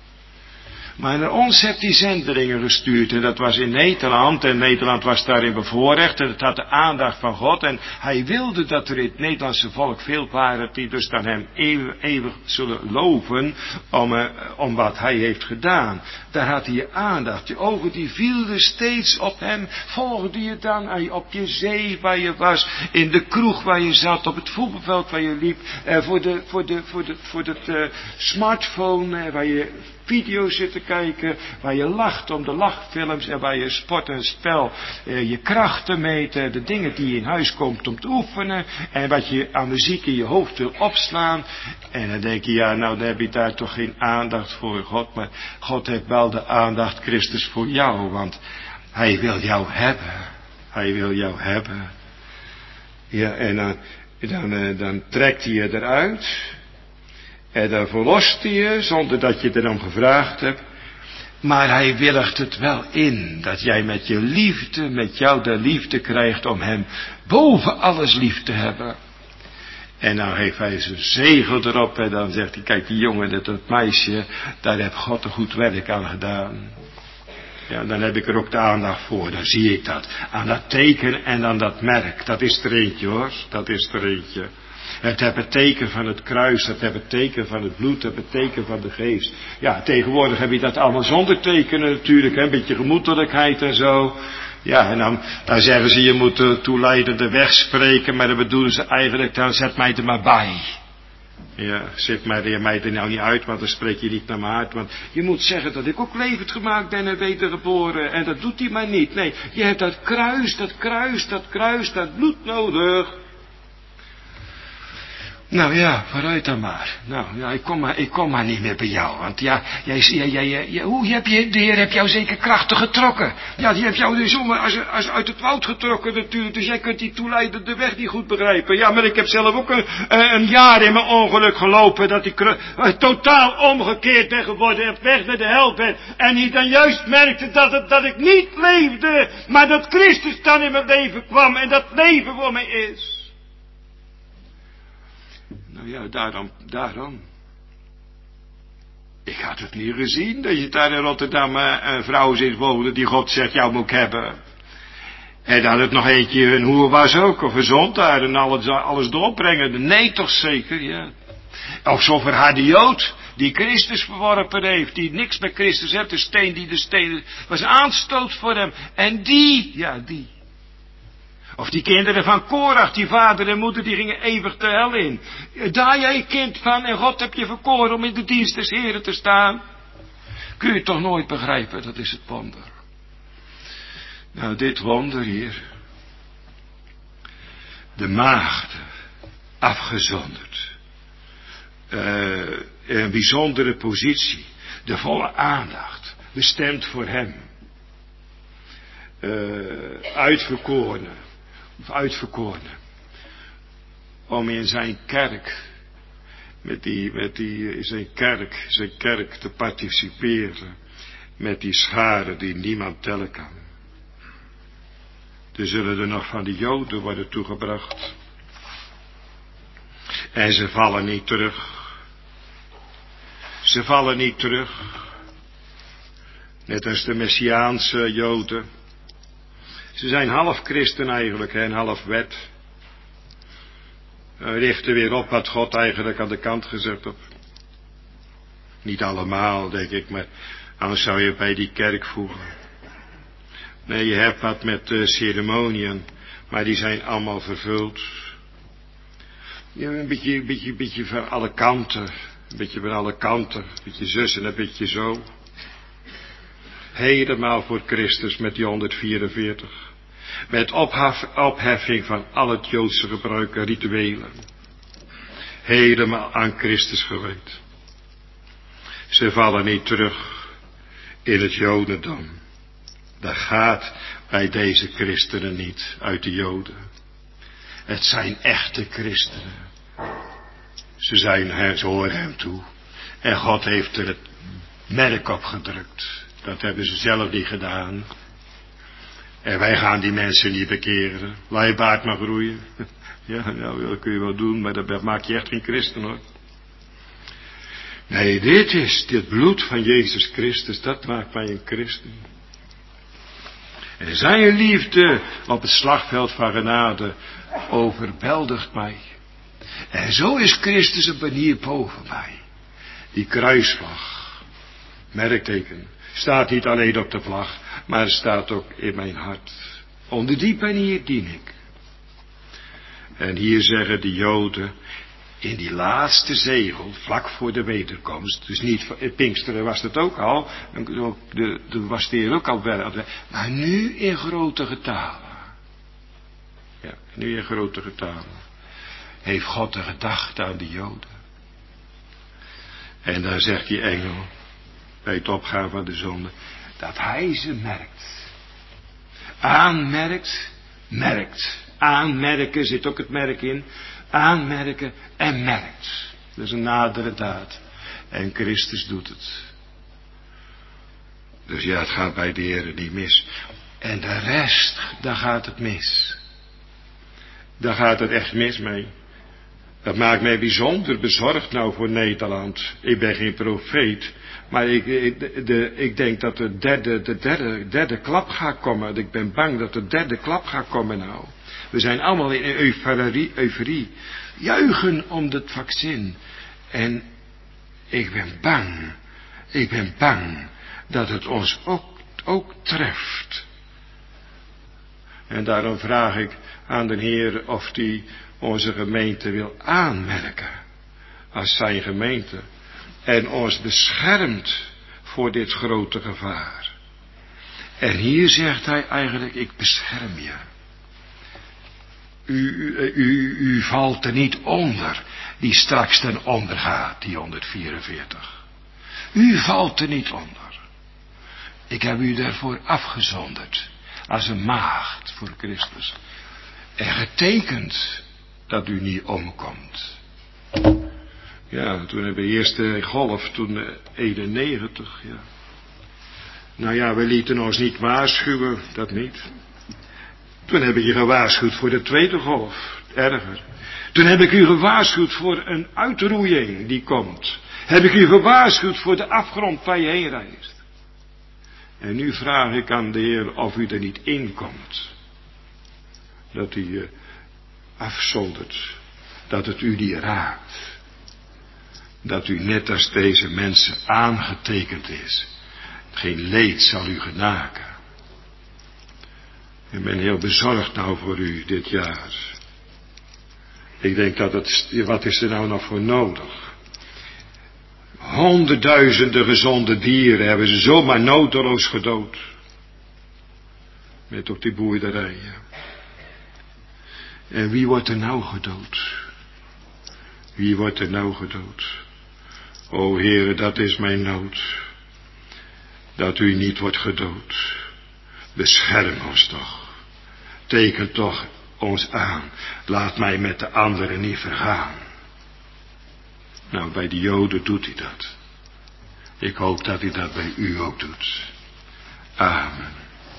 Maar naar ons heeft hij zendelingen gestuurd en dat was in Nederland en Nederland was daarin bevoorrecht en het had de aandacht van God en hij wilde dat er in het Nederlandse volk veel waren die dus dan hem eeuwig, eeuwig zullen loven om, uh, om wat hij heeft gedaan. Daar had hij je aandacht, je ogen die vielen steeds op hem, volgde je dan op je zee waar je was, in de kroeg waar je zat, op het voetbalveld waar je liep, uh, voor de, voor de, voor de, voor het uh, smartphone uh, waar je video's zit te kijken, waar je lacht om de lachfilms en waar je sport en spel eh, je krachten meten, de dingen die je in huis komt om te oefenen en wat je aan muziek in je hoofd wil opslaan. En dan denk je, ja, nou dan heb je daar toch geen aandacht voor God, maar God heeft wel de aandacht, Christus, voor jou, want hij wil jou hebben. Hij wil jou hebben. Ja, en dan, dan, dan trekt hij je eruit. En dan verlost hij je, zonder dat je erom gevraagd hebt. Maar hij willigt het wel in, dat jij met je liefde, met jou de liefde krijgt om hem boven alles lief te hebben. En dan geeft hij zijn zegel erop en dan zegt hij, kijk die jongen, dat, dat meisje, daar heeft God een goed werk aan gedaan. Ja, dan heb ik er ook de aandacht voor, dan zie ik dat. Aan dat teken en aan dat merk, dat is er eentje hoor, dat is er eentje. Het heeft het teken van het kruis, het heeft het teken van het bloed, het heeft het teken van de geest. Ja, tegenwoordig heb je dat allemaal zonder tekenen natuurlijk, hè? Een beetje gemoedelijkheid en zo. Ja, en dan, dan zeggen ze, je moet de toeleidende weg spreken, maar dan bedoelen ze eigenlijk, dan zet mij er maar bij. Ja, zet mij, mij er nou niet uit, want dan spreek je niet naar me uit. Want je moet zeggen dat ik ook levend gemaakt ben en wedergeboren. En dat doet hij maar niet. Nee, je hebt dat kruis, dat kruis, dat kruis, dat bloed nodig. Nou ja, vooruit dan maar. Nou ja, ik kom maar, ik kom maar niet meer bij jou. Want ja, jij, jij, jij, jij, hoe heb je, de Heer heb jou zeker krachtig getrokken. Ja, die heeft jou dus zomaar als, als uit het woud getrokken natuurlijk. Dus jij kunt die toeleidende weg niet goed begrijpen. Ja, maar ik heb zelf ook een, een jaar in mijn ongeluk gelopen. Dat ik uh, totaal omgekeerd ben geworden. En op weg naar de hel ben. En die dan juist merkte dat, het, dat ik niet leefde. Maar dat Christus dan in mijn leven kwam. En dat leven voor mij is. Nou ja, daarom, daarom. Ik had het niet gezien, dat je daar in Rotterdam een vrouw zit wonen die God zegt, jou moet ik hebben. En dat het nog eentje een hoer was ook, of een zondaar en alles, alles doorbrengen. Nee, toch zeker, ja. Of zo'n verharde Jood, die Christus verworpen heeft, die niks met Christus heeft, de steen die de steen was aanstoot voor hem. En die, ja, die. Of die kinderen van Korach, die vader en moeder, die gingen eeuwig de hel in. Daar jij kind van en God heb je verkoren om in de dienst des Heren te staan. Kun je toch nooit begrijpen, dat is het wonder. Nou, dit wonder hier. De maagden, afgezonderd. Uh, een bijzondere positie. De volle aandacht, bestemd voor hem. Uh, uitverkorenen. Of uitverkorenen. Om in zijn kerk, met die, met die, in zijn kerk, zijn kerk te participeren. Met die scharen die niemand tellen kan. Er zullen er nog van de Joden worden toegebracht. En ze vallen niet terug. Ze vallen niet terug. Net als de Messiaanse Joden. Ze zijn half christen eigenlijk en half wet. Uh, richten weer op wat God eigenlijk aan de kant gezet heeft. Niet allemaal, denk ik, maar anders zou je bij die kerk voegen. Nee, je hebt wat met uh, ceremoniën, maar die zijn allemaal vervuld. Ja, een beetje, een beetje, een beetje van alle kanten. Een beetje van alle kanten. Een beetje zus en een beetje zo. Helemaal voor Christus met die honderdvierenveertig. Met ophef, opheffing van al het Joodse gebruik en rituelen. Helemaal aan Christus gewijd. Ze vallen niet terug in het Jodendom. Dat gaat bij deze christenen niet uit de Joden. Het zijn echte christenen. Ze zijn, ze horen hem toe. En God heeft er het merk op gedrukt. Dat hebben ze zelf niet gedaan. En wij gaan die mensen niet bekeren. Laat je baard maar groeien. Ja, nou, dat kun je wel doen, maar dat maakt je echt geen christen, hoor. Nee, dit is, dit bloed van Jezus Christus, dat maakt mij een christen. En zijn liefde op het slagveld van genade overweldigt mij. En zo is Christus een banier boven mij. Die kruisvlag, merkteken, staat niet alleen op de vlag, maar het staat ook in mijn hart. Onder die banier dien ik. En hier zeggen de Joden, in die laatste zegel, vlak voor de wederkomst, dus niet, in Pinksteren was het ook al, toen was de Heer ook al wel, maar nu in grote getalen. Ja, nu in grote getalen. Heeft God een gedachte aan de Joden. En dan zegt die engel, bij het opgaan van de zonde, dat hij ze merkt. Aanmerkt, merkt. Aanmerken zit ook het merk in. Aanmerken en merkt. Dat is een nadere daad. En Christus doet het. Dus ja, het gaat bij de Heer niet mis. En de rest, daar gaat het mis. Daar gaat het echt mis mee. Dat maakt mij bijzonder bezorgd nou voor Nederland. Ik ben geen profeet. Maar ik, ik, de, de, ik denk dat de derde, de derde, derde klap gaat komen. Ik ben bang dat de derde klap gaat komen nou. We zijn allemaal in euforie, euforie. Juichen om het vaccin. En ik ben bang. Ik ben bang dat het ons ook, ook treft. En daarom vraag ik aan de Heer of hij onze gemeente wil aanmerken. Als zijn gemeente. En ons beschermt voor dit grote gevaar. En hier zegt hij eigenlijk, ik bescherm je. U, u, u, u valt er niet onder, die straks ten onder gaat, die honderdvierenveertig. U valt er niet onder. Ik heb u daarvoor afgezonderd, als een maagd voor Christus. En getekend dat u niet omkomt. Ja, toen hebben we de eerste golf, toen eenennegentig, ja. Nou ja, we lieten ons niet waarschuwen, dat niet. Toen heb ik je gewaarschuwd voor de tweede golf, erger. Toen heb ik u gewaarschuwd voor een uitroeiing die komt. Heb ik u gewaarschuwd voor de afgrond waar je heen reist. En nu vraag ik aan de Heer of u er niet in komt. Dat u je afzondert. Dat het u niet raakt. Dat u net als deze mensen aangetekend is. Geen leed zal u genaken. Ik ben heel bezorgd nou voor u dit jaar. Ik denk dat het, wat is er nou nog voor nodig? Honderdduizenden gezonde dieren hebben ze zomaar nodeloos gedood. Met op die boerderijen. En wie wordt er nou gedood? Wie wordt er nou gedood? O Heere, dat is mijn nood. Dat u niet wordt gedood. Bescherm ons toch. Teken toch ons aan. Laat mij met de anderen niet vergaan. Nou, bij de Joden doet hij dat. Ik hoop dat hij dat bij u ook doet. Amen.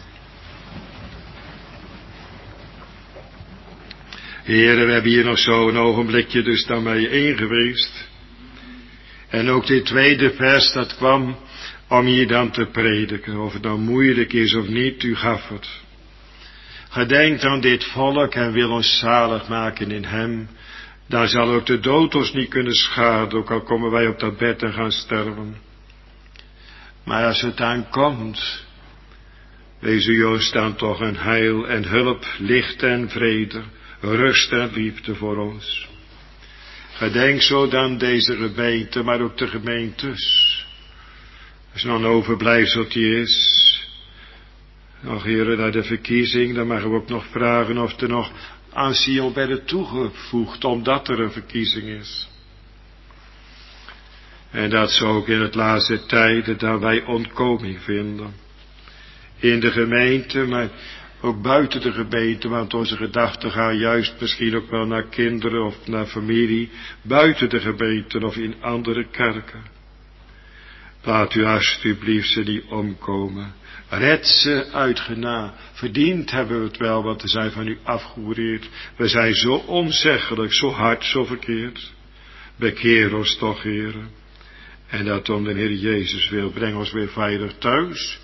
Heren, we hebben hier nog zo een ogenblikje dus dan bij je één geweest. En ook dit tweede vers, dat kwam om hier dan te prediken. Of het nou moeilijk is of niet, u gaf het. Gedenk aan dit volk en wil ons zalig maken in hem. Dan zal ook de dood ons niet kunnen schaden, ook al komen wij op dat bed en gaan sterven. Maar als het aankomt, wees u Joost dan toch een heil en hulp, licht en vrede, rust en liefde voor ons. Gedenk zo dan deze gemeente, maar ook de gemeentes. Als er nog een overblijfseltje is, nog heren naar de verkiezing, dan mogen we ook nog vragen of er nog aan Sion werden toegevoegd, omdat er een verkiezing is. En dat ze ook in het laatste tijden dat wij ontkoming vinden. In de gemeente, maar ook buiten de gemeente, want onze gedachten gaan juist misschien ook wel naar kinderen of naar familie, buiten de gemeente of in andere kerken. Laat u alsjeblieft ze niet omkomen. Red ze uit genade. Verdiend hebben we het wel, want we zijn van u afgehoereerd. We zijn zo onzeggelijk, zo hard, zo verkeerd. Bekeer ons toch, Heere. En dat om de Heer Jezus wil, breng ons weer veilig thuis.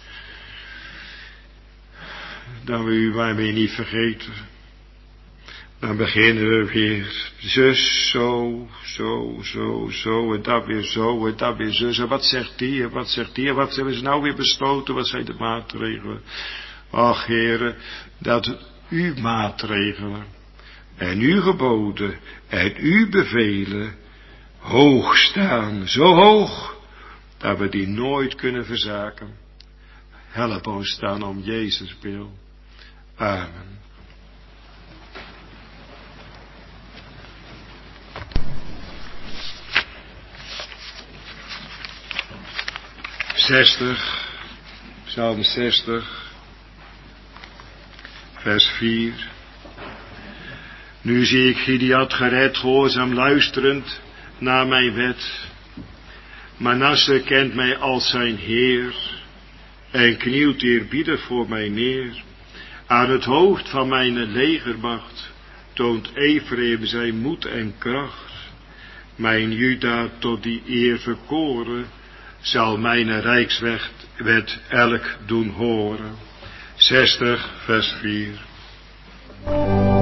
Dan we u maar weer niet vergeten. Dan beginnen we weer, zus, zo, zo, zo, zo, en dat weer zo, en dat weer zus. En wat zegt die, en wat zegt die, en wat hebben ze nou weer besloten, wat zijn de maatregelen? Ach, Heere, dat uw maatregelen, en uw geboden, en uw bevelen, hoog staan, zo hoog, dat we die nooit kunnen verzaken. Help ons staan om Jezus wil. Amen. zestig, Psalm zestig, vers vier. Nu zie ik Gilead gered, gehoorzaam luisterend naar mijn wet. Manasse kent mij als zijn Heer en knielt eerbiedig voor mij neer. Aan het hoofd van mijn legermacht toont Ephraim zijn moed en kracht. Mijn Juda tot die eer verkoren, zal mijn rijkswet elk doen horen. zestig, vers vier.